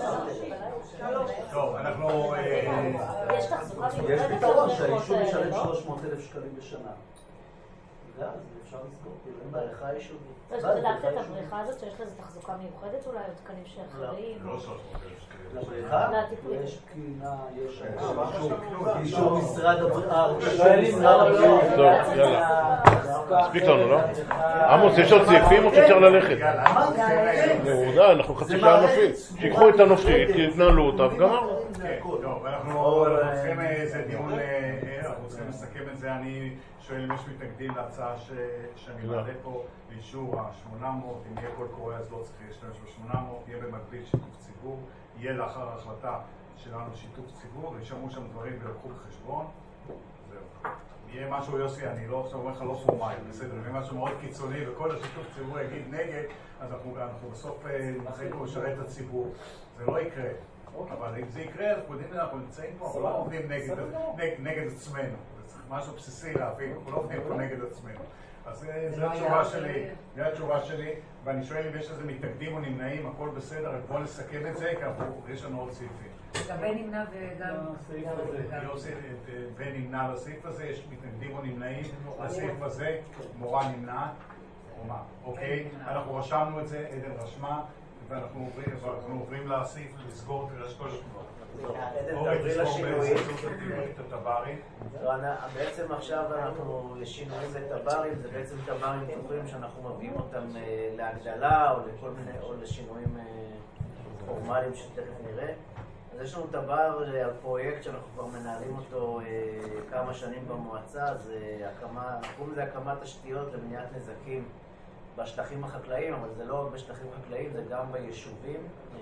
טוב, אנחנו... יש תחזוקה מיוחדת. יש פתרון שהיישוב ישלם שלוש מאות אלף שקלים בשנה. ואז אפשר לסגור, אין בריכה יישובית. אתה בדקת את הבריכה הזאת שיש לזה תחזוקה מיוחדת אולי, או תקנים שאחרים? לא שלוש מאות אלף שקלים. לבריכה? לטיפולים. יש קינה, יש משהו. אישור משרד הבריאות. טוב, יאללה. הספיק לנו, לא? עמוס, יש עוד סעיפים או שאפשר ללכת? נו, די, אנחנו חצי שעה נופית. שיקחו את הנופית, יתנהלו אותה וגמרנו. טוב, אנחנו צריכים איזה דיון, אנחנו צריכים לסכם את זה. אני שואל אם יש מתנגדים להצעה שאני מעלה פה לאישור ה-שמונה מאות, אם יהיה קול קורא אז לא צריך להשתמש ב-שמונה מאות, יהיה במקביל שיתוף ציבור, יהיה לאחר ההחלטה שלנו שיתוף ציבור, וישמעו שם דברים ולקחו בחשבון. זהו. יהיה משהו, יוסי, אני לא עכשיו אומר לך לא פורמלי, בסדר, יהיה משהו מאוד קיצוני וכל השיתוף ציבור יגיד נגד, אז אנחנו בסוף נתחיל פה לשרת את הציבור. זה לא יקרה. אבל אם זה יקרה, אז אנחנו נמצאים פה, אנחנו לא עובדים נגד עצמנו. משהו בסיסי להבין, אנחנו לא עובדים פה נגד עצמנו. אז זו התשובה שלי, זו התשובה שלי, ואני שואל אם יש לזה מתנגדים או נמנעים, הכל בסדר, בואו נסכם את זה, כי יש לנו עוד סעיפים. גם בן נמנע וגם... יוסי, בן נמנע לסעיף הזה, יש מתנגדים או נמנעים לסעיף הזה, מורה נמנעת, או מה, אוקיי? אנחנו רשמנו את זה, עדן רשמה, ואנחנו עוברים לסעיף, לסגור, תראה שכל שבוע. תעברי לשינויים. הטברים. בעצם עכשיו אנחנו לשינויים לטברים, זה בעצם טברים פתוחים שאנחנו מביאים אותם להגדלה או לכל מיני, או לשינויים פורמליים שתכף נראה. אז יש לנו טבר על פרויקט שאנחנו כבר מנהלים אותו כמה שנים במועצה, זה הקמה, קוראים לזה הקמת תשתיות למניעת נזקים בשטחים החקלאיים, אבל זה לא רק בשטחים חקלאיים, זה גם ביישובים,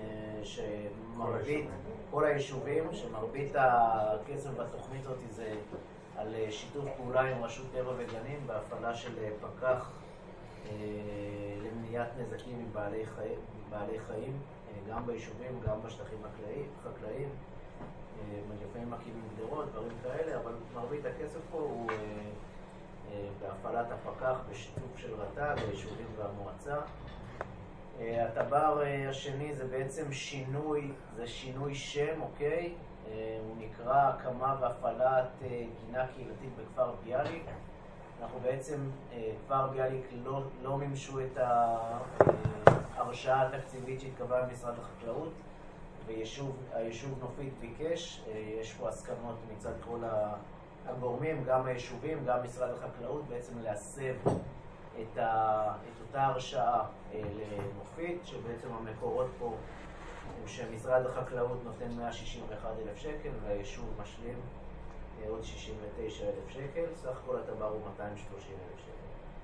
שמרבית, כל היישובים, שמרבית הכסף בתוכנית הזאת זה על שיתוף פעולה עם רשות טבע וגנים, בהפעלה של פקח למניעת נזקים עם בעלי חיים, בעלי חיים, גם ביישובים, גם בשטחים חקלאיים, לפעמים מקימים גדרות, דברים כאלה, אבל מרבית הכסף פה הוא בהפעלת הפקח בשיתוף של רט"ג, היישובים והמועצה. הטבר השני זה בעצם שינוי, זה שינוי שם, אוקיי? הוא נקרא הקמה והפעלת גינה קהילתית בכפר ביאליק. אנחנו בעצם, כפר ביאליק לא, לא מימשו את ההרשאה התקציבית שהתקבלה במשרד החקלאות, והיישוב נופית ביקש, יש פה הסכמות מצד כל הגורמים, גם היישובים, גם משרד החקלאות, בעצם להסב את, ה, את אותה הרשאה לנופית, שבעצם המקורות פה הם שמשרד החקלאות נותן מאה שישים ואחד אלף שקל והיישוב משלים עוד שישים ותשע אלף שקל, סך כל הטבר הוא מאתיים ושלושים אלף שקל.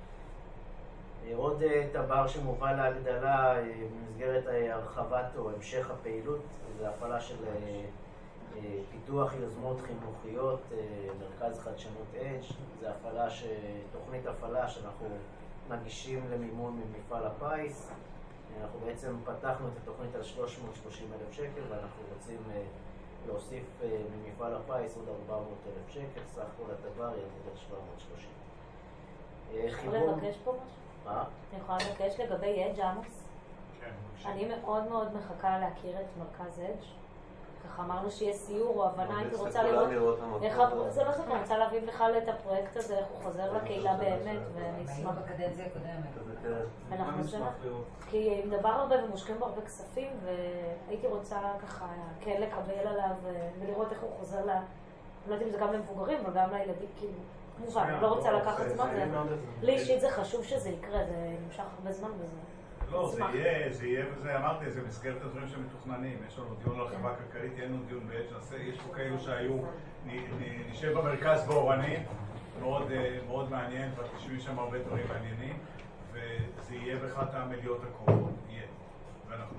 עוד טבר שמובא להגדלה במסגרת הרחבת או המשך הפעילות, זה הפעלה של פיתוח יוזמות חינוכיות, מרכז חדשנות אדג', זה הפעלה, תוכנית הפעלה שאנחנו מגישים למימון ממפעל הפיס. אנחנו בעצם פתחנו את התוכנית על שלוש מאות ושלושים אלף שקל ואנחנו רוצים להוסיף ממפעל הפיס עוד ארבע מאות אלף שקל, סך כל הטבר יעמוד על שבע מאות ושלושים. יכולה לבקש פה משהו? מה? אני יכולה לבקש לגבי אדג' עמוס? כן. אני מאוד מאוד מחכה להכיר את מרכז אדג'. ככה אמרנו שיהיה סיור או הבנה, הייתי רוצה לראות איך הפרויקט, זה לא שאתה רוצה להביא בכלל את הפרויקט הזה, איך הוא חוזר לקהילה באמת, ואני אשמח בקדנציה הקודמת. אנחנו זה, כי מדבר הרבה ומושקעים בו הרבה כספים, והייתי רוצה ככה כן לקבל עליו ולראות איך הוא חוזר, לא יודעת אם זה גם למבוגרים, אבל גם לילדים, כאילו, כמובן, אני לא רוצה לקחת זמן, לי אישית זה חשוב שזה יקרה, זה נמשך הרבה זמן וזה. לא, זה יהיה, זה יהיה, וזה אמרתי, זה מסגרת הדברים שמתוכננים. יש לנו דיון על חברה כלכלית, אין לנו דיון בעצם, יש פה כאלו שהיו, נשב במרכז באורנים, מאוד מעניין, ותשמעו שם הרבה דברים מעניינים, וזה יהיה באחת המליאות הקרובות, יהיה. ואנחנו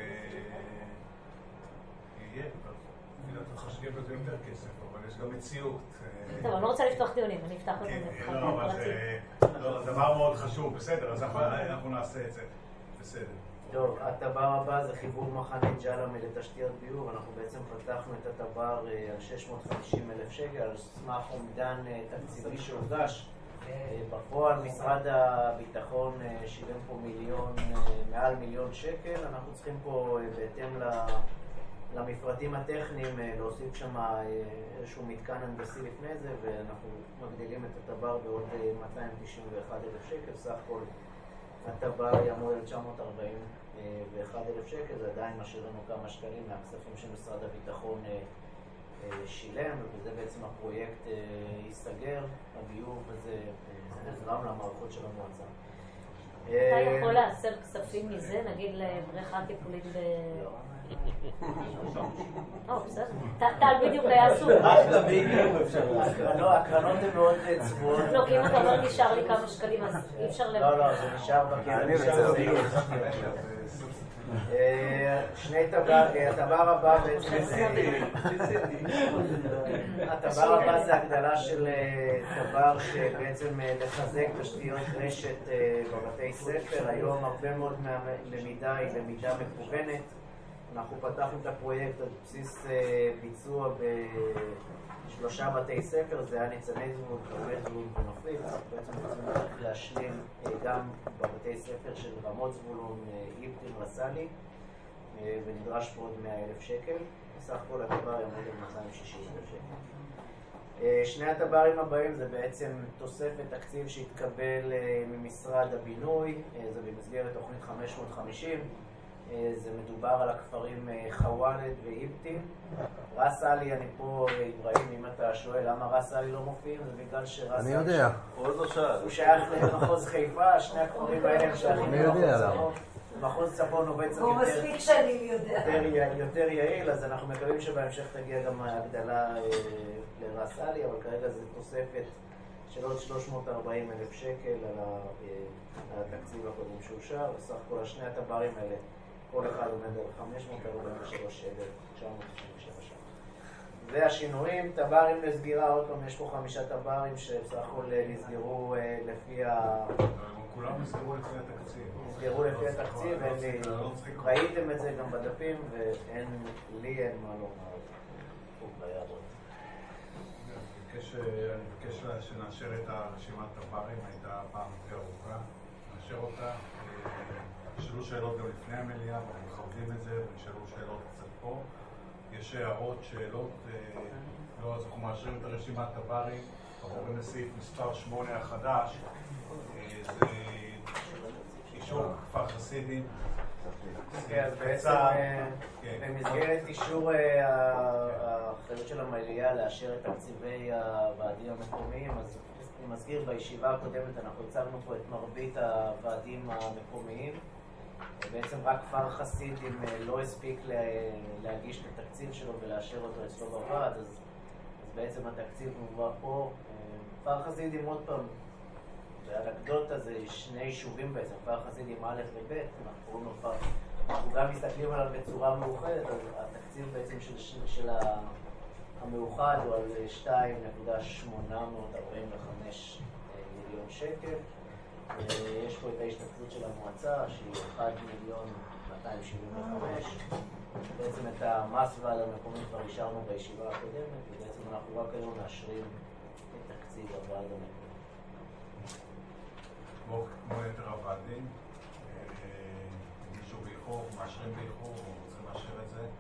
יהיה, אנחנו חושבים בזה יותר כסף, אבל יש גם מציאות. טוב, אני לא רוצה לפתוח דיונים, אני אפתח את זה. לא, אבל זה דבר מאוד חשוב, בסדר, אז אנחנו נעשה את זה. בסדר. טוב, הטבר הבא זה חיבור מחנה ג'למה לתשתיות ביוב. אנחנו בעצם פתחנו את הטבר על שש מאות וחמישים אלף שקל, על סמך אומדן תקציבי שהוגש. בפועל משרד הביטחון שילם פה מיליון, מעל מיליון שקל. אנחנו צריכים פה בהתאם למפרטים הטכניים להוסיף שם איזשהו מתקן הנדסי לפני זה, ואנחנו מגדילים את הטבר בעוד מאתיים תשעים ואחד אלף שקל. סך הכל הטבר יעמוד על תשע מאות ארבעים ואחד אלף שקל. זה עדיין משאיר לנו כמה שקלים מהכספים שמשרד הביטחון שילם, וזה בעצם הפרויקט ייסגר, הביוב, וזה נזרם למערכות של המועצה. אתה יכול להסר כספים מזה, נגיד לבריכה טיפולית ב... לא, בסדר. טל בדיוק היה אסור. רק לביוב אפשר לעשות. לא, הקרנות הן מאוד צבועות. לא, כי אם אתה אומר נשאר לי כמה שקלים, אז אי אפשר... לא, לא, זה נשאר בקרן. שני טבר, הטבר הבא בעצם הטבר הבא זה הגדלה של טבר שבעצם לחזק תשתיות רשת בבתי ספר. היום הרבה מאוד מהלמידה היא למידה מקוונת. אנחנו פתחנו את הפרויקט על בסיס ביצוע בשלושה בתי ספר, זה היה ניצני זבולון, כרמי זבולון ונופית. בעצם אנחנו צריכים להשלים גם בבתי ספר של רמות זבולון, איבטין, רסאלי, ונדרש פה עוד מאה אלף שקל. בסך הכל הטבר יעמוד על מאתיים ושישים אלף שקל. שני הטברים הבאים זה בעצם תוספת תקציב שהתקבל ממשרד הבינוי, זה במסגרת תוכנית חמש מאות וחמישים. זה מדובר על הכפרים חוואלד ואיבטין. רס עלי, אני פה, איברהים, אם אתה שואל למה רס עלי לא מופיעים, זה בגלל שרס עלי... אני יודע. הוא שייך למחוז חיפה, שני הכפרים האלה הם שייכים למחוז צפון. במחוז צפון עובד קצת יותר יעיל, אז אנחנו מקווים שבהמשך תגיע גם הגדלה לרס עלי, אבל כרגע זו תוספת של עוד שלוש מאות וארבעים אלף שקל על התקציב הקודם שאושר, וסך כל השני הטברים האלה כל אחד עומד על חמש מאות ארבעים ושלוש אלף תשע מאות תשעים ושבע שקל. והשינויים, טברים לסגירה, עוד פעם יש פה חמישה טברים שבסך הכל נסגרו לפי ה... כולם נסגרו לפי התקציב. נסגרו לפי התקציב, ראיתם את זה גם בדפים, ואין לי אין מה לומר. אני מבקש שנאשר את הרשימת טברים, הייתה פעם יותר ארוכה, נאשר אותה. נשאלו שאלות גם לפני המליאה, אנחנו מכבדים את זה, ונשאלו שאלות קצת פה. יש הערות, שאלות, לא, אז אנחנו מאשרים את הרשימת טברים, עוברים לסעיף מספר שמונה החדש, זה אישור כפר חסידים. אז בעצם במסגרת אישור האחריות של המליאה לאשר את תקציבי הוועדים המקומיים, אז אני מזכיר, בישיבה הקודמת אנחנו הצגנו פה את מרבית הוועדים המקומיים. בעצם רק כפר חסידים לא הספיק להגיש את התקציב שלו ולאשר אותו אצלו בוועד, אז בעצם התקציב מובא פה. כפר חסידים, עוד פעם, באנקדוטה זה שני יישובים בעצם, כפר חסידים א' וב', אנחנו קוראים לו כפר, אנחנו גם מסתכלים עליו בצורה מאוחדת, אז התקציב בעצם של, של המאוחד הוא על שתיים נקודה שמונה מאות ארבעים וחמש מיליון שקל. יש פה את ההשתתפות של המועצה שהיא אחד מיליון מאתיים שבעים וחמש. בעצם את המס ועל המקומית כבר אישרנו בישיבה הקודמת, ובעצם אנחנו רק היום מאשרים את תקציב הוועד המקומי. כמו יתר הוועדים, מישהו באיחור, מאשרים באיחור, רוצים לאשר את זה.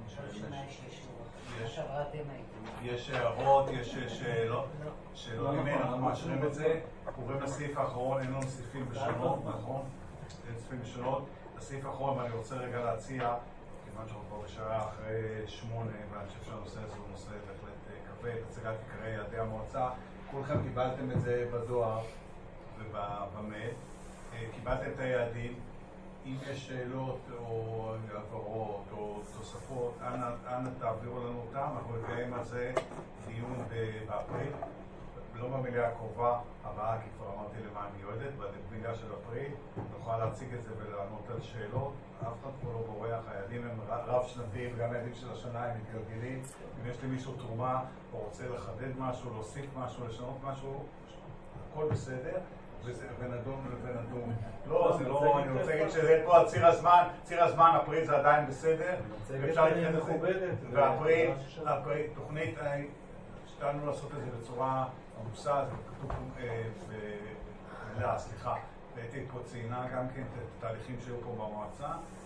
יש הערות, יש שאלות, שאלות ממנו, אנחנו מאשרים את זה. עוברים לסעיף האחרון, אין לנו סעיפים בשונות, נכון? אין סעיפים בשונות. הסעיף האחרון, ואני רוצה רגע להציע, כיוון שאנחנו כבר בשעה אחרי שמונה, ואני חושב שהנושא הזה הוא נושא בהחלט כבד, הצגת עיקרי יעדי המועצה. כולכם קיבלתם את זה בדואר ובמייל, קיבלתם את היעדים. אם יש שאלות או הבהרות או תוספות, אנא, אנא תעבירו לנו אותם, אנחנו נקיים על זה דיון באפריל, לא במליאה הקרובה הבאה, כי כבר אמרתי למה אני מיועדת, במליאה של אפריל, נוכל להציג את זה ולענות על שאלות, אף אחד פה לא בורח, היעדים הם רב שנתיים, גם היעדים של השנה הם מתגלגלים, אם יש למישהו תרומה או רוצה לחדד משהו, להוסיף משהו, לשנות משהו, הכל בסדר. ונדון ונדון. לא, זה לא, אני רוצה להגיד שזה פה ציר הזמן, ציר הזמן, אפריל זה עדיין בסדר. אפשר להתחיל את זה. ואפריל, תוכנית, השתדלנו לעשות את זה בצורה עמוסה, זה כתוב במילה, סליחה. והייתי פה ציינה גם כן את התהליכים שהיו פה במועצה.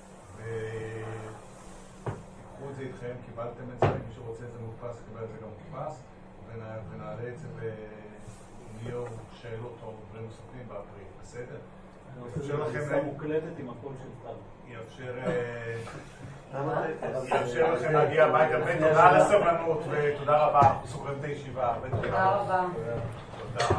קחו את זה איתכם, קיבלתם את זה, מי שרוצה את זה מודפס, קיבל את זה גם מודפס, ונעלה את זה בניור שאלות או דברים נוספים באפריל, בסדר? אני רוצה לנסה מוקלטת עם הקול של טל. יאפשר לכם להגיע הביתה, ותודה על הסבלנות, ותודה רבה, אנחנו סוגרים את הישיבה. תודה רבה. תודה.